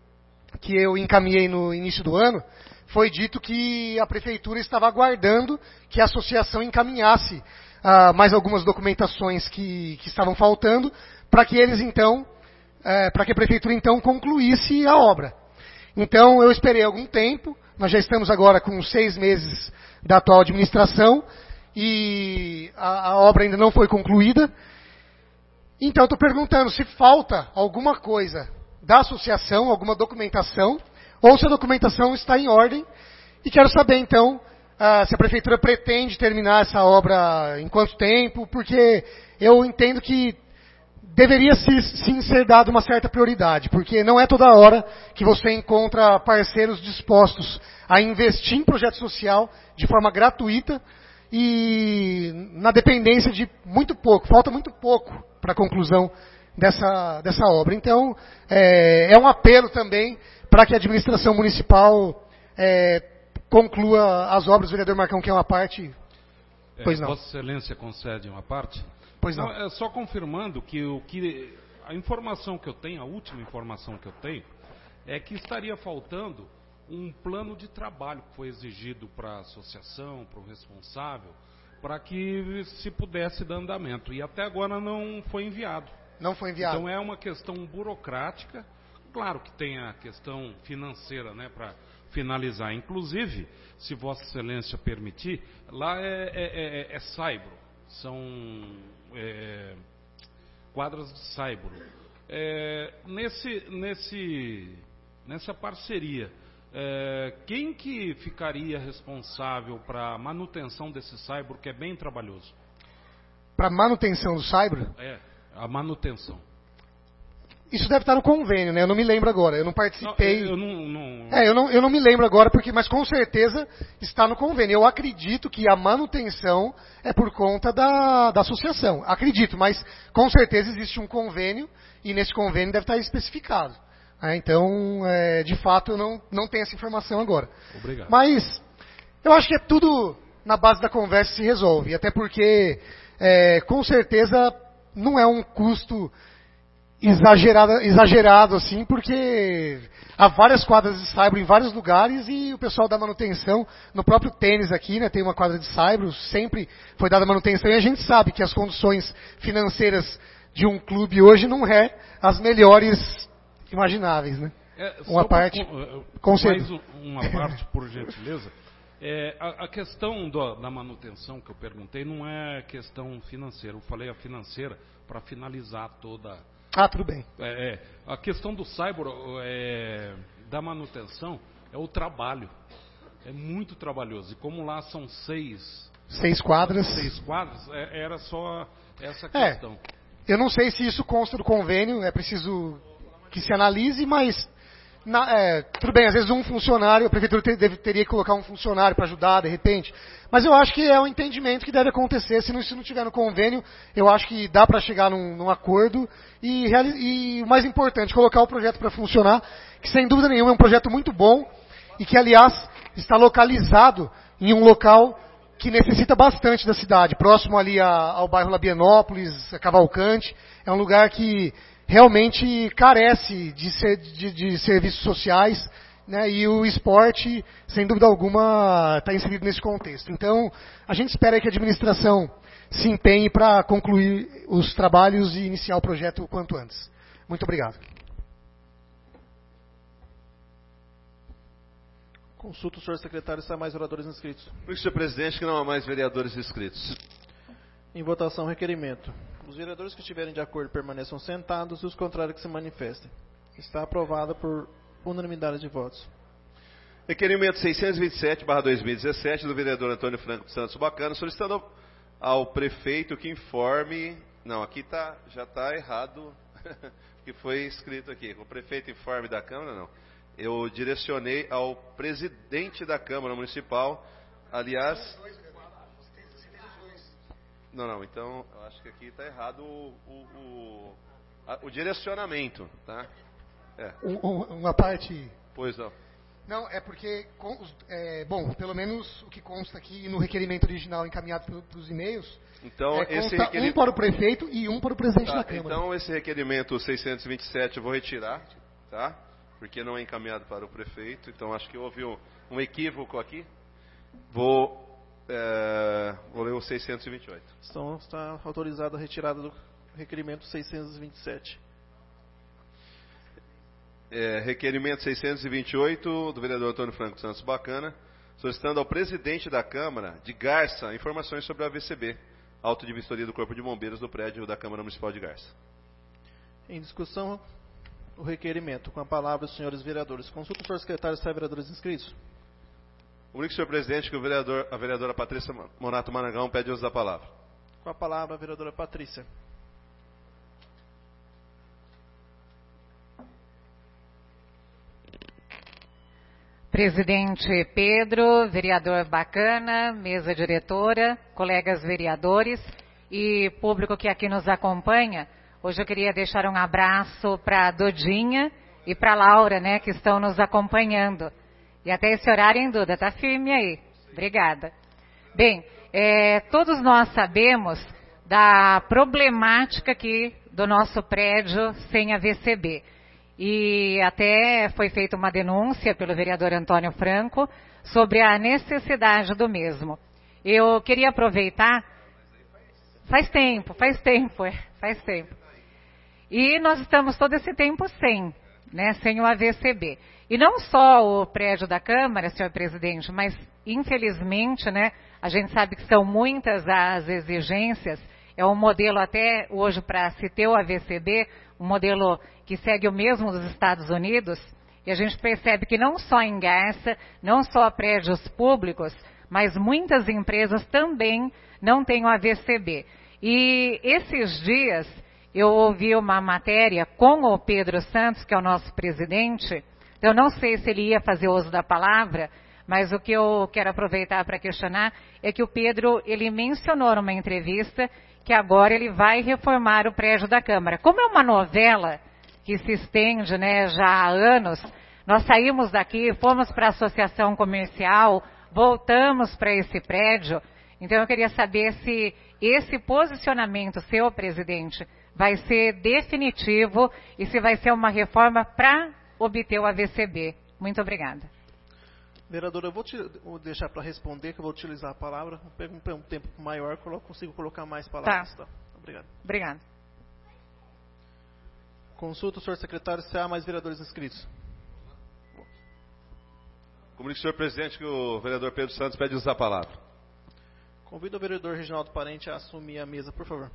que eu encaminhei no início do ano, foi dito que a prefeitura estava aguardando que a associação encaminhasse mais algumas documentações que estavam faltando, para que eles então, para que a prefeitura então concluísse a obra. Então eu esperei algum tempo, nós já estamos agora com 6 meses da atual administração e a obra ainda não foi concluída. Então eu estou perguntando se falta alguma coisa da associação, alguma documentação, ou se a documentação está em ordem. E quero saber então se a prefeitura pretende terminar essa obra em quanto tempo, porque eu entendo que deveria sim ser dado uma certa prioridade, porque não é toda hora que você encontra parceiros dispostos a investir em projeto social de forma gratuita e na dependência de muito pouco, falta muito pouco para a conclusão dessa obra. Então, é um apelo também para que a administração municipal conclua as obras. O vereador Marcão quer uma parte? Pois não. Vossa Excelência concede uma parte? Pois não. É só confirmando que a informação que eu tenho, a última informação que eu tenho, é que estaria faltando um plano de trabalho que foi exigido para a associação, para o responsável, para que se pudesse dar andamento. E até agora não foi enviado. Não foi enviado. Então é uma questão burocrática. Claro que tem a questão financeira, né, para finalizar. Inclusive, se Vossa Excelência permitir, lá é saibro. São quadras de saibro. Nessa parceria, quem que ficaria responsável para a manutenção desse saibro, que é bem trabalhoso? Para manutenção do saibro? A manutenção. Isso deve estar no convênio, né? Eu não me lembro agora. Eu não participei. Eu não me lembro agora, mas com certeza está no convênio. Eu acredito que a manutenção é por conta da associação. Acredito, mas com certeza existe um convênio e nesse convênio deve estar especificado. Então, de fato, eu não tenho essa informação agora. Obrigado. Mas eu acho que é tudo na base da conversa se resolve. Até porque, com certeza, não é um custo exagerado assim, porque há várias quadras de saibro em vários lugares e o pessoal dá manutenção. No próprio tênis aqui, né, tem uma quadra de saibro, sempre foi dada manutenção e a gente sabe que as condições financeiras de um clube hoje não é as melhores imagináveis, né? Uma parte, mais uma parte, por gentileza. A questão da manutenção que eu perguntei não é questão financeira. Eu falei a financeira para finalizar toda. Tudo bem. A questão do cyber, da manutenção, é o trabalho. É muito trabalhoso. E como lá são 6 quadras. 6 quadras, era só essa questão. Eu não sei se isso consta do convênio, é preciso que se analise, mas tudo bem, às vezes um funcionário, a prefeitura teria que colocar um funcionário para ajudar, de repente. Mas eu acho que é um entendimento que deve acontecer. Se não tiver no convênio, eu acho que dá para chegar num acordo e o mais importante, colocar o projeto para funcionar, que sem dúvida nenhuma é um projeto muito bom e que, aliás, está localizado em um local que necessita bastante da cidade, próximo ali ao bairro Labienópolis, a Cavalcante. É um lugar que realmente carece de serviços sociais, né, e o esporte, sem dúvida alguma, está inserido nesse contexto. Então, a gente espera que a administração se empenhe para concluir os trabalhos e iniciar o projeto o quanto antes. Muito obrigado. Consulta o senhor secretário se há mais oradores inscritos. Senhor presidente, que não há mais vereadores inscritos. Em votação, requerimento. Os vereadores que estiverem de acordo permaneçam sentados e os contrários que se manifestem. Está aprovada por unanimidade de votos. Requerimento 627/2017 do vereador Antônio Franco dos Santos Bacana, solicitando ao prefeito que informe... Não, aqui já está errado o que foi escrito aqui. O prefeito informe da Câmara, não. Eu direcionei ao presidente da Câmara Municipal, aliás... Não, então eu acho que aqui está errado o direcionamento, tá? Uma parte... Pois não. Não, é porque, bom, pelo menos o que consta aqui no requerimento original encaminhado pelos e-mails, então, consta um para o prefeito e um para o presidente da Câmara. Então esse requerimento 627 eu vou retirar, tá? porque não é encaminhado para o prefeito, então acho que houve um equívoco aqui. Vou ler o 628. Está autorizada a retirada do requerimento 627. Requerimento 628 do vereador Antônio Franco Santos Bacana, solicitando ao presidente da Câmara de Garça informações sobre a AVCB, auto de vistoria do Corpo de Bombeiros do prédio da Câmara Municipal de Garça. Em discussão, o requerimento. Com a palavra, os senhores vereadores. Consulta o senhor secretário se há vereadores inscritos. Comunique, senhor presidente, que a vereadora Patrícia Monato Marangão pede uso da palavra. Com a palavra, a vereadora Patrícia. Presidente Pedro, vereador Bacana, mesa diretora, colegas vereadores e público que aqui nos acompanha. Hoje eu queria deixar um abraço para a Dodinha e para a Laura, né, que estão nos acompanhando. E até esse horário, hein, Duda? Tá firme aí. Obrigada. Bem, todos nós sabemos da problemática aqui do nosso prédio sem AVCB. E até foi feita uma denúncia pelo vereador Antônio Franco sobre a necessidade do mesmo. Eu queria aproveitar... Faz tempo. E nós estamos todo esse tempo sem o AVCB. E não só o prédio da Câmara, senhor presidente, mas infelizmente, né, a gente sabe que são muitas as exigências. É um modelo até hoje para se ter o AVCB, um modelo que segue o mesmo dos Estados Unidos. E a gente percebe que não só em Garça, não só prédios públicos, mas muitas empresas também não têm o AVCB. E esses dias eu ouvi uma matéria com o Pedro Santos, que é o nosso presidente. Eu não sei se ele ia fazer uso da palavra, mas o que eu quero aproveitar para questionar é que o Pedro, ele mencionou numa entrevista que agora ele vai reformar o prédio da Câmara. Como é uma novela que se estende, né, já há anos, nós saímos daqui, fomos para a associação comercial, voltamos para esse prédio. Então eu queria saber se esse posicionamento, seu presidente, vai ser definitivo e se vai ser uma reforma para obter o AVCB. Muito obrigada. Vereadora, eu vou deixar para responder, que eu vou utilizar a palavra. Eu pego um tempo maior, consigo colocar mais palavras. Tá. Obrigado. Obrigado. Consulta o senhor secretário se há mais vereadores inscritos. Comunique, senhor presidente, que o vereador Pedro Santos pede usar a palavra. Convido o vereador Reginaldo Parente a assumir a mesa, por favor.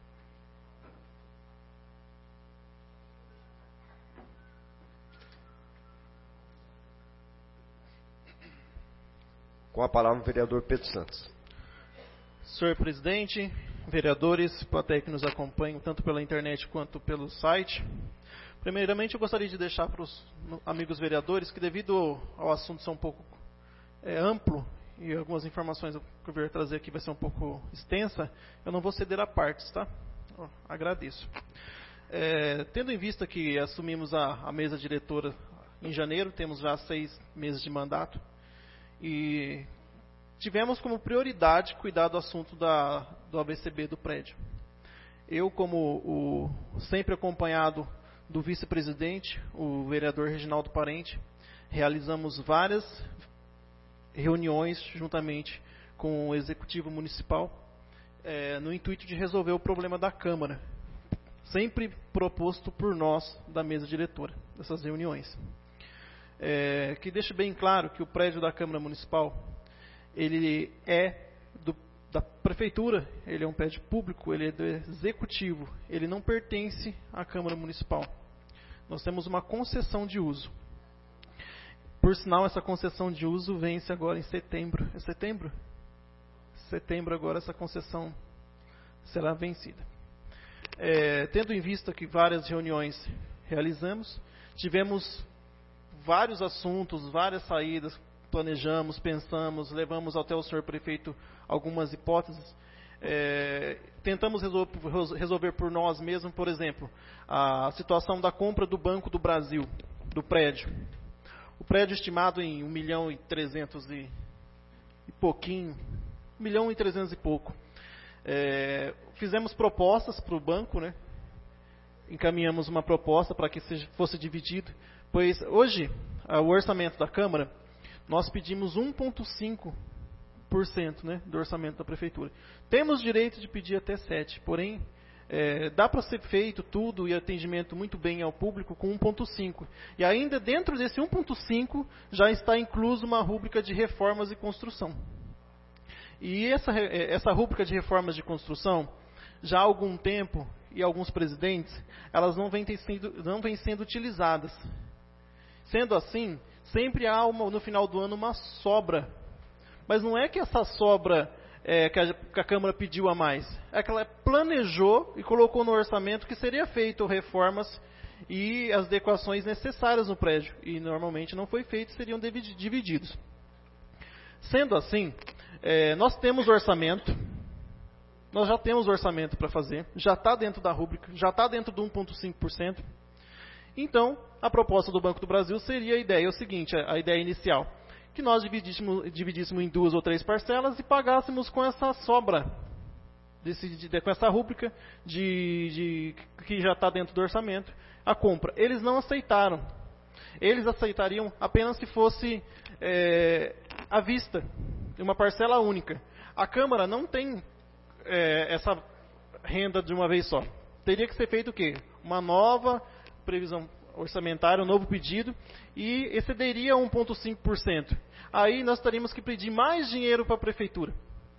Com a palavra o vereador Pedro Santos. Senhor presidente, vereadores, plateia que nos acompanham tanto pela internet quanto pelo site. Primeiramente, eu gostaria de deixar para os amigos vereadores que, devido ao assunto ser um pouco amplo e algumas informações que eu vou trazer aqui vai ser um pouco extensa, eu não vou ceder a partes, tá? Agradeço. Tendo em vista que assumimos a mesa diretora em janeiro, temos já 6 meses de mandato, e tivemos como prioridade cuidar do assunto do AVCB do prédio. Eu, como sempre acompanhado do vice-presidente, o vereador Reginaldo Parente, realizamos várias reuniões juntamente com o executivo municipal, no intuito de resolver o problema da Câmara, sempre proposto por nós da mesa diretora dessas reuniões. Que deixe bem claro que o prédio da Câmara Municipal, ele é da Prefeitura, ele é um prédio público, ele é do Executivo, ele não pertence à Câmara Municipal. Nós temos uma concessão de uso. Por sinal, essa concessão de uso vence agora em setembro. É setembro? Setembro agora essa concessão será vencida. Tendo em vista que várias reuniões realizamos, tivemos vários assuntos, várias saídas, planejamos, pensamos, levamos até o senhor prefeito algumas hipóteses, tentamos resolver por nós mesmos, por exemplo, a situação da compra do Banco do Brasil, do prédio. O prédio estimado em 1.300.000 e pouquinho, 1.300.000 e pouco. Fizemos propostas para o banco, né? Encaminhamos uma proposta para que fosse dividido, Pois hoje, o orçamento da Câmara, nós pedimos 1,5%, né, do orçamento da Prefeitura. Temos direito de pedir até 7%, porém, dá para ser feito tudo e atendimento muito bem ao público com 1,5%. E ainda dentro desse 1,5% já está incluso uma rúbrica de reformas e construção. E essa rúbrica de reformas de construção, já há algum tempo, e alguns presidentes, elas não vêm sendo utilizadas. Sendo assim, sempre há no final do ano uma sobra. Mas não é que essa sobra que a Câmara pediu a mais. É que ela planejou e colocou no orçamento que seria feito reformas e as adequações necessárias no prédio. E normalmente não foi feito, seriam divididos. Sendo assim, nós temos orçamento, nós já temos orçamento para fazer, já está dentro da rúbrica, já está dentro do 1,5%. Então, a proposta do Banco do Brasil seria a ideia, a ideia inicial, que nós dividíssemos em 2 ou 3 parcelas e pagássemos com essa sobra, com essa rúbrica que já está dentro do orçamento, a compra. Eles não aceitaram. Eles aceitariam apenas se fosse à vista, uma parcela única. A Câmara não tem essa renda de uma vez só. Teria que ser feito o quê? Uma nova previsão orçamentária, um novo pedido, e excederia 1,5%. Aí nós teríamos que pedir mais dinheiro para a Prefeitura.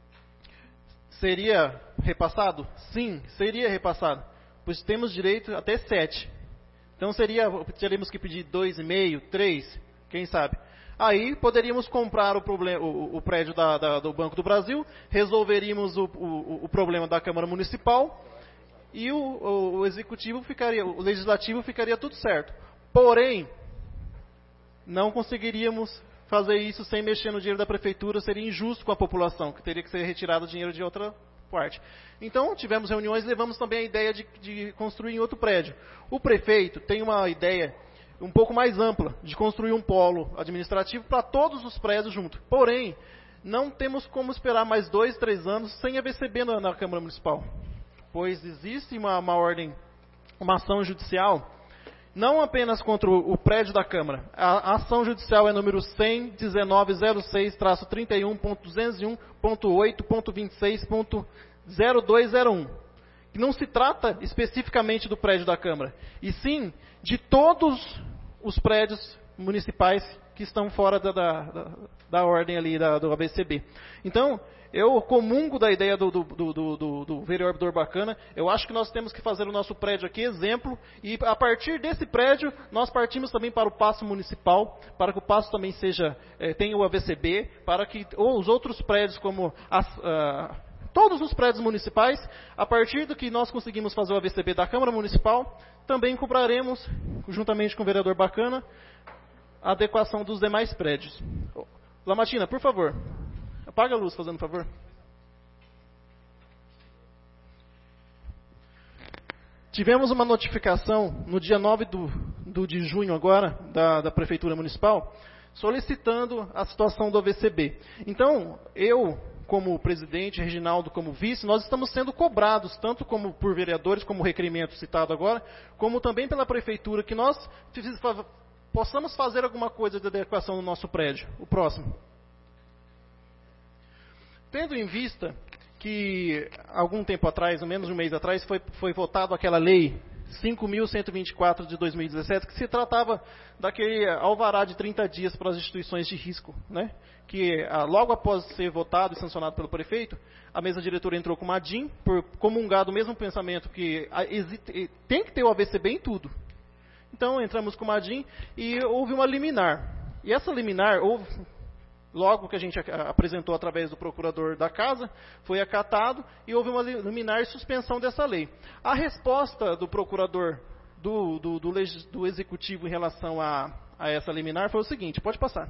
Seria repassado? Sim, seria repassado. Pois temos direito até 7%. Então teríamos que pedir 2,5%, 3%, quem sabe. Aí poderíamos comprar o prédio do Banco do Brasil, resolveríamos o problema da Câmara Municipal e o Legislativo ficaria tudo certo. Porém, não conseguiríamos fazer isso sem mexer no dinheiro da Prefeitura, seria injusto com a população, que teria que ser retirado o dinheiro de outra parte. Então, tivemos reuniões e levamos também a ideia de construir em outro prédio. O prefeito tem uma ideia um pouco mais ampla, de construir um polo administrativo para todos os prédios juntos. Porém, não temos como esperar mais 2, 3 anos sem AVCB na Câmara Municipal. Pois existe uma ação judicial, não apenas contra o prédio da Câmara. A ação judicial é número 100.1906-31.201.8.26.0201. Que não se trata especificamente do prédio da Câmara, e sim de todos os prédios municipais que estão fora da ordem ali do AVCB. Então, eu comungo da ideia do vereador Bacana. Eu acho que nós temos que fazer o nosso prédio aqui exemplo, e a partir desse prédio nós partimos também para o Paço Municipal, para que o Paço também tenha o AVCB, para que os outros prédios como todos os prédios municipais, a partir do que nós conseguimos fazer o AVCB da Câmara Municipal, também cobraremos, juntamente com o vereador Bacana, a adequação dos demais prédios. Lamatina, por favor, apaga a luz, fazendo favor. Tivemos uma notificação no dia 9 de junho agora, da Prefeitura Municipal, solicitando a situação do AVCB. Então, eu, como presidente, Reginaldo como vice, nós estamos sendo cobrados, tanto como por vereadores, como o requerimento citado agora, como também pela Prefeitura, que nós possamos fazer alguma coisa de adequação no nosso prédio. O próximo. Tendo em vista que, algum tempo atrás, menos de um mês atrás, foi votada aquela lei 5.124 de 2017, que se tratava daquele alvará de 30 dias para as instituições de risco, né? Que logo após ser votado e sancionado pelo prefeito, a mesa diretora entrou com uma ADIM, por comungar do mesmo pensamento que tem que ter o AVCB em tudo. Então entramos com uma ADIM e houve uma liminar. E essa liminar, logo que a gente apresentou através do procurador da casa, foi acatado e houve uma liminar e suspensão dessa lei. A resposta do procurador do executivo em relação a essa liminar foi o seguinte, pode passar.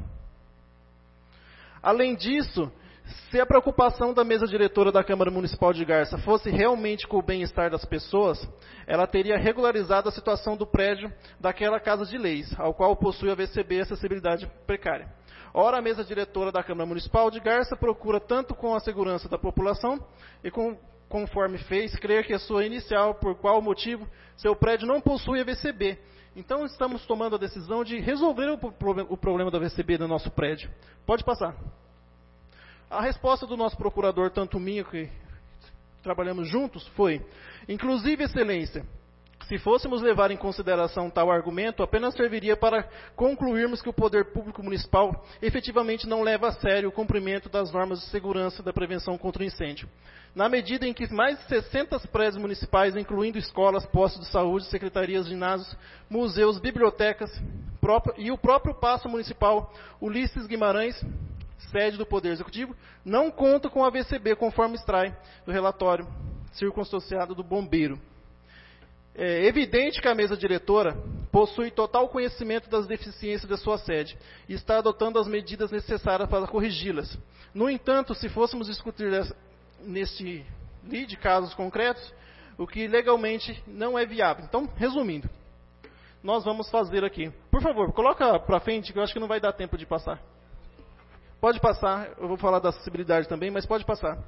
Além disso, se a preocupação da mesa diretora da Câmara Municipal de Garça fosse realmente com o bem-estar das pessoas, ela teria regularizado a situação do prédio daquela Casa de Leis, ao qual possui a AVCB e acessibilidade precária. Ora, a mesa diretora da Câmara Municipal de Garça procura tanto com a segurança da população e conforme fez, crer que a sua inicial, por qual motivo, seu prédio não possui AVCB. Então estamos tomando a decisão de resolver o problema do AVCB no nosso prédio. Pode passar. A resposta do nosso procurador, tanto minha que trabalhamos juntos, foi: inclusive, excelência, se fôssemos levar em consideração tal argumento, apenas serviria para concluirmos que o poder público municipal efetivamente não leva a sério o cumprimento das normas de segurança da prevenção contra o incêndio. Na medida em que mais de 60 prédios municipais, incluindo escolas, postos de saúde, secretarias, ginásios, museus, bibliotecas e o próprio Paço Municipal Ulisses Guimarães, sede do Poder Executivo, não conta com a AVCB, conforme extrai do relatório circunstanciado do bombeiro. É evidente que a mesa diretora possui total conhecimento das deficiências da sua sede e está adotando as medidas necessárias para corrigi-las. No entanto, se fôssemos discutir neste de casos concretos, o que legalmente não é viável. Então, resumindo, nós vamos fazer aqui. Por favor, coloca para frente, que eu acho que não vai dar tempo de passar. Pode passar, eu vou falar da acessibilidade também, mas pode passar.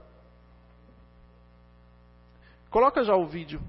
Coloca já o vídeo.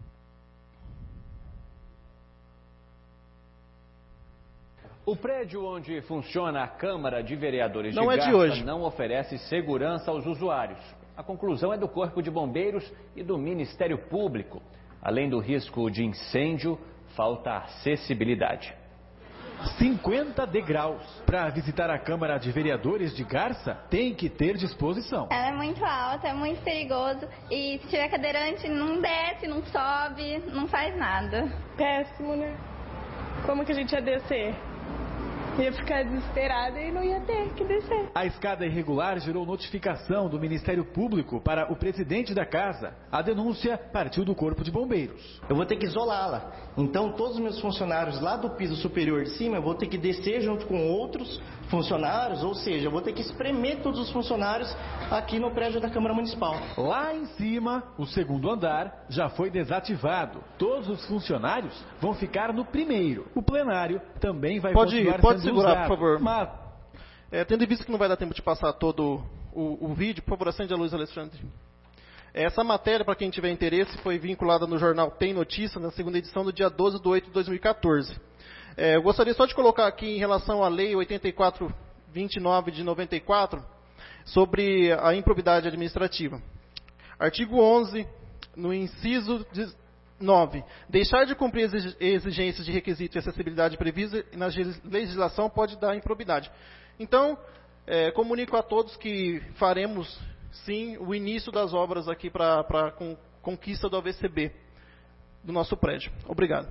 O prédio onde funciona a Câmara de Vereadores não de Garça de hoje. Não oferece segurança aos usuários. A conclusão é do Corpo de Bombeiros e do Ministério Público. Além do risco de incêndio, falta acessibilidade. 50 degraus. Para visitar a Câmara de Vereadores de Garça, tem que ter disposição. Ela é muito alta, é muito perigoso. E se tiver cadeirante, não desce, não sobe, não faz nada. Péssimo, né? Como que a gente ia descer? Ia ficar desesperada e não ia ter que descer. A escada irregular gerou notificação do Ministério Público para o presidente da casa. A denúncia partiu do Corpo de Bombeiros. Eu vou ter que isolá-la. Então, todos os meus funcionários lá do piso superior de cima, eu vou ter que descer junto com outros funcionários, ou seja, eu vou ter que espremer todos os funcionários aqui no prédio da Câmara Municipal. Lá em cima, o segundo andar já foi desativado. Todos os funcionários vão ficar no primeiro. O plenário também vai continuar Pode sendo segurar, usado. por favor. Mas, tendo em vista que não vai dar tempo de passar todo o vídeo, por favor, acende a luz, Alexandre. Essa matéria, para quem tiver interesse, foi vinculada no jornal Tem Notícia, na segunda edição do dia 12/8 de 2014. Eu gostaria só de colocar aqui em relação à Lei 8429 de 94, sobre a improbidade administrativa. Artigo 11, no inciso 9. Deixar de cumprir exigências de requisito e acessibilidade prevista na legislação pode dar improbidade. Então, comunico a todos que faremos, sim, o início das obras aqui para a conquista do AVCB do nosso prédio. Obrigado.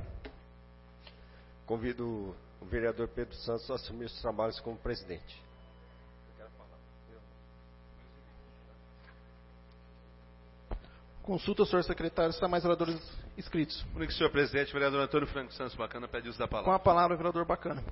Convido o vereador Pedro Santos a assumir os trabalhos como presidente. Consulta, senhor secretário, se há mais vereadores inscritos. Comunico, senhor presidente, o vereador Antônio Franco Santos Bacana pede uso da palavra. Com a palavra, vereador Bacana.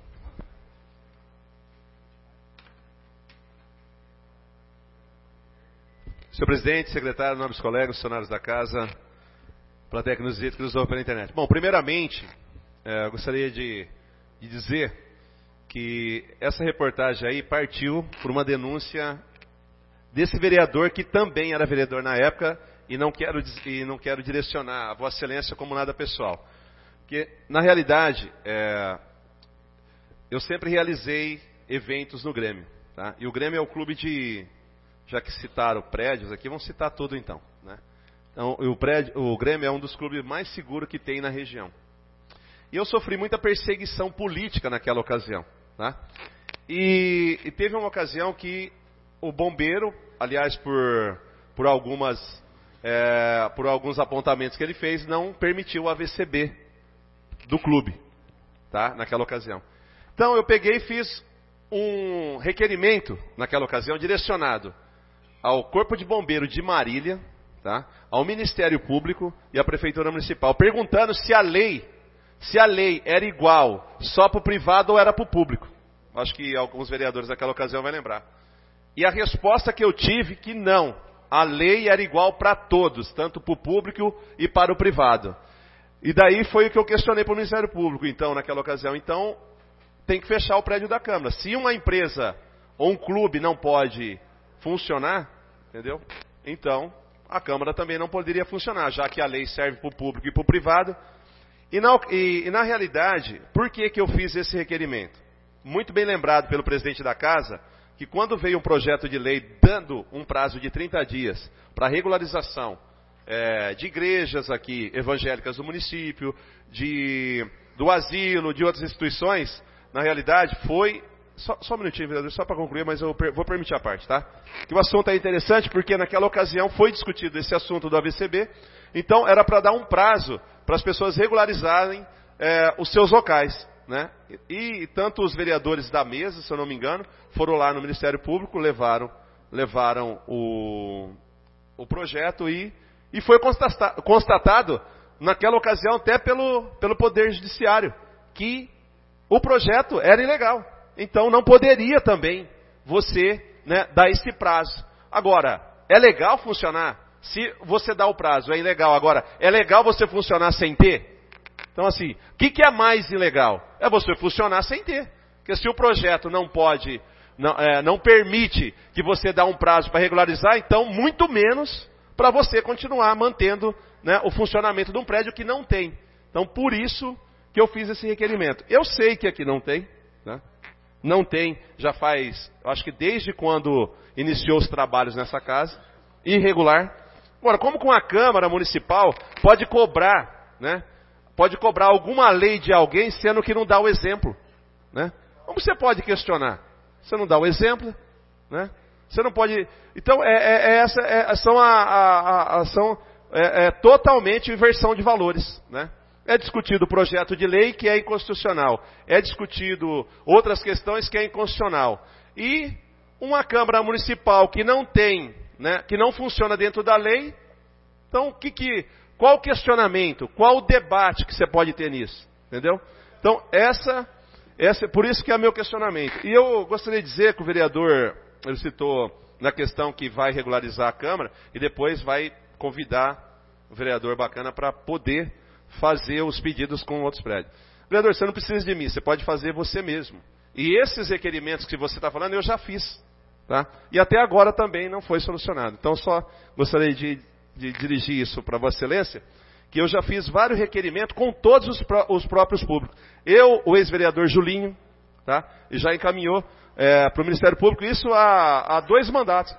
Senhor presidente, secretário, nobres colegas, funcionários da casa, plateia que nos visita, que nos ouve pela internet. Bom, primeiramente, eu gostaria de dizer que essa reportagem aí partiu por uma denúncia desse vereador, que também era vereador na época, e não quero direcionar a Vossa Excelência como nada pessoal. Porque, na realidade, eu sempre realizei eventos no Grêmio. Tá? E o Grêmio é o clube de... Já que citaram prédios aqui, vamos citar tudo então. Né? Então, o Grêmio é um dos clubes mais seguros que tem na região. E eu sofri muita perseguição política naquela ocasião. Tá? E teve uma ocasião que o bombeiro, aliás, por alguns apontamentos que ele fez, não permitiu o AVCB do clube, tá? Naquela ocasião. Então eu peguei e fiz um requerimento, naquela ocasião, direcionado ao Corpo de Bombeiro de Marília, tá? Ao Ministério Público e à Prefeitura Municipal, perguntando se a lei era igual só para o privado ou era para o público. Acho que alguns vereadores naquela ocasião vão lembrar. E a resposta que eu tive, que não. A lei era igual para todos, tanto para o público e para o privado. E daí foi o que eu questionei para o Ministério Público, então, naquela ocasião. Então, tem que fechar o prédio da Câmara. Se uma empresa ou um clube não pode funcionar, entendeu? Então, a Câmara também não poderia funcionar, já que a lei serve para o público e para o privado. E na realidade, por que eu fiz esse requerimento? Muito bem lembrado pelo presidente da casa, que quando veio um projeto de lei dando um prazo de 30 dias para regularização de igrejas aqui evangélicas do município, do asilo, de outras instituições, na realidade foi... Só um minutinho, vereador, só para concluir, mas eu vou permitir a parte, tá? Que o assunto é interessante porque naquela ocasião foi discutido esse assunto do AVCB, então era para dar um prazo para as pessoas regularizarem os seus locais, né? E tanto os vereadores da mesa, se eu não me engano, foram lá no Ministério Público, levaram o projeto e foi constatado naquela ocasião até pelo Poder Judiciário que o projeto era ilegal. Então não poderia também você, né, dar esse prazo. Agora, é legal funcionar? Se você dá o prazo, é ilegal. Agora, é legal você funcionar sem ter? Então assim, o que é mais ilegal? É você funcionar sem ter. Porque se o projeto não permite que você dá um prazo para regularizar, então muito menos para você continuar mantendo, né, o funcionamento de um prédio que não tem. Então por isso que eu fiz esse requerimento. Eu sei que aqui não tem, né? Não tem, já faz, acho que desde quando iniciou os trabalhos nessa casa, irregular. Agora, como com a Câmara Municipal pode cobrar, né? Pode cobrar alguma lei de alguém, sendo que não dá o exemplo, né? Como você pode questionar? Você não dá o exemplo, né? Você não pode... Então, são totalmente inversão de valores, né? É discutido o projeto de lei que é inconstitucional. É discutido outras questões que é inconstitucional. E uma Câmara Municipal que não tem, né, que não funciona dentro da lei, então qual o questionamento, qual o debate que você pode ter nisso? Entendeu? Então, por isso que é meu questionamento. E eu gostaria de dizer que o vereador, ele citou na questão que vai regularizar a Câmara e depois vai convidar o vereador Bacana para poder fazer os pedidos com outros prédios. Vereador, você não precisa de mim, você pode fazer você mesmo. E esses requerimentos que você está falando, eu já fiz. Tá? E até agora também não foi solucionado. Então, só gostaria de dirigir isso para Vossa Excelência, que eu já fiz vários requerimentos com todos os próprios públicos. O ex-vereador Julinho, tá? E já encaminhou para o Ministério Público isso há 2 mandatos.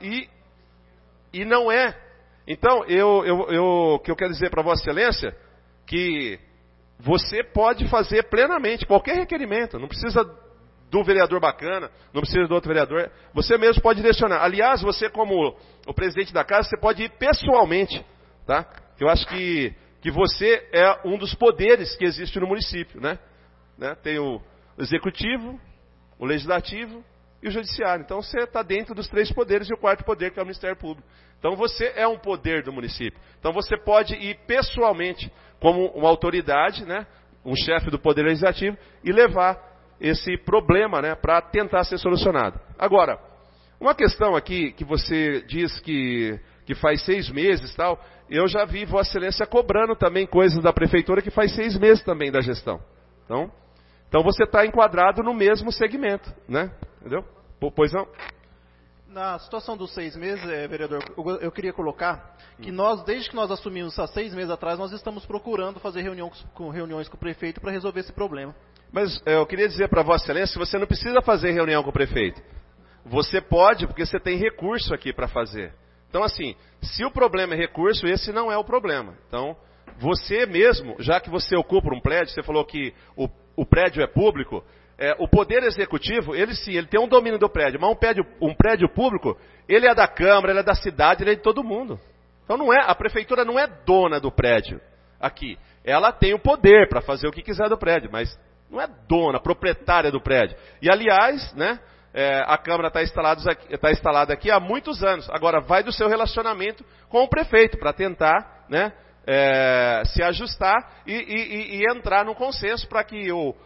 E não é. Então, o que eu quero dizer para Vossa Excelência, que você pode fazer plenamente qualquer requerimento, não precisa do vereador Bacana, não precisa do outro vereador, você mesmo pode direcionar. Aliás, você como o presidente da casa, você pode ir pessoalmente, tá? Eu acho que você é um dos poderes que existe no município, né? Tem o executivo, o legislativo e o judiciário. Então você está dentro dos 3 poderes e o 4º poder, que é o Ministério Público. Então você é um poder do município. Então você pode ir pessoalmente como uma autoridade, né, um chefe do Poder Legislativo, e levar esse problema, né, para tentar ser solucionado. Agora, uma questão aqui que você diz que faz 6 meses, tal, eu já vi Vossa Excelência cobrando também coisas da Prefeitura que faz 6 meses também da gestão. Então você está enquadrado no mesmo segmento, né? Entendeu? Pois não? Na situação dos 6 meses, vereador, eu queria colocar que nós, desde que nós assumimos há 6 meses atrás, nós estamos procurando fazer reuniões com o prefeito para resolver esse problema. Mas eu queria dizer para Vossa Excelência que você não precisa fazer reunião com o prefeito. Você pode, porque você tem recurso aqui para fazer. Então, assim, se o problema é recurso, esse não é o problema. Então, você mesmo, já que você ocupa um prédio, você falou que o prédio é público, o Poder Executivo, ele tem um domínio do prédio, mas um prédio público, ele é da Câmara, ele é da cidade, ele é de todo mundo. Então a Prefeitura não é dona do prédio aqui. Ela tem o poder para fazer o que quiser do prédio, mas não é dona, proprietária do prédio. E aliás, né, a Câmara está instalada aqui há muitos anos. Agora vai do seu relacionamento com o prefeito para tentar, né, se ajustar e entrar num consenso para que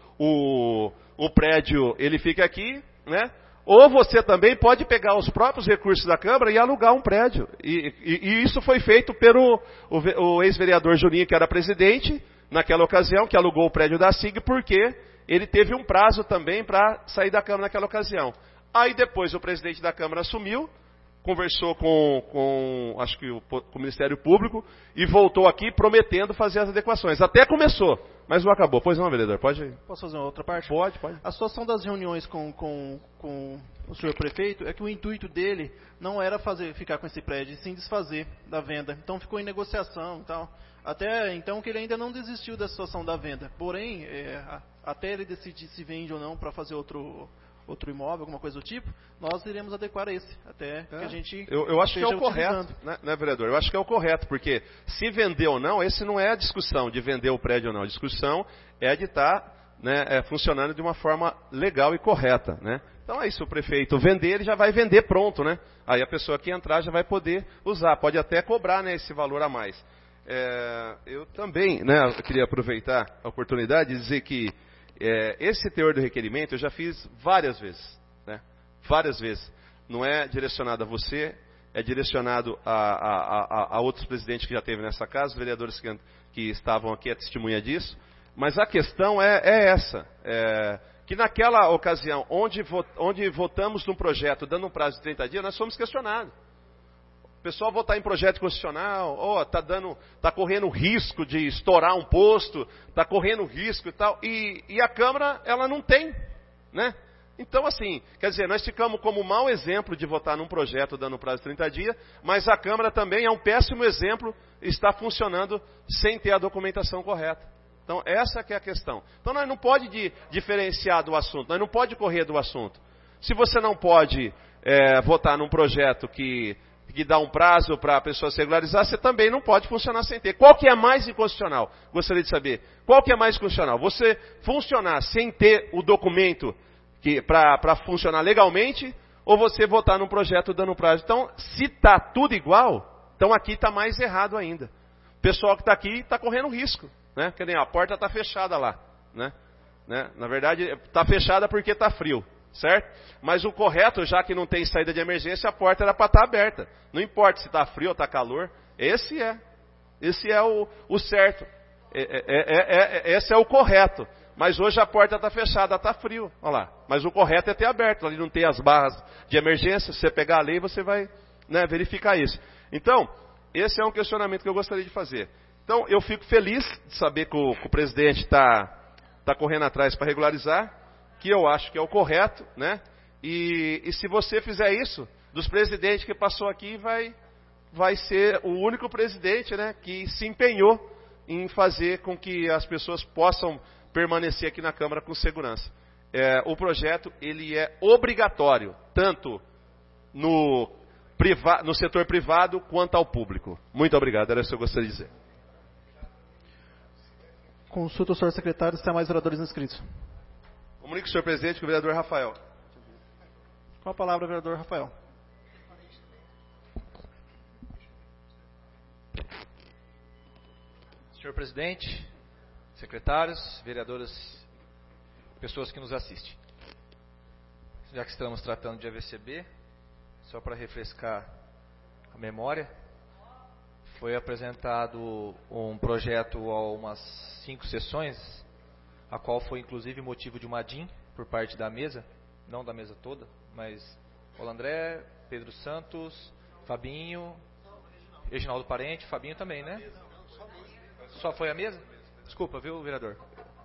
o prédio ele fique aqui, né? Ou você também pode pegar os próprios recursos da Câmara e alugar um prédio. E isso foi feito pelo o ex-vereador Juninho, que era presidente naquela ocasião, que alugou o prédio da SIG, porque ele teve um prazo também para sair da Câmara naquela ocasião. Aí depois o presidente da Câmara assumiu, conversou acho que com o Ministério Público e voltou aqui prometendo fazer as adequações. Até começou, mas não acabou. Pois não, vereador, pode ir. Posso fazer uma outra parte? Pode. A situação das reuniões com o senhor prefeito é que o intuito dele não era ficar com esse prédio, e sim desfazer da venda. Então ficou em negociação e tal. Até então que ele ainda não desistiu da situação da venda. Porém, até ele decidir se vende ou não para fazer outro imóvel, alguma coisa do tipo, nós iremos adequar esse, até que a gente eu acho que é o utilizando. correto, né, vereador? Eu acho que é o correto, porque se vender ou não, esse não é a discussão de vender o prédio ou não. A discussão é de estar funcionando de uma forma legal e correta, né? Então é isso, o prefeito vender, ele já vai vender pronto, né? Aí a pessoa que entrar já vai poder usar, pode até cobrar, né, esse valor a mais. Eu também, né, eu queria aproveitar a oportunidade de dizer que esse teor do requerimento eu já fiz várias vezes, né? Várias vezes. Não é direcionado a você, é direcionado a outros presidentes que já teve nessa casa, os vereadores que estavam aqui a testemunha disso. Mas a questão é essa, que naquela ocasião, onde votamos num projeto dando um prazo de 30 dias, nós fomos questionados. O pessoal votar em projeto constitucional, está correndo risco de estourar um posto, está correndo risco e tal, e a Câmara, ela não tem, né? Então, assim, quer dizer, nós ficamos como um mau exemplo de votar num projeto dando prazo de 30 dias, mas a Câmara também é um péssimo exemplo, está funcionando sem ter a documentação correta. Então, essa que é a questão. Então, nós não pode diferenciar do assunto, nós não pode correr do assunto. Se você não pode votar num projeto que dá um prazo para a pessoa se regularizar, você também não pode funcionar sem ter. Qual que é mais inconstitucional? Gostaria de saber. Qual que é mais inconstitucional? Você funcionar sem ter o documento para funcionar legalmente, ou você votar num projeto dando prazo? Então, se está tudo igual, então aqui está mais errado ainda. O pessoal que está aqui está correndo risco, né? Quer dizer, a porta está fechada lá, né? Na verdade, está fechada porque está frio. Certo? Mas o correto, já que não tem saída de emergência, a porta era para estar aberta. Não importa se está frio ou está calor. Esse é o certo. Esse é o correto. Mas hoje a porta está fechada, está frio. Olha lá. Mas o correto é ter aberto. Ali não tem as barras de emergência. Se você pegar a lei, você vai, né, verificar isso. Então, esse é um questionamento que eu gostaria de fazer. Então, eu fico feliz de saber que o presidente está correndo atrás para regularizar, que eu acho que é o correto, né? E se você fizer isso, dos presidentes que passou aqui, vai ser o único presidente, né, que se empenhou em fazer com que as pessoas possam permanecer aqui na Câmara com segurança. O projeto, ele é obrigatório, tanto no setor privado quanto ao público. Muito obrigado, era isso que eu gostaria de dizer. Consulta o senhor secretário se tem mais vereadores inscritos. Comunique, senhor presidente, com o vereador Rafael. Com a palavra, vereador Rafael. Senhor presidente, secretários, vereadores, pessoas que nos assistem. Já que estamos tratando de AVCB, só para refrescar a memória, foi apresentado um projeto há umas 5 sessões, a qual foi inclusive motivo de uma ADIM por parte da mesa, não da mesa toda, mas Paulo André, Pedro Santos, Fabinho, Reginaldo Parente, Fabinho também, né? Só foi a mesa? Desculpa, viu, vereador?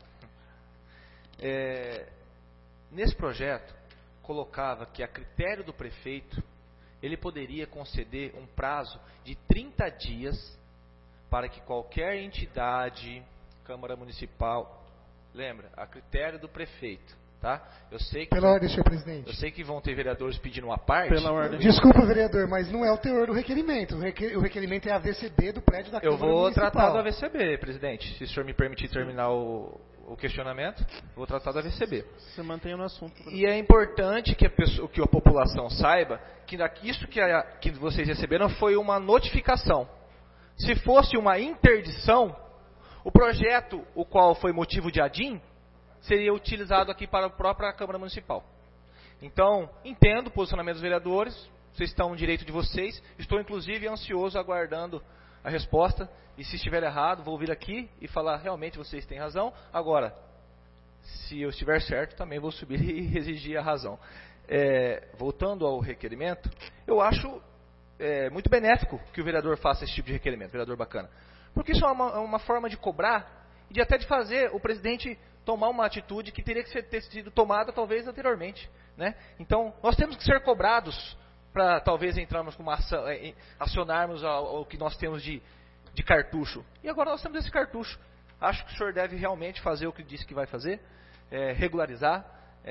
Nesse projeto, colocava que a critério do prefeito, ele poderia conceder um prazo de 30 dias para que qualquer entidade, Câmara Municipal, lembra, a critério do prefeito, tá? Eu sei que pela ordem, senhor presidente. Eu sei que vão ter vereadores pedindo uma parte. Pela ordem. Desculpa, vereador, mas não é o teor do requerimento. O requerimento é a AVCB do prédio da Câmara Municipal. Eu vou tratar do AVCB, presidente. Se o senhor me permitir terminar o questionamento, vou tratar do AVCB. Você mantenha no assunto. E é importante que a população saiba que isso que vocês receberam foi uma notificação. Se fosse uma interdição, o projeto, o qual foi motivo de ADIM, seria utilizado aqui para a própria Câmara Municipal. Então, entendo o posicionamento dos vereadores, vocês estão no direito de vocês, estou inclusive ansioso aguardando a resposta, e se estiver errado, vou vir aqui e falar, realmente vocês têm razão. Agora, se eu estiver certo, também vou subir e exigir a razão. Voltando ao requerimento, eu acho muito benéfico que o vereador faça esse tipo de requerimento, vereador Bacana. Porque isso é uma forma de cobrar e de até de fazer o presidente tomar uma atitude que teria que ter sido tomada talvez anteriormente, né? Então, nós temos que ser cobrados para talvez entrarmos com uma ação, acionarmos o que nós temos de cartucho. E agora nós temos esse cartucho. Acho que o senhor deve realmente fazer o que disse que vai fazer, regularizar.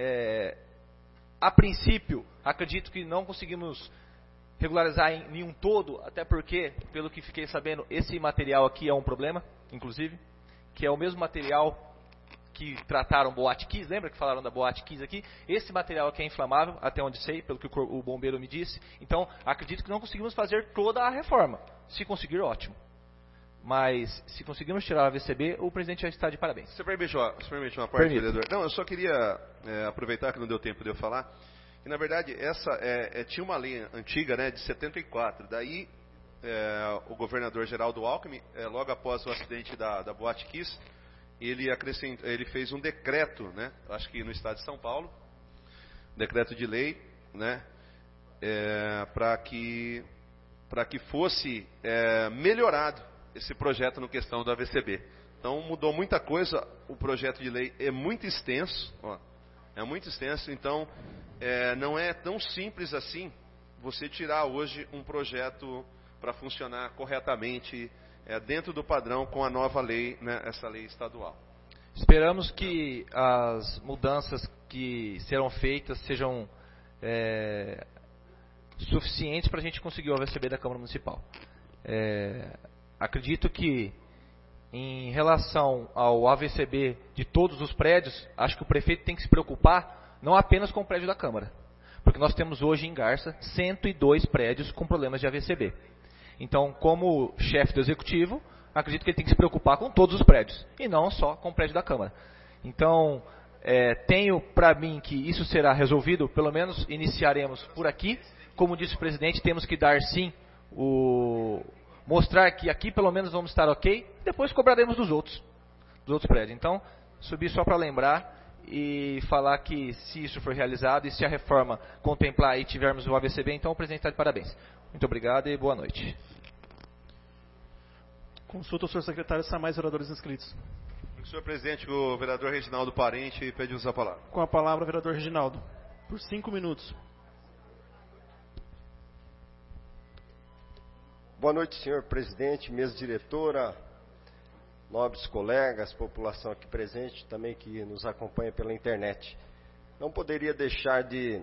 A princípio, acredito que não conseguimos regularizar em nenhum todo, até porque, pelo que fiquei sabendo, esse material aqui é um problema, inclusive, que é o mesmo material que trataram Boate Kiss, lembra que falaram da Boate Kiss aqui? Esse material aqui é inflamável, até onde sei, pelo que o bombeiro me disse. Então, acredito que não conseguimos fazer toda a reforma. Se conseguir, ótimo. Mas, se conseguirmos tirar a VCB, o presidente já está de parabéns. Você permite uma parte, vereador? Não, eu só queria aproveitar que não deu tempo de eu falar, que na verdade essa tinha uma lei antiga, né, de 74. Daí, o governador Geraldo Alckmin, logo após o acidente da Boate Kiss, ele fez um decreto, né, acho que no estado de São Paulo, decreto de lei, né, para que fosse melhorado esse projeto no questão da VCB. Então mudou muita coisa, o projeto de lei é muito extenso, então não é tão simples assim você tirar hoje um projeto para funcionar corretamente dentro do padrão com a nova lei, né, essa lei estadual. Esperamos que as mudanças que serão feitas sejam suficientes para a gente conseguir o AVCB da Câmara Municipal. Acredito que, em relação ao AVCB de todos os prédios, acho que o prefeito tem que se preocupar não apenas com o prédio da Câmara, porque nós temos hoje em Garça 102 prédios com problemas de AVCB. Então, como chefe do executivo, acredito que ele tem que se preocupar com todos os prédios, e não só com o prédio da Câmara. Então, tenho para mim que isso será resolvido, pelo menos iniciaremos por aqui. Como disse o presidente, temos que dar sim, mostrar que aqui pelo menos vamos estar ok, e depois cobraremos dos outros prédios. Então, subi só para lembrar e falar que se isso for realizado e se a reforma contemplar e tivermos o AVCB, então o presidente está de parabéns. Muito obrigado e boa noite. Consulta o senhor secretário se há mais vereadores inscritos. Senhor presidente, o vereador Reginaldo Parente pediu a palavra. Com a palavra, o vereador Reginaldo. Por 5 minutos. Boa noite, senhor presidente, mesa diretora, nobres colegas, população aqui presente, também que nos acompanha pela internet. Não poderia deixar de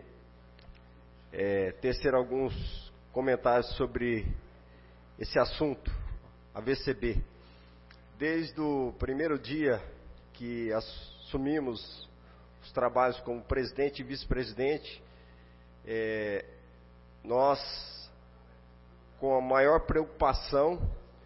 tecer alguns comentários sobre esse assunto, a VCB. Desde o primeiro dia que assumimos os trabalhos como presidente e vice-presidente, nós, com a maior preocupação,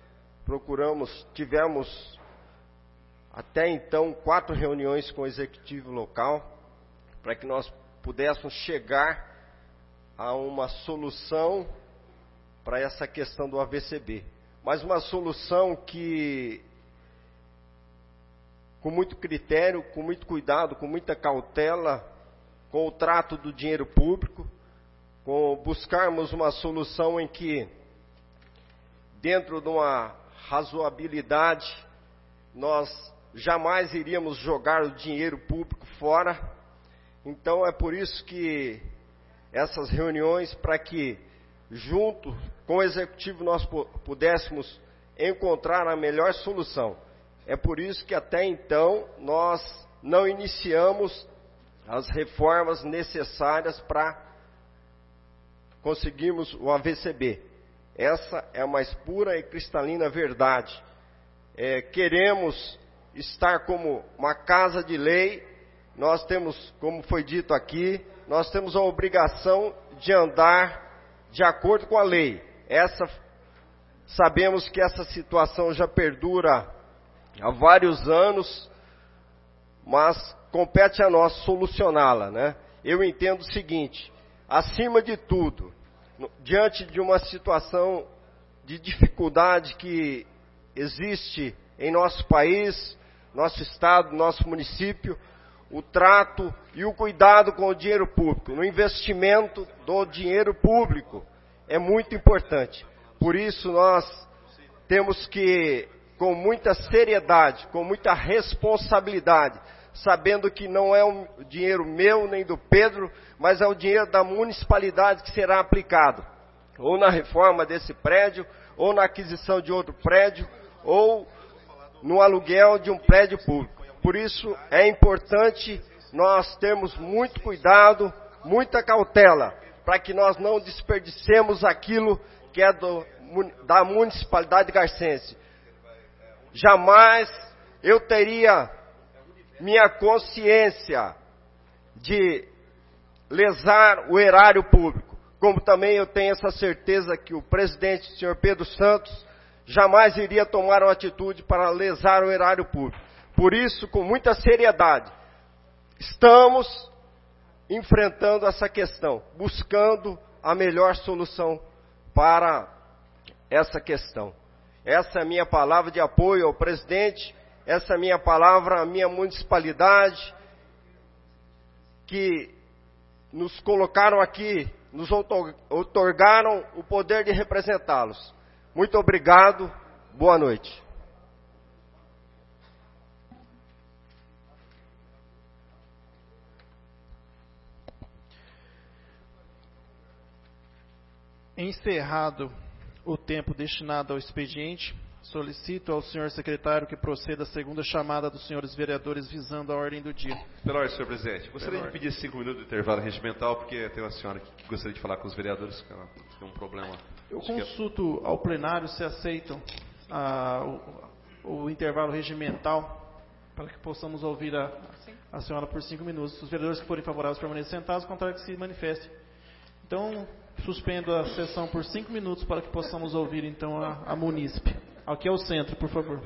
tivemos até então 4 reuniões com o executivo local, para que nós pudéssemos chegar a uma solução para essa questão do AVCB. Mas uma solução que, com muito critério, com muito cuidado, com muita cautela, com o trato do dinheiro público, com buscarmos uma solução em que, dentro de uma razoabilidade, nós jamais iríamos jogar o dinheiro público fora. Então é por isso que essas reuniões, para que junto com o executivo nós pudéssemos encontrar a melhor solução. É por isso que até então nós não iniciamos as reformas necessárias para conseguirmos o AVCB. Essa é a mais pura e cristalina verdade. Queremos estar como uma casa de lei. Nós temos, como foi dito aqui, nós temos a obrigação de andar de acordo com a lei. Sabemos que essa situação já perdura há vários anos, mas compete a nós solucioná-la, né? Eu entendo o seguinte: acima de tudo, diante de uma situação de dificuldade que existe em nosso país, nosso estado, nosso município, o trato e o cuidado com o dinheiro público, no investimento do dinheiro público, é muito importante. Por isso nós temos que, com muita seriedade, com muita responsabilidade, sabendo que não é um dinheiro meu nem do Pedro, mas é o dinheiro da municipalidade que será aplicado, ou na reforma desse prédio, ou na aquisição de outro prédio, ou no aluguel de um prédio público. Por isso é importante nós termos muito cuidado, muita cautela, para que nós não desperdicemos aquilo que é da municipalidade garcense. Jamais eu teria minha consciência de lesar o erário público, como também eu tenho essa certeza que o presidente, o senhor Pedro Santos, jamais iria tomar uma atitude para lesar o erário público. Por isso, com muita seriedade, estamos enfrentando essa questão, buscando a melhor solução para essa questão. Essa é a minha palavra de apoio ao presidente, essa é a minha palavra à minha municipalidade, que nos colocaram aqui, nos outorgaram o poder de representá-los. Muito obrigado, boa noite. Encerrado o tempo destinado ao expediente, solicito ao senhor secretário que proceda à segunda chamada dos senhores vereadores visando a ordem do dia. Pela ordem, senhor presidente. Gostaria de pedir 5 minutos de intervalo regimental, porque tem uma senhora que gostaria de falar com os vereadores, que ela tem um problema. Eu consulto ao plenário se aceitam o intervalo regimental, para que possamos ouvir a senhora por 5 minutos. Os vereadores que forem favoráveis permaneçam sentados, contrário que se manifestem. Então, suspendo a sessão por 5 minutos para que possamos ouvir então a munícipe. Aqui é o centro, por favor.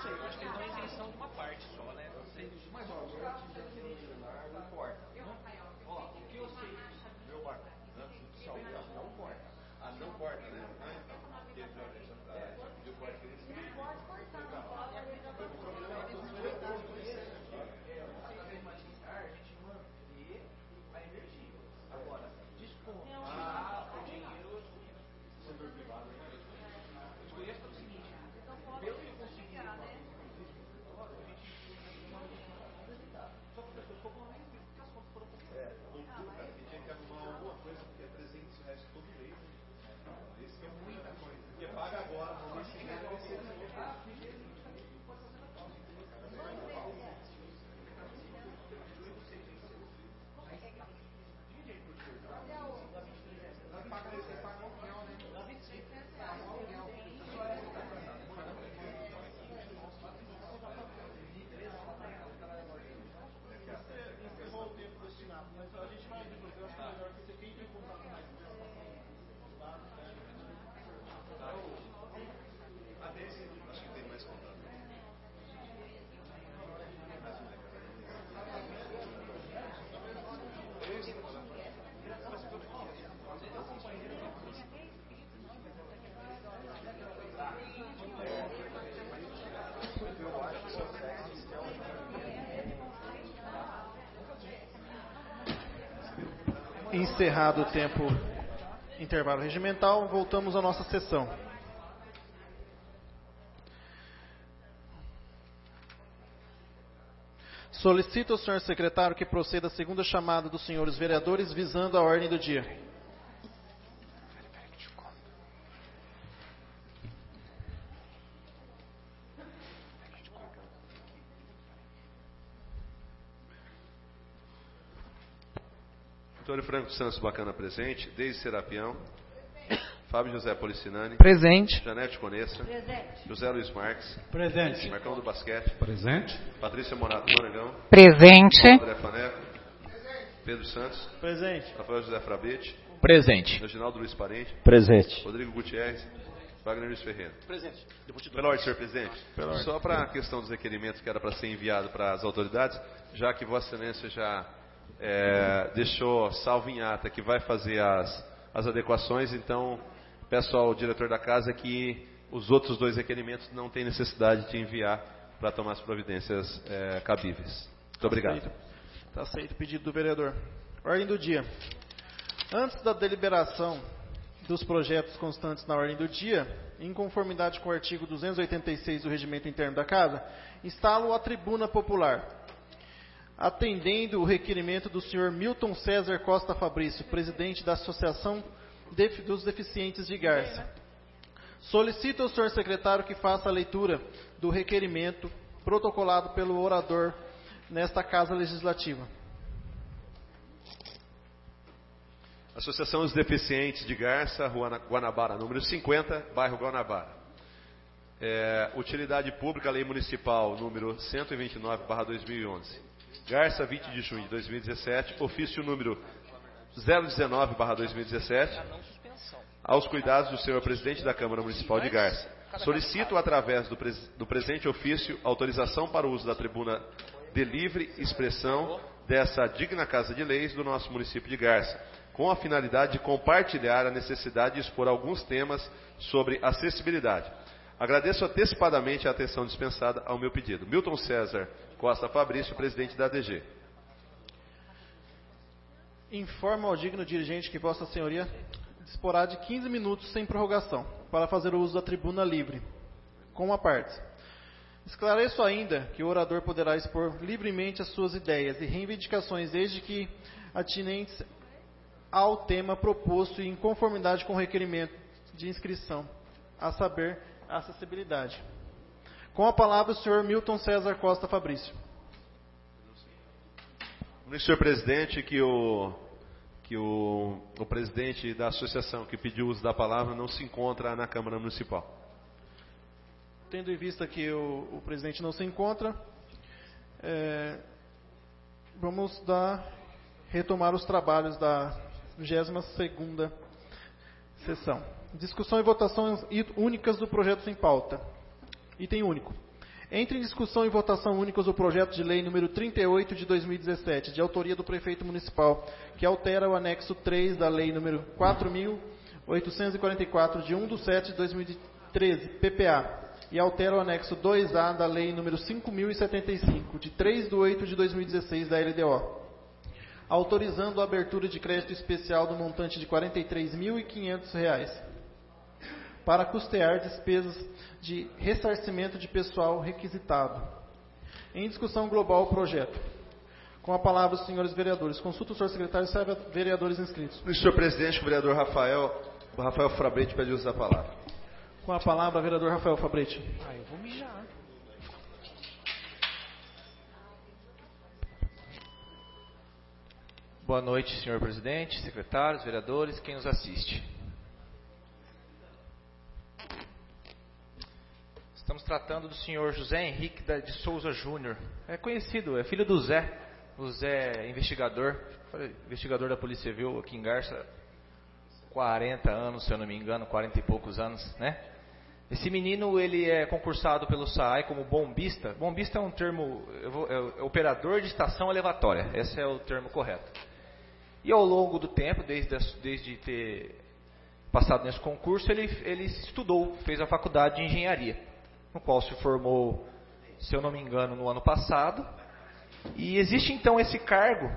sei, eu acho que eles dão isenção de uma parte só, né? Não sei. Mas, ó, não importa. Ó, o que eu sei, meu bar, não corta. Ah, não corta, né? Porque já pediu corte que eles pode cortar. A gente manter a energia. Agora, desconto. O dinheiro setor privado, né? Eu desconheço pelo seguinte, pelo que eu consegui, a gente só que depois ficou com mais porque as contas foram pouquinho. Cara, que tinha que arrumar alguma coisa, porque é 300 reais todo mês. Esse é muita coisa. Porque paga agora, no mês seguinte vai ser de novo. Encerrado o tempo intervalo regimental, voltamos à nossa sessão. Solicito ao senhor secretário que proceda a segunda chamada dos senhores vereadores visando a ordem do dia. Antônio Franco dos Santos Bacana presente. Deise Serapião. Fábio José Policinani. Presente. Janete Conessa. Presente. José Luiz Marques. Presente. Marcão do Basquete. Presente. Patrícia Morato Monegão. Presente. André Faneco. Pedro Santos. Presente. Rafael José Frabete. Presente. Reginaldo Luiz Parente. Presente. Rodrigo Gutierrez. Wagner Luiz Ferreira. Presente. Pela ordem, senhor presidente. Só para a questão dos requerimentos que era para ser enviado para as autoridades, já que Vossa Excelência já deixou salvo em ata que vai fazer as adequações, então peço ao diretor da casa que os outros dois requerimentos não tem necessidade de enviar para tomar as providências cabíveis. Muito obrigado. Está aceito o pedido do vereador. Ordem do dia. Antes da deliberação dos projetos constantes na ordem do dia, em conformidade com o artigo 286 do Regimento Interno da Casa, instalo a tribuna popular. Atendendo o requerimento do senhor Milton César Costa Fabrício, presidente da Associação dos Deficientes de Garça. Solicito ao senhor secretário que faça a leitura do requerimento protocolado pelo orador nesta Casa Legislativa. Associação dos Deficientes de Garça, Rua Guanabara, número 50, bairro Guanabara. Utilidade Pública, Lei Municipal, número 129/2011. Garça, 20 de junho de 2017, ofício número 019/2017, aos cuidados do senhor presidente da Câmara Municipal de Garça. Solicito, através do presente ofício, autorização para o uso da tribuna de livre expressão dessa digna Casa de Leis do nosso município de Garça, com a finalidade de compartilhar a necessidade de expor alguns temas sobre acessibilidade. Agradeço antecipadamente a atenção dispensada ao meu pedido. Milton César Costa Fabrício, presidente da ADG. Informa ao digno dirigente que Vossa Senhoria disporá de 15 minutos sem prorrogação para fazer o uso da tribuna livre, com a parte. Esclareço ainda que o orador poderá expor livremente as suas ideias e reivindicações, desde que atinentes ao tema proposto e em conformidade com o requerimento de inscrição, a saber, a acessibilidade. Com a palavra, o senhor Milton César Costa Fabrício. Senhor presidente, que o presidente da associação que pediu o uso da palavra não se encontra na Câmara Municipal. Tendo em vista que o presidente não se encontra, vamos retomar os trabalhos da 22ª sessão. Discussão e votações únicas do projeto sem pauta. Item único. Entre em discussão e votação únicas o projeto de lei número 38 de 2017, de autoria do prefeito municipal, que altera o anexo 3 da lei número 4.844, de 1/7 de 2013, PPA, e altera o anexo 2A da lei número 5.075, de 3/8 de 2016, da LDO, autorizando a abertura de crédito especial do montante de R$ 43.500 para custear despesas de ressarcimento de pessoal requisitado. Em discussão global o projeto. Com a palavra os senhores vereadores. Consulta o senhor secretário e serve a vereadores inscritos. Senhor presidente, o vereador Rafael Frabrete pede uso da palavra. Com a palavra, vereador Rafael Frabrete. Eu vou mijar. Boa noite, senhor presidente, secretários, vereadores, quem nos assiste. Estamos tratando do senhor José Henrique de Souza Júnior. É conhecido, é filho do Zé. O Zé é investigador da Polícia Civil aqui em Garça. 40 anos, se eu não me engano, 40 e poucos anos, né? Esse menino, ele é concursado pelo SAAI como bombista. Bombista é um termo, é operador de estação elevatória. Esse é o termo correto. E ao longo do tempo, desde ter passado nesse concurso, ele estudou, fez a faculdade de engenharia, no qual se formou, se eu não me engano, no ano passado. E existe então esse cargo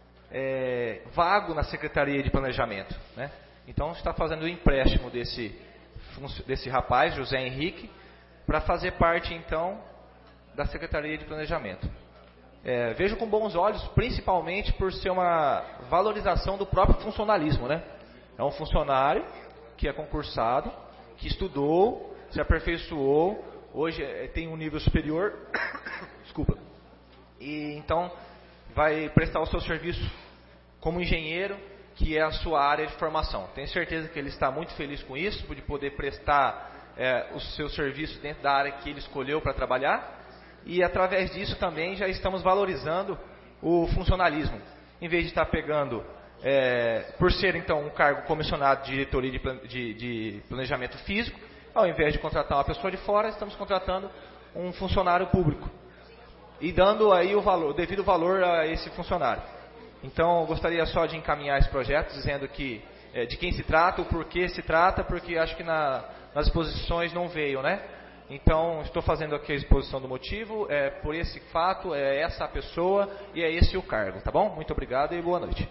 vago na Secretaria de Planejamento, né? Então está fazendo o empréstimo desse rapaz, José Henrique, para fazer parte então da Secretaria de Planejamento. Vejo com bons olhos, principalmente por ser uma valorização do próprio funcionalismo, né? É um funcionário que é concursado, que estudou, se aperfeiçoou, hoje tem um nível superior, desculpa, e então vai prestar o seu serviço como engenheiro, que é a sua área de formação. Tenho certeza que ele está muito feliz com isso, de poder prestar o seu serviço dentro da área que ele escolheu para trabalhar, e através disso também já estamos valorizando o funcionalismo. Em vez de estar pegando, por ser então um cargo comissionado de diretoria de planejamento físico, ao invés de contratar uma pessoa de fora, estamos contratando um funcionário público e dando aí o devido valor a esse funcionário. Então, eu gostaria só de encaminhar esse projeto, dizendo que de quem se trata, o porquê se trata, porque acho que nas exposições não veio, né? Então, estou fazendo aqui a exposição do motivo, por esse fato, é essa a pessoa e é esse o cargo, tá bom? Muito obrigado e boa noite.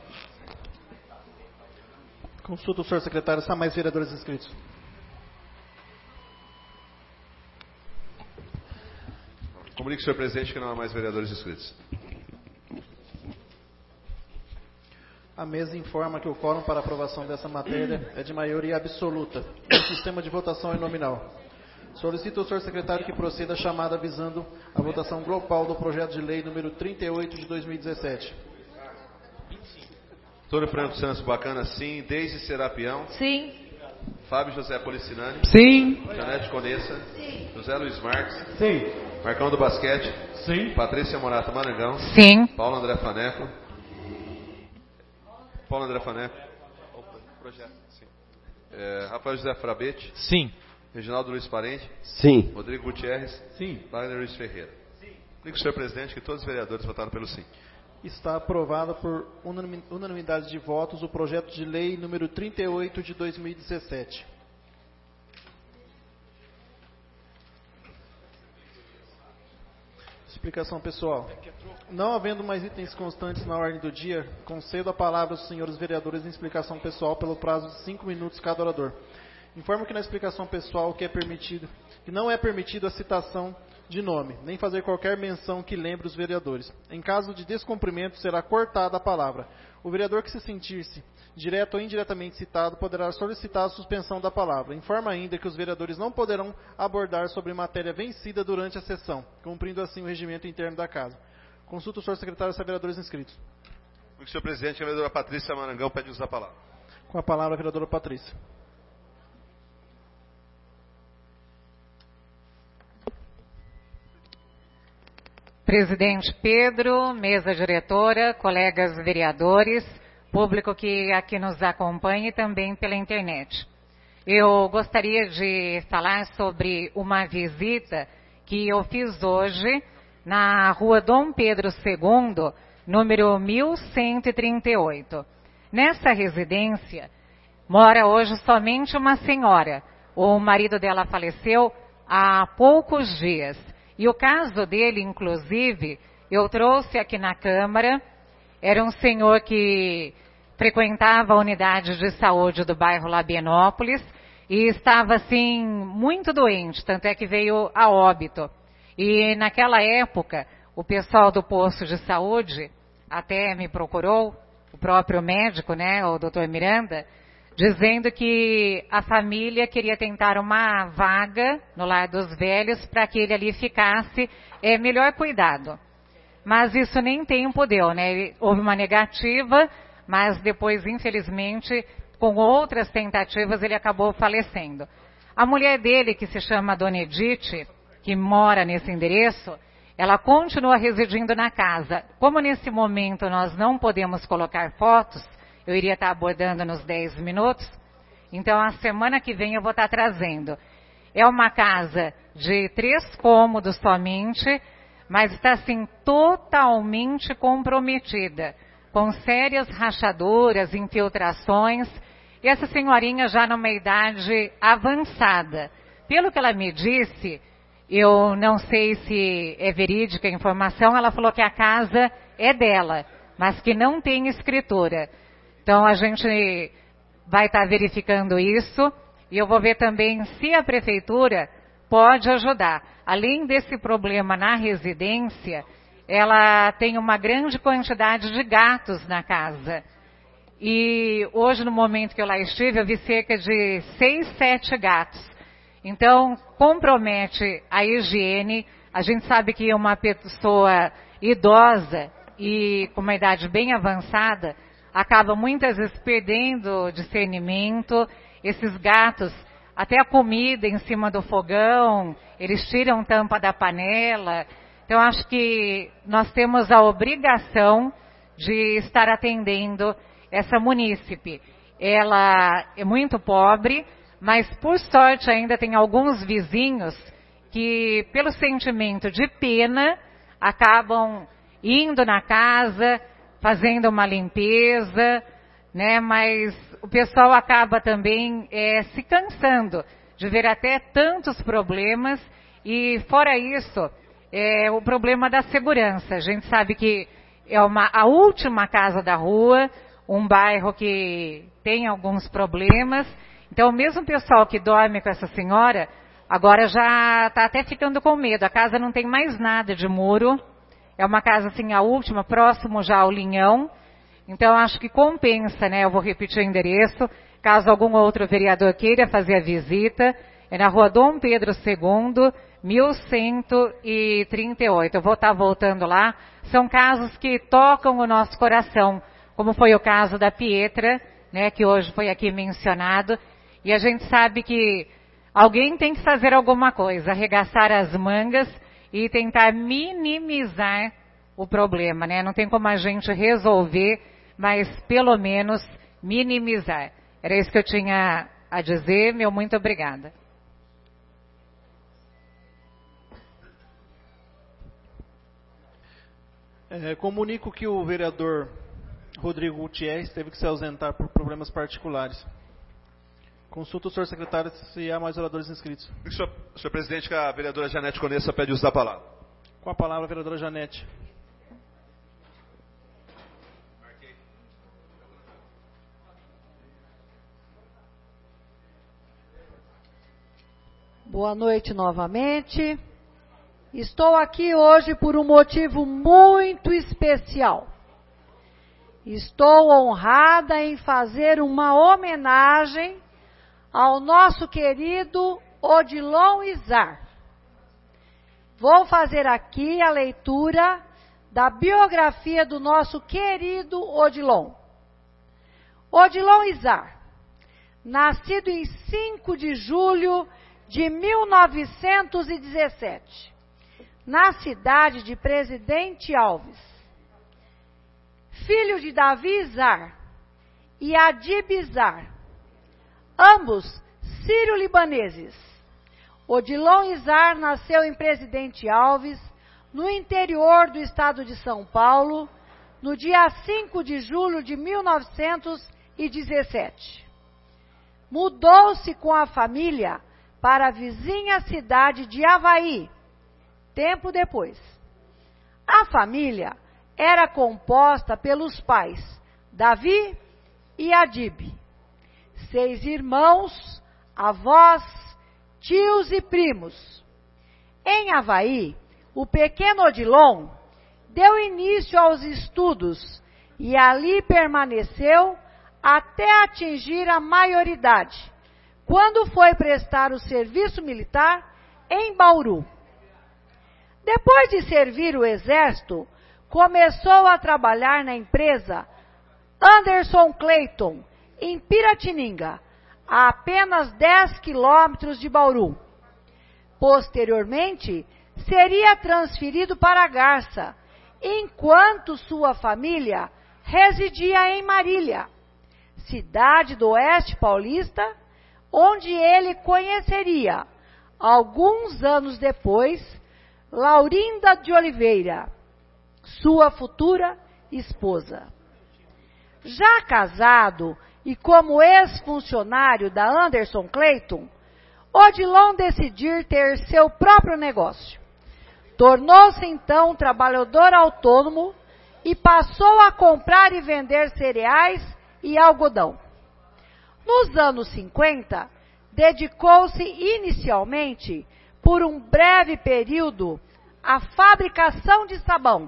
Consulta o senhor secretário, se há mais vereadores inscritos. Comunique, senhor presidente, que não há mais vereadores inscritos. A mesa informa que o quórum para aprovação dessa matéria é de maioria absoluta. O sistema de votação é nominal. Solicito ao senhor secretário que proceda a chamada visando a votação global do projeto de lei número 38 de 2017. Antônio Franco Santos Bacana, sim. Deise Serapião. Sim. Fábio José Policinani. Sim. Janete Conessa. Sim. José Luiz Marques. Sim. Marcão do Basquete. Sim. Patrícia Morato Marangão. Sim. Paulo André Faneco. Paulo André Faneco. Projeto. Sim. Rafael José Frabete. Sim. Reginaldo Luiz Parente. Sim. Rodrigo Gutierrez. Sim. Wagner Luiz Ferreira. Digo, senhor presidente, que todos os vereadores votaram pelo sim. Está aprovado por unanimidade de votos o projeto de lei número 38 de 2017. Explicação pessoal. Não havendo mais itens constantes na ordem do dia, concedo a palavra aos senhores vereadores em explicação pessoal pelo prazo de 5 minutos cada orador. Informo que na explicação pessoal que não é permitido a citação de nome, nem fazer qualquer menção que lembre os vereadores. Em caso de descumprimento, será cortada a palavra. O vereador que se sentir-se direto ou indiretamente citado poderá solicitar a suspensão da palavra. Informa ainda que os vereadores não poderão abordar sobre matéria vencida durante a sessão, cumprindo assim o regimento interno da Casa. Consulta o senhor secretário se há vereadores inscritos. Senhor presidente, a vereadora Patrícia Marangão pede uso da palavra. Com a palavra, a vereadora Patrícia. Presidente Pedro, mesa diretora, colegas vereadores, público que aqui nos acompanha e também pela internet. Eu gostaria de falar sobre uma visita que eu fiz hoje na rua Dom Pedro II, número 1138. Nessa residência mora hoje somente uma senhora. O marido dela faleceu há poucos dias. E o caso dele, inclusive, eu trouxe aqui na Câmara. Era um senhor que frequentava a unidade de saúde do bairro Labienópolis e estava, assim, muito doente, tanto é que veio a óbito. E naquela época, o pessoal do posto de saúde até me procurou, o próprio médico, né, o doutor Miranda, dizendo que a família queria tentar uma vaga no lar dos velhos para que ele ali ficasse melhor cuidado. Mas isso nem tempo deu, né? Houve uma negativa, mas depois, infelizmente, com outras tentativas, ele acabou falecendo. A mulher dele, que se chama Dona Edith, que mora nesse endereço, ela continua residindo na casa. Como nesse momento nós não podemos colocar fotos, eu iria estar abordando nos 10 minutos, então a semana que vem eu vou estar trazendo. É uma casa de 3 cômodos somente, mas está assim totalmente comprometida, com sérias rachaduras, infiltrações, e essa senhorinha já numa idade avançada. Pelo que ela me disse, eu não sei se é verídica a informação, ela falou que a casa é dela, mas que não tem escritura. Então a gente vai estar verificando isso e eu vou ver também se a prefeitura pode ajudar. Além desse problema na residência, ela tem uma grande quantidade de gatos na casa. E hoje, no momento que eu lá estive, eu vi cerca de 6, 7 gatos. Então, compromete a higiene. A gente sabe que uma pessoa idosa e com uma idade bem avançada acaba muitas vezes perdendo discernimento. Esses gatos, até a comida em cima do fogão, eles tiram tampa da panela. Então, acho que nós temos a obrigação de estar atendendo essa munícipe. Ela é muito pobre, mas por sorte ainda tem alguns vizinhos que, pelo sentimento de pena, acabam indo na casa, fazendo uma limpeza, né? Mas o pessoal acaba também se cansando de ver até tantos problemas e, fora isso, o problema da segurança. A gente sabe que é a última casa da rua, um bairro que tem alguns problemas. Então, mesmo o pessoal que dorme com essa senhora, agora já está até ficando com medo. A casa não tem mais nada de muro. É uma casa, assim, a última, próximo já ao Linhão. Então, acho que compensa, né? Eu vou repetir o endereço, caso algum outro vereador queira fazer a visita. É na rua Dom Pedro II, 1138. Eu vou estar voltando lá. São casos que tocam o nosso coração, como foi o caso da Pietra, né, que hoje foi aqui mencionado. E a gente sabe que alguém tem que fazer alguma coisa, arregaçar as mangas e tentar minimizar o problema, né? Não tem como a gente resolver, mas pelo menos minimizar. Era isso que eu tinha a dizer. Meu muito obrigada. Comunico que o vereador Rodrigo Gutierrez teve que se ausentar por problemas particulares. Consulta o senhor secretário se há mais oradores inscritos. Senhor presidente, que a vereadora Janete Conessa pede uso da palavra. Com a palavra, a vereadora Janete. Boa noite novamente. Estou aqui hoje por um motivo muito especial. Estou honrada em fazer uma homenagem ao nosso querido Odilon Izar. Vou fazer aqui a leitura da biografia do nosso querido Odilon. Odilon Izar, nascido em 5 de julho de 1917, na cidade de Presidente Alves. Filho de Davi Izar e Adib Izar, ambos sírio-libaneses. Odilon Izar nasceu em Presidente Alves, no interior do estado de São Paulo, no dia 5 de julho de 1917. Mudou-se com a família para a vizinha cidade de Avaí, tempo depois. A família era composta pelos pais Davi e Adib, 6 irmãos, avós, tios e primos. Em Avaí, o pequeno Odilon deu início aos estudos e ali permaneceu até atingir a maioridade, quando foi prestar o serviço militar em Bauru. Depois de servir o exército, começou a trabalhar na empresa Anderson Clayton, em Piratininga, a apenas 10 quilômetros de Bauru. Posteriormente, seria transferido para Garça, enquanto sua família residia em Marília, cidade do oeste paulista, onde ele conheceria, alguns anos depois, Laurinda de Oliveira, sua futura esposa. Já casado e como ex-funcionário da Anderson Clayton, Odilon decidiu ter seu próprio negócio. Tornou-se então trabalhador autônomo e passou a comprar e vender cereais e algodão. Nos anos 50, dedicou-se inicialmente, por um breve período, à fabricação de sabão.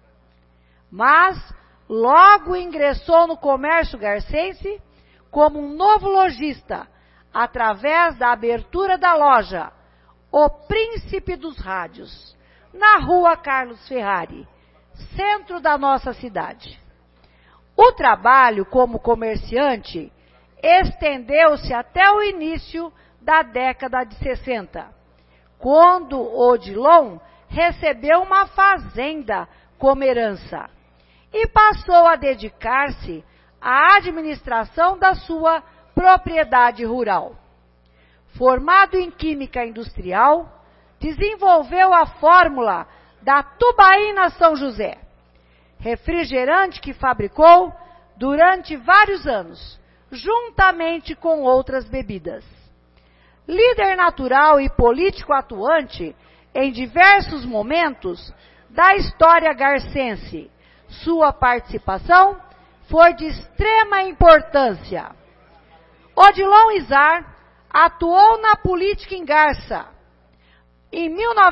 Mas logo ingressou no comércio garcense como um novo lojista, através da abertura da loja O Príncipe dos Rádios, na rua Carlos Ferrari, centro da nossa cidade. O trabalho como comerciante estendeu-se até o início da década de 60, quando Odilon recebeu uma fazenda como herança e passou a dedicar-se à administração da sua propriedade rural. Formado em Química Industrial, desenvolveu a fórmula da Tubaína São José, refrigerante que fabricou durante vários anos, juntamente com outras bebidas. Líder natural e político atuante em diversos momentos da história garcense, sua participação foi de extrema importância. Odilon Izar atuou na política em Garça. Em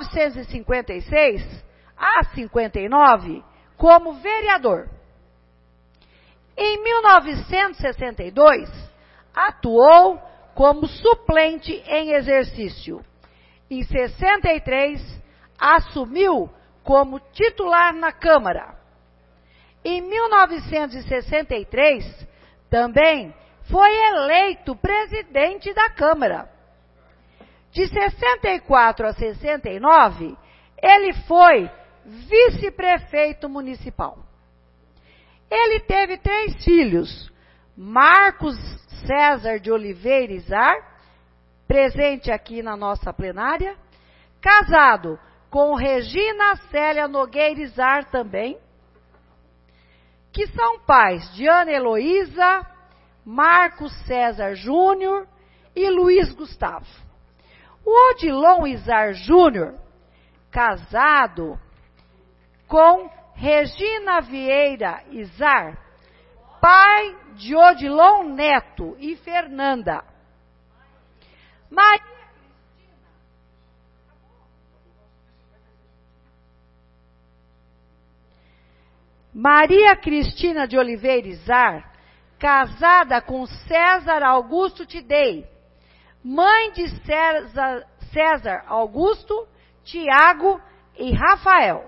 1956 a 59, como vereador. Em 1962, atuou como suplente em exercício. Em 63, assumiu como titular na Câmara. Em 1963, também foi eleito presidente da Câmara. De 64 a 69, ele foi vice-prefeito municipal. Ele teve 3 filhos: Marcos César de Oliveira Izar, presente aqui na nossa plenária, casado com Regina Célia Nogueira Izar também, que são pais de Ana Heloísa, Marcos César Júnior e Luiz Gustavo. O Odilon Izar Júnior, casado com Regina Vieira Izar, pai de Odilon Neto e Fernanda. Maria Cristina de Oliveira Izar, casada com César Augusto Tidei, mãe de César Augusto, Tiago e Rafael.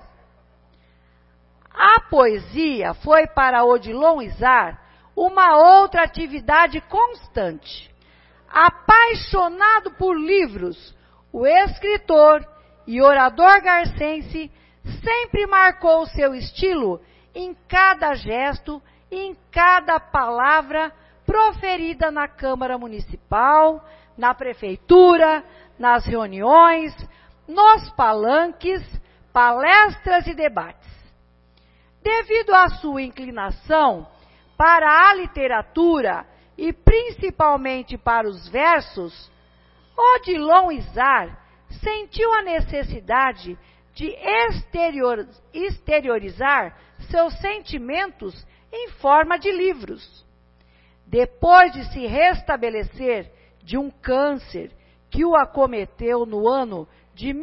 A poesia foi para Odilon Izar uma outra atividade constante. Apaixonado por livros, o escritor e orador garcense sempre marcou seu estilo em cada gesto e em cada palavra proferida na Câmara Municipal, na prefeitura, nas reuniões, nos palanques, palestras e debates. Devido à sua inclinação para a literatura e principalmente para os versos, Odilon Izar sentiu a necessidade de exteriorizar seus sentimentos em forma de livros. Depois de se restabelecer de um câncer que o acometeu no ano de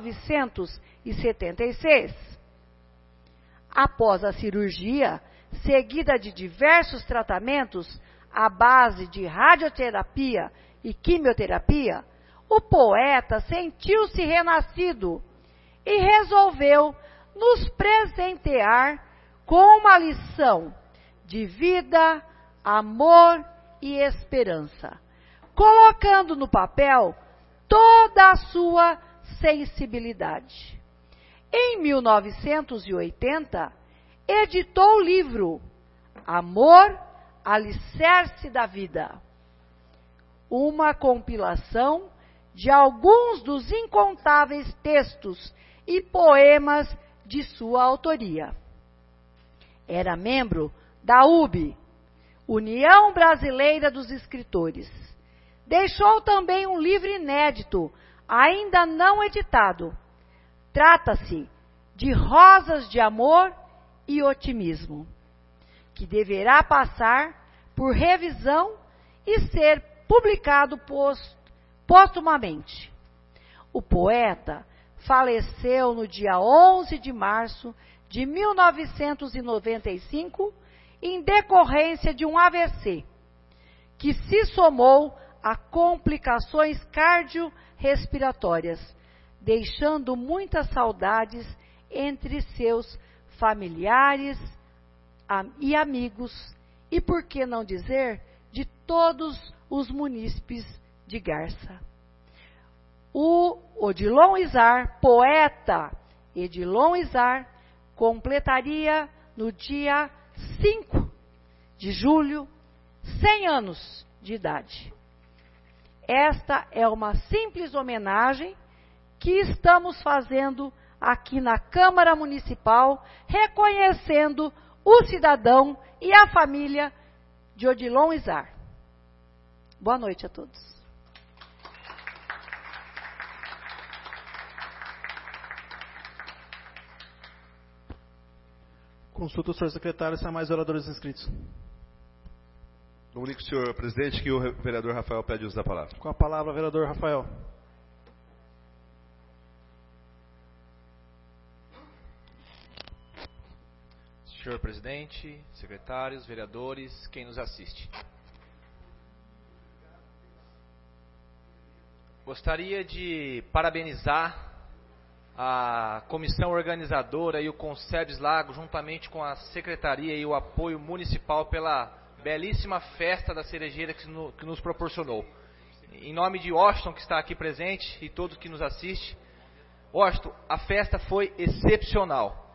1976, após a cirurgia, seguida de diversos tratamentos à base de radioterapia e quimioterapia, o poeta sentiu-se renascido e resolveu nos presentear com uma lição de vida, amor e esperança, colocando no papel toda a sua sensibilidade. Em 1980, editou o livro Amor, Alicerce da Vida, uma compilação de alguns dos incontáveis textos e poemas de sua autoria. Era membro da UB, União Brasileira dos Escritores. Deixou também um livro inédito, ainda não editado. Trata-se de Rosas de Amor e Otimismo, que deverá passar por revisão e ser publicado postumamente. O poeta faleceu no dia 11 de março de 1995, em decorrência de um AVC, que se somou a complicações cardiorrespiratórias, deixando muitas saudades entre seus familiares e amigos, e por que não dizer, de todos os munícipes de Garça. O Odilon Izar, poeta Odilon Izar, completaria no dia 5 de julho 100 anos de idade. Esta é uma simples homenagem que estamos fazendo aqui na Câmara Municipal, reconhecendo o cidadão e a família de Odilon Izar. Boa noite a todos. Consulta o senhor secretário se há mais oradores inscritos. Comunico, senhor presidente, que o vereador Rafael pede uso da palavra. Com a palavra, vereador Rafael. Senhor presidente, secretários, vereadores, quem nos assiste. Gostaria de parabenizar a comissão organizadora e o Conselhos Lago, juntamente com a secretaria e o apoio municipal, pela belíssima festa da cerejeira que nos proporcionou. Em nome de Washington, que está aqui presente, e todos que nos assistem, Washington, a festa foi excepcional.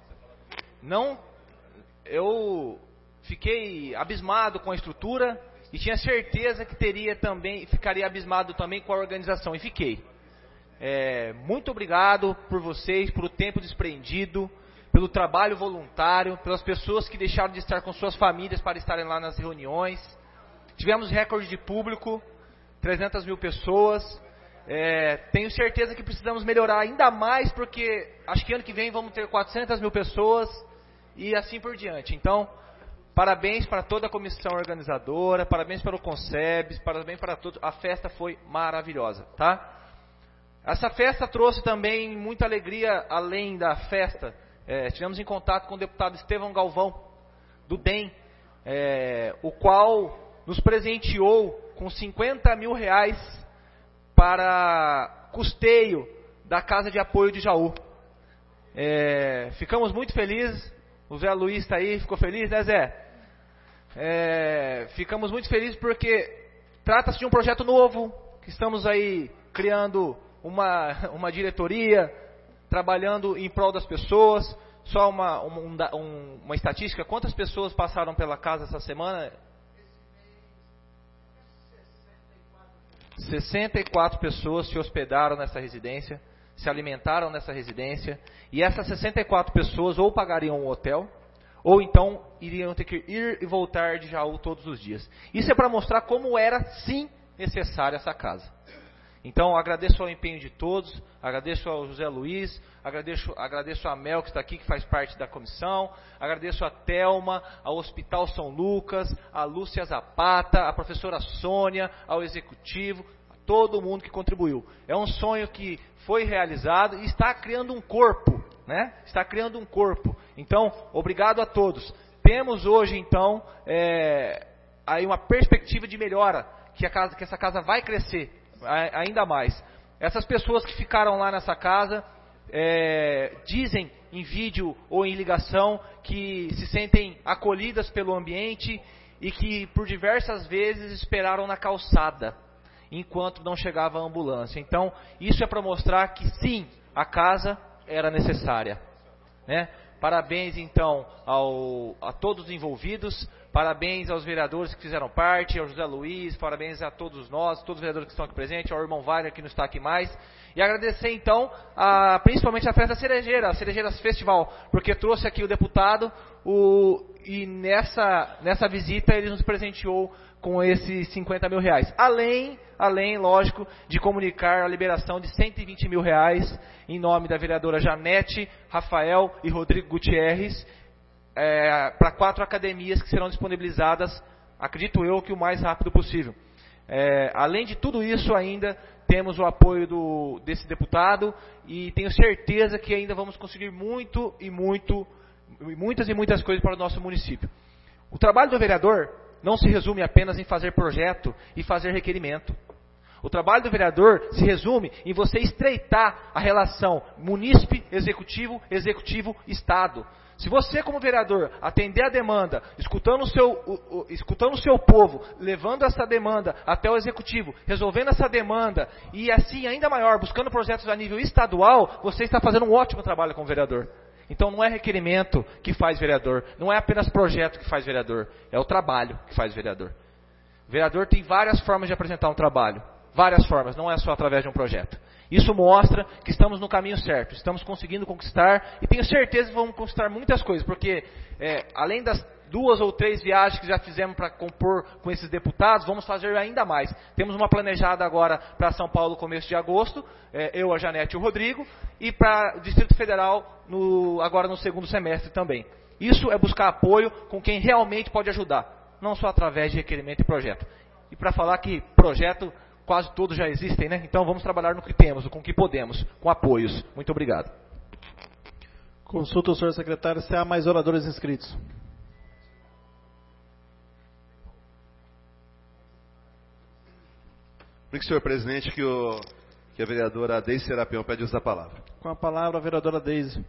Eu fiquei abismado com a estrutura e tinha certeza que ficaria abismado também com a organização, e fiquei. Muito obrigado por vocês, pelo tempo desprendido, pelo trabalho voluntário, pelas pessoas que deixaram de estar com suas famílias para estarem lá nas reuniões. Tivemos recorde de público, 300 mil pessoas. Tenho certeza que precisamos melhorar ainda mais, porque acho que ano que vem vamos ter 400 mil pessoas e assim por diante. Então, parabéns para toda a comissão organizadora, parabéns para o Concebs, parabéns para todos. A festa foi maravilhosa, tá? Essa festa trouxe também muita alegria. Além da festa, tivemos em contato com o deputado Estevão Galvão, do DEM, o qual nos presenteou com 50 mil reais para custeio da Casa de Apoio de Jaú. Ficamos muito felizes. O Zé Luiz está aí, ficou feliz, né, Zé? Ficamos muito felizes porque trata-se de um projeto novo, que estamos aí criando uma diretoria, trabalhando em prol das pessoas. Só uma estatística: quantas pessoas passaram pela casa essa semana? 64 pessoas se hospedaram nessa residência, se alimentaram nessa residência, e essas 64 pessoas ou pagariam um hotel, ou então iriam ter que ir e voltar de Jaú todos os dias. Isso é para mostrar como era, sim, necessária essa casa. Então, agradeço ao empenho de todos, agradeço ao José Luiz, agradeço a Mel, que está aqui, que faz parte da comissão, agradeço a Thelma, ao Hospital São Lucas, a Lúcia Zapata, a professora Sônia, ao executivo, a todo mundo que contribuiu. É um sonho que foi realizado e está criando um corpo, né? Está criando um corpo. Então, obrigado a todos. Temos hoje, então, aí uma perspectiva de melhora, que essa casa vai crescer ainda mais. Essas pessoas que ficaram lá nessa casa dizem em vídeo ou em ligação que se sentem acolhidas pelo ambiente e que por diversas vezes esperaram na calçada enquanto não chegava a ambulância. Então, isso é para mostrar que sim, a casa era necessária, né? Parabéns então a todos os envolvidos, parabéns aos vereadores que fizeram parte, ao José Luiz, parabéns a todos nós, todos os vereadores que estão aqui presentes, ao irmão Wagner que não está aqui mais, e agradecer então principalmente a Festa Cerejeira, a Cerejeiras Festival, porque trouxe aqui o deputado e nessa visita ele nos presenteou com esses 50 mil reais. Além, lógico, de comunicar a liberação de 120 mil reais em nome da vereadora Janete, Rafael e Rodrigo Gutierrez, para 4 academias que serão disponibilizadas, acredito eu, que o mais rápido possível. Além de tudo isso, ainda temos o apoio desse deputado e tenho certeza que ainda vamos conseguir muitas e muitas coisas para o nosso município. O trabalho do vereador não se resume apenas em fazer projeto e fazer requerimento. O trabalho do vereador se resume em você estreitar a relação munícipe, executivo, Estado. Se você, como vereador, atender a demanda, escutando o seu povo, levando essa demanda até o executivo, resolvendo essa demanda e assim ainda maior, buscando projetos a nível estadual, você está fazendo um ótimo trabalho como vereador. Então não é requerimento que faz vereador, não é apenas projeto que faz vereador, é o trabalho que faz vereador. O vereador tem várias formas de apresentar um trabalho, várias formas, não é só através de um projeto. Isso mostra que estamos no caminho certo, estamos conseguindo conquistar e tenho certeza que vamos conquistar muitas coisas, porque além das 2 ou 3 viagens que já fizemos para compor com esses deputados, vamos fazer ainda mais. Temos uma planejada agora para São Paulo, começo de agosto, eu, a Janete e o Rodrigo, e para o Distrito Federal agora no segundo semestre também. Isso é buscar apoio com quem realmente pode ajudar, não só através de requerimento e projeto. E para falar que projeto quase todos já existem, né? Então vamos trabalhar no que temos, com o que podemos, com apoios. Muito obrigado. Consulta o senhor secretário se há mais oradores inscritos. Senhor presidente, que a vereadora Deise Serapião pede uso da palavra. Com a palavra, a vereadora Deise.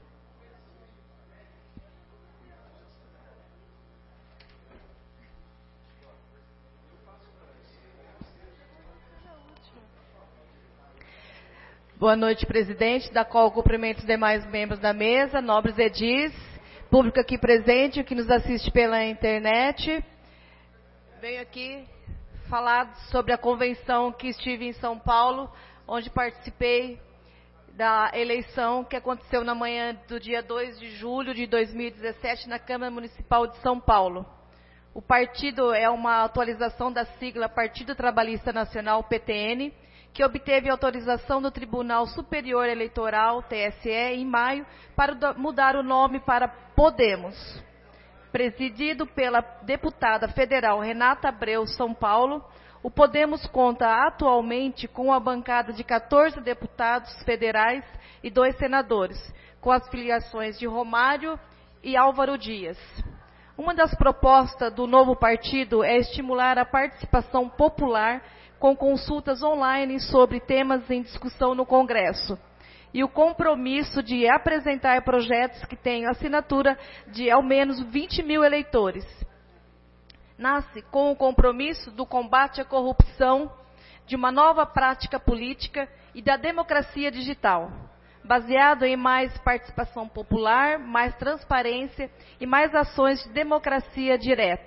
Boa noite, presidente, da qual cumprimento os demais membros da mesa, nobres edis, público aqui presente, que nos assiste pela internet. Venho aqui falar sobre a convenção que estive em São Paulo, onde participei da eleição que aconteceu na manhã do dia 2 de julho de 2017 na Câmara Municipal de São Paulo. O partido é uma atualização da sigla Partido Trabalhista Nacional, PTN, que obteve autorização do Tribunal Superior Eleitoral, TSE, em maio, para mudar o nome para Podemos. Presidido pela deputada federal Renata Abreu São Paulo, o Podemos conta atualmente com uma bancada de 14 deputados federais e 2 senadores, com as filiações de Romário e Álvaro Dias. Uma das propostas do novo partido é estimular a participação popular com consultas online sobre temas em discussão no Congresso, e o compromisso de apresentar projetos que tenham assinatura de ao menos 20 mil eleitores. Nasce com o compromisso do combate à corrupção, de uma nova prática política e da democracia digital, baseado em mais participação popular, mais transparência e mais ações de democracia direta.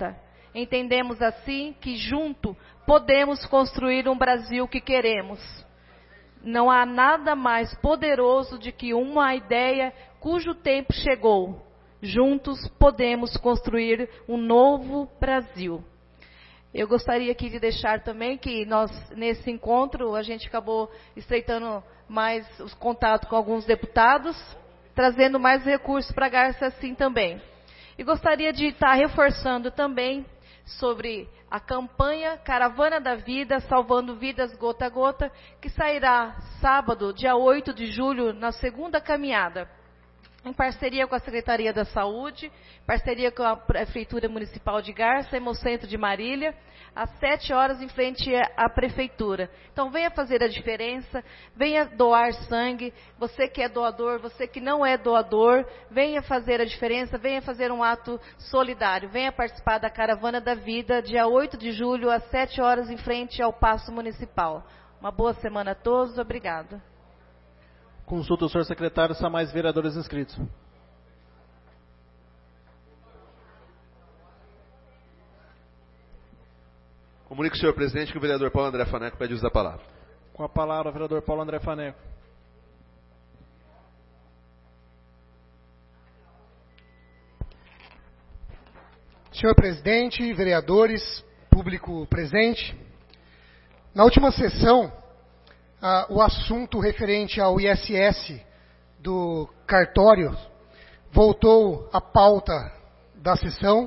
Entendemos assim que junto podemos construir um Brasil que queremos. Não há nada mais poderoso do que uma ideia cujo tempo chegou. Juntos podemos construir um novo Brasil. Eu gostaria aqui de deixar também que nós, nesse encontro, a gente acabou estreitando mais os contatos com alguns deputados, trazendo mais recursos para a Garça assim também. E gostaria de estar reforçando também sobre a campanha Caravana da Vida, Salvando Vidas Gota a Gota, que sairá sábado, dia 8 de julho, na segunda caminhada, em parceria com a Secretaria da Saúde, parceria com a Prefeitura Municipal de Garça, Hemocentro de Marília, às 7 horas em frente à Prefeitura. Então venha fazer a diferença, venha doar sangue, você que é doador, você que não é doador, venha fazer a diferença, venha fazer um ato solidário, venha participar da Caravana da Vida, dia 8 de julho, às 7 horas em frente ao Paço Municipal. Uma boa semana a todos, obrigada. Consulta o senhor secretário se há mais vereadores inscritos. Comunico, senhor presidente, que o vereador Paulo André Faneco pede uso da palavra. Com a palavra, o vereador Paulo André Faneco. Senhor presidente, vereadores, público presente, na última sessão, o assunto referente ao ISS do cartório voltou à pauta da sessão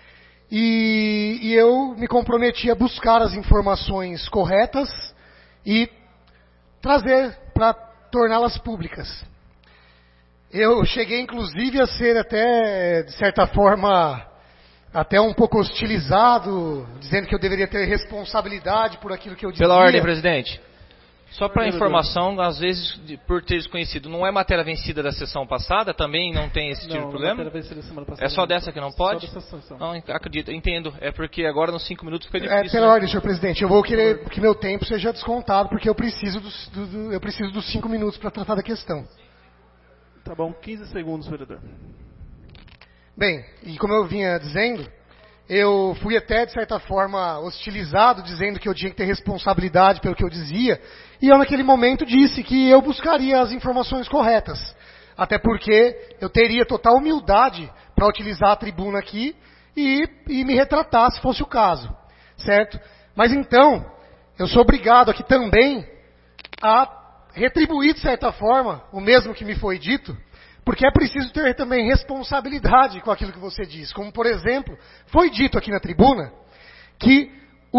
e eu me comprometi a buscar as informações corretas e trazer para torná-las públicas. Eu cheguei inclusive a ser até, de certa forma, até um pouco hostilizado, dizendo que eu deveria ter responsabilidade por aquilo que eu dizia. Pela ordem, presidente. Só para informação, às vezes, por ter desconhecido, não é matéria vencida da sessão passada? Também não tem esse tipo de problema? É só dessa que não pode? Não, acredito, entendo. É porque agora nos 5 minutos fica difícil. Pela ordem, senhor presidente. Eu vou querer que meu tempo seja descontado, porque eu preciso dos 5 minutos para tratar da questão. Tá bom, 15 segundos, vereador. Bem, e como eu vinha dizendo, eu fui até, de certa forma, hostilizado, dizendo que eu tinha que ter responsabilidade pelo que eu dizia, e eu, naquele momento, disse que eu buscaria as informações corretas. Até porque eu teria total humildade para utilizar a tribuna aqui e me retratar, se fosse o caso. Certo? Mas então, eu sou obrigado aqui também a retribuir, de certa forma, o mesmo que me foi dito, porque é preciso ter também responsabilidade com aquilo que você diz. Como, por exemplo, foi dito aqui na tribuna que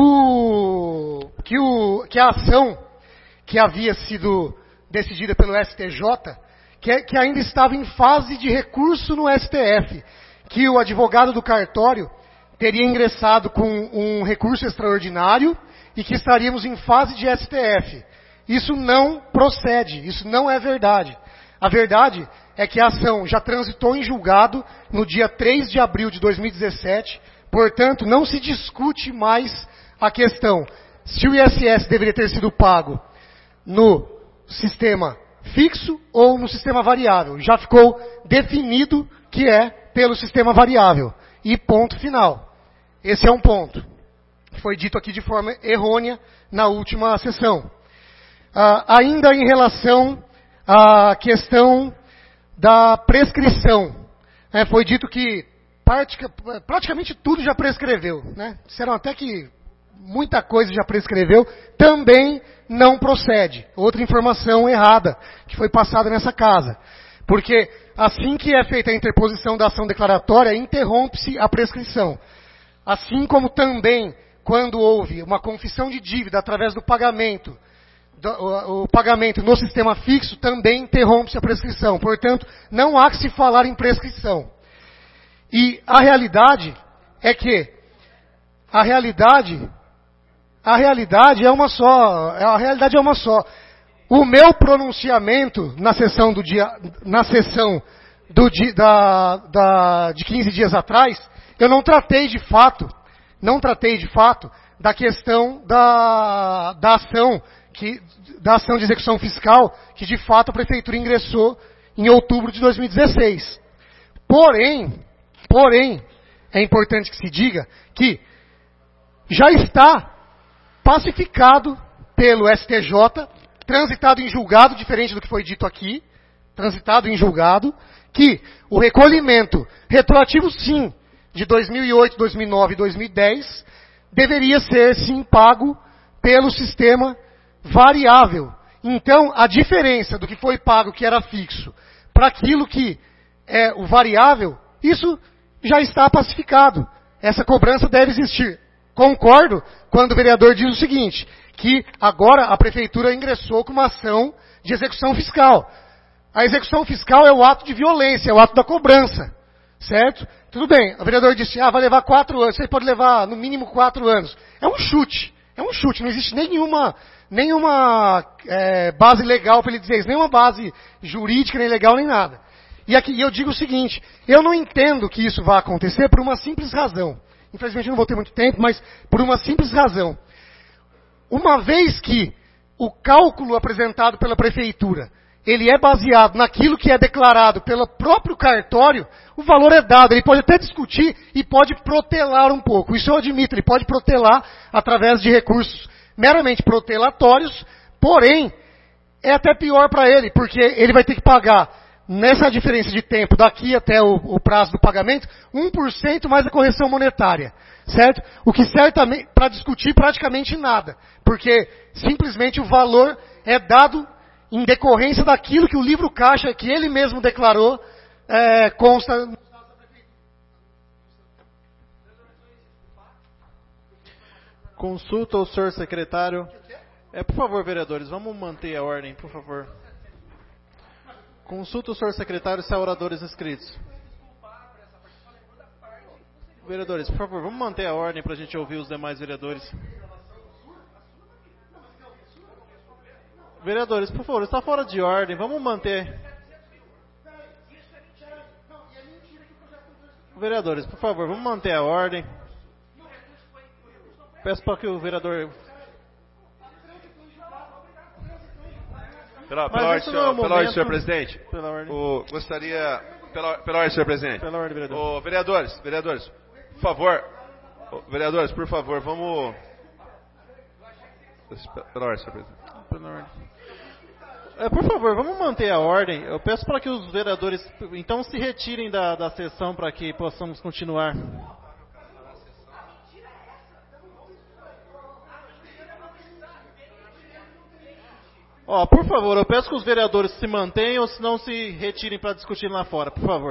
a ação que havia sido decidida pelo STJ, que ainda estava em fase de recurso no STF, que o advogado do cartório teria ingressado com um recurso extraordinário e que estaríamos em fase de STF. Isso não procede, isso não é verdade. A verdade é que a ação já transitou em julgado no dia 3 de abril de 2017, portanto, não se discute mais a questão se o ISS deveria ter sido pago no sistema fixo ou no sistema variável. Já ficou definido que é pelo sistema variável. E ponto final. Esse é um ponto. Foi dito aqui de forma errônea na última sessão. Ainda em relação à questão da prescrição. Foi dito que praticamente tudo já prescreveu. Disseram até que muita coisa já prescreveu. Também não procede. Outra informação errada que foi passada nessa casa. Porque assim que é feita a interposição da ação declaratória, interrompe-se a prescrição. Assim como também, quando houve uma confissão de dívida através do pagamento, o pagamento no sistema fixo, também interrompe-se a prescrição. Portanto, não há que se falar em prescrição. E a realidade é que a realidade é uma só. A realidade é uma só. O meu pronunciamento na sessão de 15 dias atrás, eu não tratei de fato da questão da ação de execução fiscal, que de fato a prefeitura ingressou em outubro de 2016. Porém, é importante que se diga que já está pacificado pelo STJ, transitado em julgado, diferente do que foi dito aqui, transitado em julgado, que o recolhimento retroativo, sim, de 2008, 2009 e 2010, deveria ser, sim, pago pelo sistema variável. Então, a diferença do que foi pago, que era fixo, para aquilo que é o variável, isso já está pacificado. Essa cobrança deve existir. Concordo quando o vereador diz o seguinte, que agora a prefeitura ingressou com uma ação de execução fiscal. A execução fiscal é o ato de violência, é o ato da cobrança, certo? Tudo bem, o vereador disse, vai levar 4 anos, você pode levar no mínimo 4 anos. É um chute, não existe nenhuma base legal para ele dizer isso, nenhuma base jurídica, nem legal, nem nada. E aqui eu digo o seguinte, eu não entendo que isso vá acontecer por uma simples razão. Infelizmente eu não vou ter muito tempo, mas por uma simples razão. Uma vez que o cálculo apresentado pela prefeitura, ele é baseado naquilo que é declarado pelo próprio cartório, o valor é dado. Ele pode até discutir e pode protelar um pouco. Isso eu admito, ele pode protelar através de recursos meramente protelatórios, porém, é até pior para ele, porque ele vai ter que pagar, nessa diferença de tempo, daqui até o prazo do pagamento, 1% mais a correção monetária, certo? O que certamente, para discutir praticamente nada, porque simplesmente o valor é dado em decorrência daquilo que o livro caixa, que ele mesmo declarou, consta. Consulta o senhor secretário. Por favor, vereadores, vamos manter a ordem, por favor. Consulta o senhor secretário se há oradores inscritos. Vereadores, por favor, vamos manter a ordem para a gente ouvir os demais vereadores. Vereadores, por favor, está fora de ordem, vamos manter. Vereadores, por favor, vamos manter a ordem. Peço para que o vereador... Pela ordem, senhor presidente. Pela ordem. Gostaria... Pela ordem, senhor presidente. Pela ordem, vereador. Vereadores, por favor, vamos... Pela ordem, senhor presidente. Pela ordem. Por favor, vamos manter a ordem. Eu peço para que os vereadores, então, se retirem da sessão para que possamos continuar. Por favor, eu peço que os vereadores se mantenham, ou se não se retirem para discutir lá fora, por favor.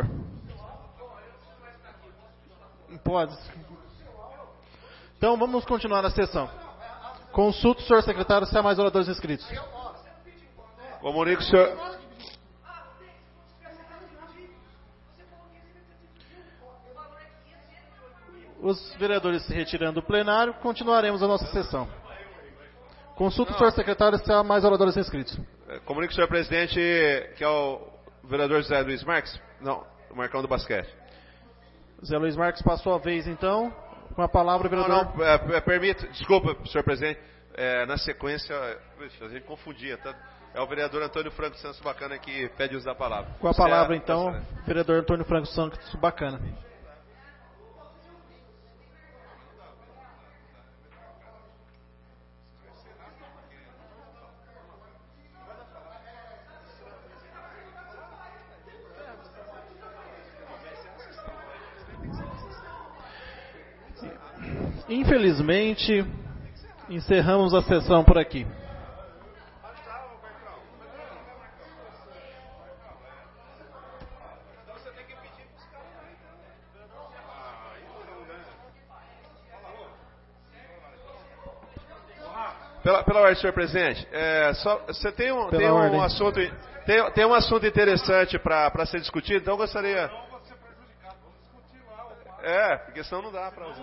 Pode. Então, vamos continuar a sessão. Consulta o senhor secretário se há mais oradores inscritos. Comunico o senhor... Os vereadores se retirando do plenário, continuaremos a nossa sessão. Consulta o senhor secretário se há mais oradores inscritos. Comunico ao senhor presidente que é o vereador José Luiz Marques. Não, o Marcão do Basquete. José Luiz Marques passou a vez, então. Com a palavra, o vereador... Permita, desculpa, senhor presidente. Na sequência, a gente confundia, tá? É o vereador Antônio Franco Santos Bacana que pede uso da palavra. Com a palavra, então, vereador Antônio Franco Santos Bacana. Infelizmente, encerramos a sessão por aqui. Pela ordem, senhor presidente, você tem um assunto interessante para ser discutido, então eu gostaria... porque senão não dá para usar.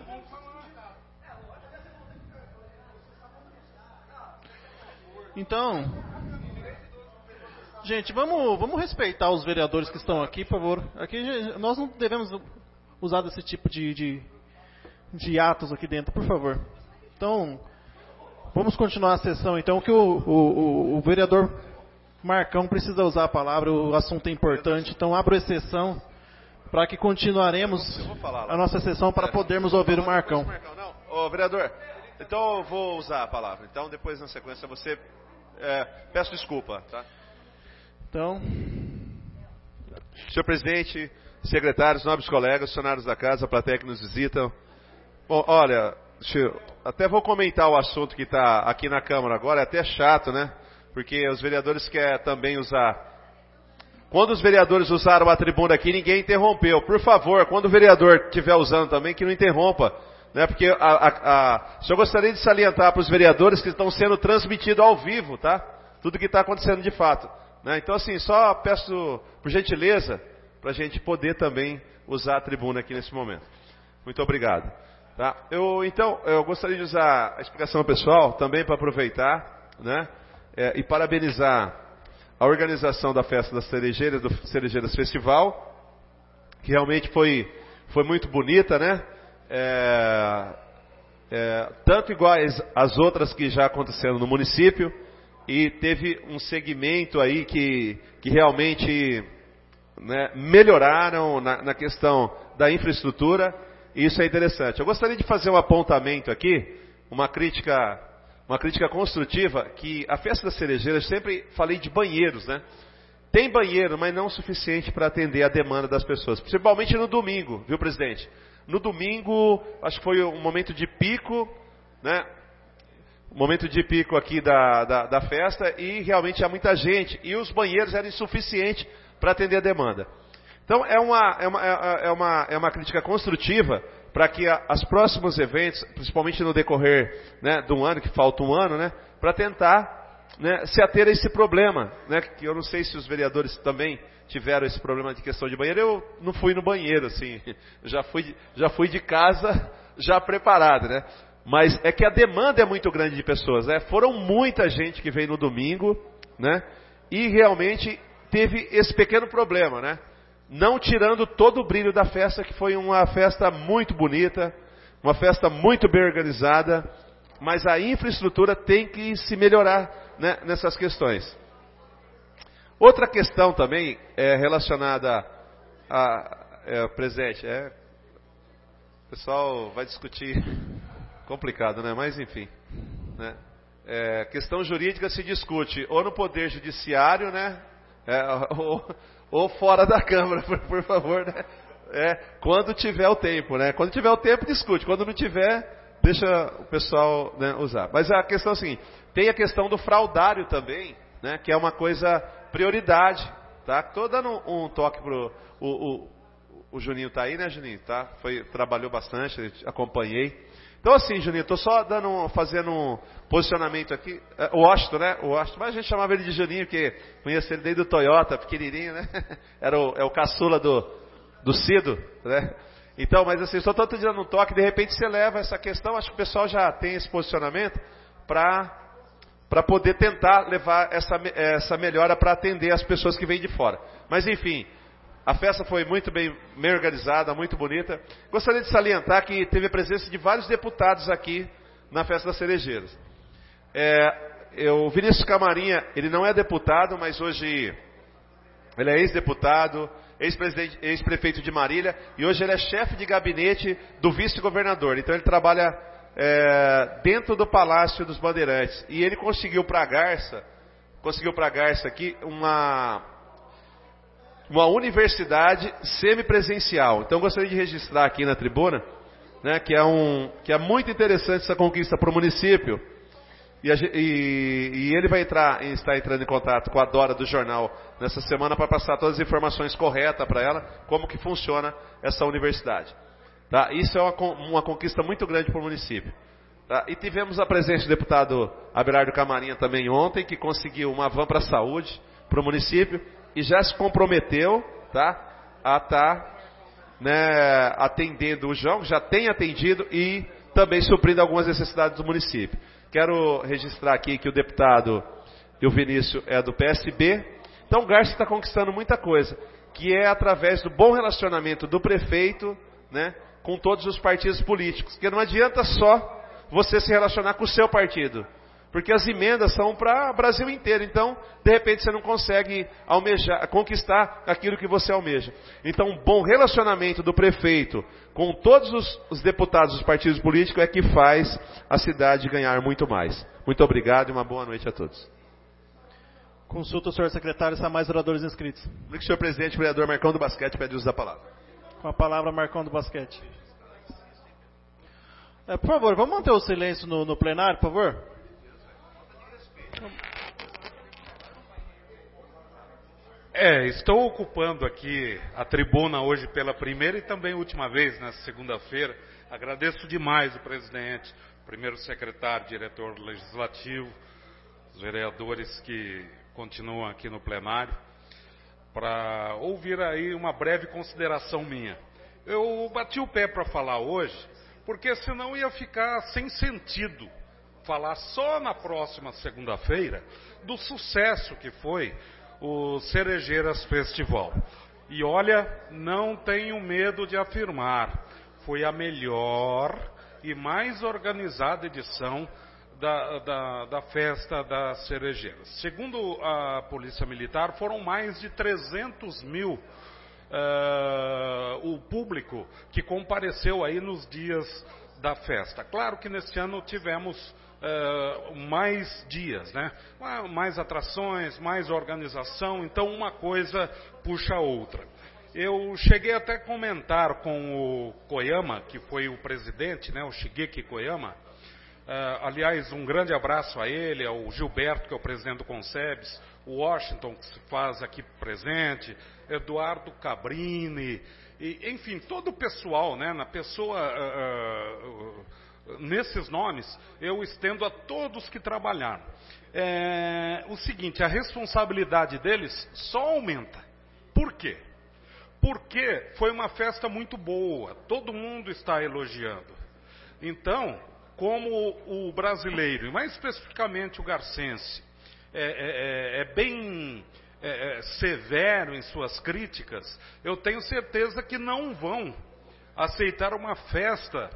Então, gente, vamos respeitar os vereadores que estão aqui, por favor. Aqui nós não devemos usar desse tipo de atos aqui dentro, por favor. Então, vamos continuar a sessão, então, que o vereador Marcão precisa usar a palavra, o assunto é importante. Então, abro exceção para que continuaremos a nossa sessão para podermos ouvir o Marcão. Ô, vereador, então eu vou usar a palavra. Então, depois, na sequência, você... peço desculpa, tá? Então... Senhor presidente, secretários, nobres colegas, funcionários da casa, a plateia que nos visitam. Bom, olha, até vou comentar o assunto que está aqui na Câmara agora, é até chato, né? Porque os vereadores querem também usar... Quando os vereadores usaram a tribuna aqui, ninguém interrompeu. Por favor, quando o vereador estiver usando também, que não interrompa. Né? Porque eu gostaria de salientar para os vereadores que estão sendo transmitidos ao vivo, tá? Tudo que está acontecendo de fato. Né? Então, assim, só peço, por gentileza, para a gente poder também usar a tribuna aqui nesse momento. Muito obrigado. Tá? Eu gostaria de usar a explicação pessoal também para aproveitar, né? E parabenizar a organização da Festa das Cerejeiras, do Cerejeiras Festival, que realmente foi muito bonita, né? Tanto iguais às outras que já aconteceram no município, e teve um segmento aí que realmente, né, melhoraram na questão da infraestrutura, e isso é interessante. Eu gostaria de fazer um apontamento aqui, uma crítica construtiva, que a Festa das Cerejeiras, sempre falei de banheiros, né? Tem banheiro, mas não o suficiente para atender a demanda das pessoas, principalmente no domingo, viu, presidente? No domingo, acho que foi um momento de pico, né? Um momento de pico aqui da festa, e realmente há muita gente, e os banheiros eram insuficientes para atender a demanda. Então, é uma crítica construtiva para que os próximos eventos, principalmente no decorrer, né, de um ano, que falta um ano, né, para tentar, né, se ater a esse problema, né, que eu não sei se os vereadores também tiveram esse problema de questão de banheiro. Eu não fui no banheiro, assim, já fui de casa já preparado, né? Mas é que a demanda é muito grande de pessoas, né? Foram muita gente que veio no domingo, né? E realmente teve esse pequeno problema, né? Não tirando todo o brilho da festa, que foi uma festa muito bonita, uma festa muito bem organizada, mas a infraestrutura tem que se melhorar, né, nessas questões. Outra questão também é relacionada presidente, o pessoal vai discutir, complicado, né? Mas enfim, né? Questão jurídica se discute ou no Poder Judiciário, né? Ou fora da Câmara, por favor, né? Quando tiver o tempo, né? Quando tiver o tempo, discute. Quando não tiver, deixa o pessoal, né, usar. Mas a questão é assim, tem a questão do fraudário também, né? Que é uma coisa prioridade, tá? Estou dando um toque pro o Juninho tá aí, né, Juninho? Tá? Trabalhou bastante, acompanhei. Então assim, Juninho, estou só fazendo um posicionamento aqui. O Washington, né? O Washington, mas a gente chamava ele de Juninho, porque conhecia ele desde o Toyota, pequenininho, né? É o caçula do Cido, né? Então, mas assim, só estou te dando um toque, de repente você leva essa questão, acho que o pessoal já tem esse posicionamento para poder tentar levar essa melhora para atender as pessoas que vêm de fora. Mas enfim, a festa foi muito bem organizada, muito bonita. Gostaria de salientar que teve a presença de vários deputados aqui na Festa das Cerejeiras. O Vinícius Camarinha, ele não é deputado, mas hoje ele é ex-deputado, ex-prefeito de Marília, e hoje ele é chefe de gabinete do vice-governador. Então ele trabalha dentro do Palácio dos Bandeirantes. E ele conseguiu para a Garça aqui uma universidade semipresencial. Então gostaria de registrar aqui na tribuna, né, que é muito interessante essa conquista para o município. E ele vai está entrando em contato com a Dora do jornal nessa semana para passar todas as informações corretas para ela, como que funciona essa universidade. Tá? Isso é uma conquista muito grande para o município. Tá? E tivemos a presença do deputado Abelardo Camarinha também ontem, que conseguiu uma van para a saúde para o município e já se comprometeu, tá, a estar, né, atendendo o João, já tem atendido e também suprindo algumas necessidades do município. Quero registrar aqui que o deputado e o Vinícius é do PSB. Então o Garça está conquistando muita coisa, que é através do bom relacionamento do prefeito, né, com todos os partidos políticos. Porque não adianta só você se relacionar com o seu partido. Porque as emendas são para o Brasil inteiro. Então, de repente, você não consegue conquistar aquilo que você almeja. Então, um bom relacionamento do prefeito com todos os deputados dos partidos políticos é que faz a cidade ganhar muito mais. Muito obrigado e uma boa noite a todos. Consulta o senhor secretário se há mais oradores inscritos. Senhor presidente, o vereador Marcão do Basquete pede uso da palavra. Com a palavra, Marcão do Basquete. Por favor, vamos manter o silêncio no plenário, por favor? Estou ocupando aqui a tribuna hoje pela primeira e também última vez, na segunda-feira. Agradeço demais o presidente, o primeiro secretário, diretor legislativo, os vereadores que continuam aqui no plenário, para ouvir aí uma breve consideração minha. Eu bati o pé para falar hoje, porque senão ia ficar sem sentido falar só na próxima segunda-feira do sucesso que foi o Cerejeiras Festival. E olha, não tenho medo de afirmar, foi a melhor e mais organizada edição da festa das Cerejeiras. Segundo a Polícia Militar, foram mais de 300 mil o público que compareceu aí nos dias da festa. Claro que nesse ano tivemos mais dias, né? Mais atrações, mais organização, então uma coisa puxa a outra. Eu cheguei até a comentar com o Koyama, que foi o presidente, né? O Shigeki Koyama. Aliás, um grande abraço a ele, ao Gilberto, que é o presidente do Concebes, o Washington, que se faz aqui presente, Eduardo Cabrini, e, enfim, todo o pessoal, né? Na pessoa... nesses nomes, eu estendo a todos que trabalharam. O seguinte, a responsabilidade deles só aumenta. Por quê? Porque foi uma festa muito boa, todo mundo está elogiando. Então, como o brasileiro, e mais especificamente o garcense, é bem severo em suas críticas, eu tenho certeza que não vão aceitar uma festa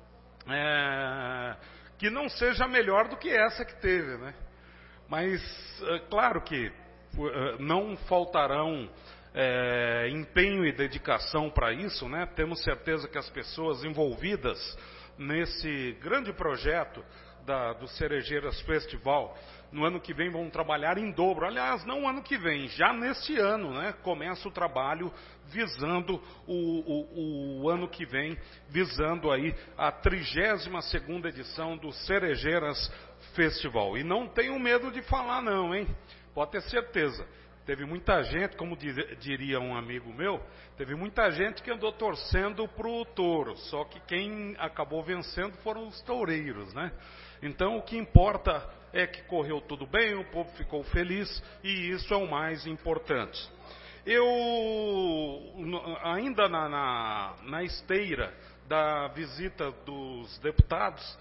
que não seja melhor do que essa que teve, né? Mas, claro que não faltarão empenho e dedicação para isso, né? Temos certeza que as pessoas envolvidas nesse grande projeto do Cerejeiras Festival, no ano que vem vão trabalhar em dobro. Aliás, não ano que vem, já neste ano, né? Começa o trabalho visando o ano que vem, visando aí a 32ª edição do Cerejeiras Festival. E não tenho medo de falar não, hein? Pode ter certeza. Teve muita gente, como diria um amigo meu, teve muita gente que andou torcendo para o touro, só que quem acabou vencendo foram os toureiros, né? Então o que importa é que correu tudo bem, o povo ficou feliz e isso é o mais importante. Eu, ainda na esteira da visita dos deputados,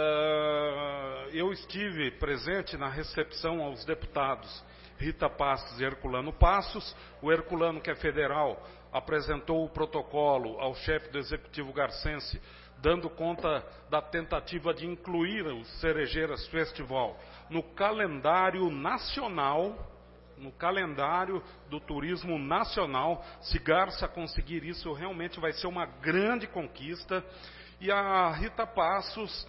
eu estive presente na recepção aos deputados Rita Passos e Herculano Passos. O Herculano, que é federal, apresentou o protocolo ao chefe do Executivo Garcense, dando conta da tentativa de incluir o Cerejeiras Festival no calendário nacional, no calendário do turismo nacional. Se Garça conseguir isso, realmente vai ser uma grande conquista. E a Rita Passos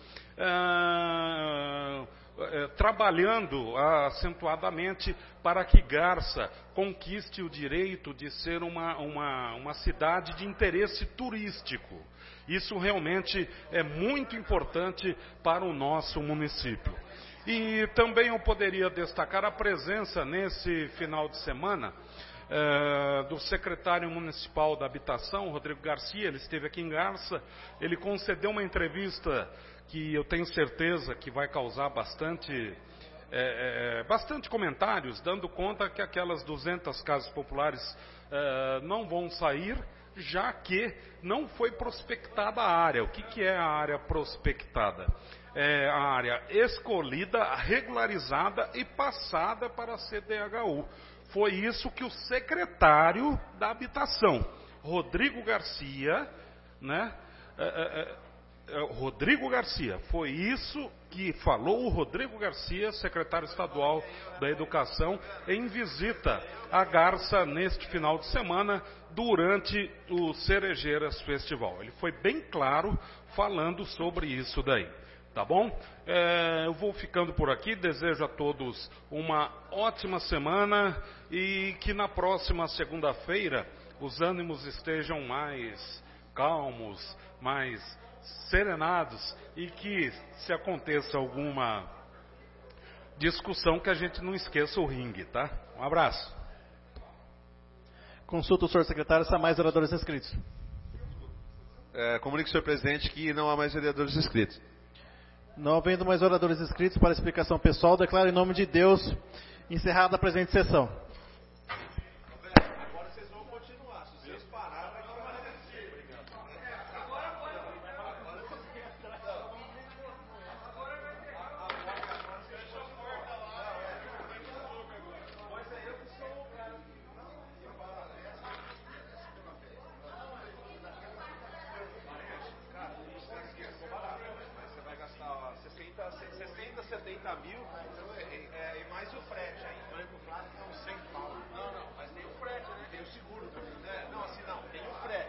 trabalhando acentuadamente para que Garça conquiste o direito de ser uma cidade de interesse turístico. Isso realmente é muito importante para o nosso município. E também eu poderia destacar a presença nesse final de semana do secretário municipal da Habitação, Rodrigo Garcia. Ele esteve aqui em Garça, ele concedeu uma entrevista que eu tenho certeza que vai causar bastante comentários, dando conta que aquelas 200 casas populares não vão sair, já que não foi prospectada a área. O que é a área prospectada? É a área escolhida, regularizada e passada para a CDHU. Foi isso que o secretário da Habitação, Rodrigo Garcia, né, Rodrigo Garcia. Foi isso que falou o Rodrigo Garcia, secretário estadual da Educação, em visita à Garça neste final de semana, durante o Cerejeiras Festival. Ele foi bem claro falando sobre isso daí. Tá bom? Eu vou ficando por aqui, desejo a todos uma ótima semana e que na próxima segunda-feira os ânimos estejam mais calmos, mais serenados e que, se aconteça alguma discussão, que a gente não esqueça o ringue, tá? Um abraço. Consulta o senhor secretário se há mais vereadores inscritos. Comunique, senhor presidente, que não há mais vereadores inscritos. Não havendo mais oradores inscritos para explicação pessoal, declaro em nome de Deus encerrada a presente sessão.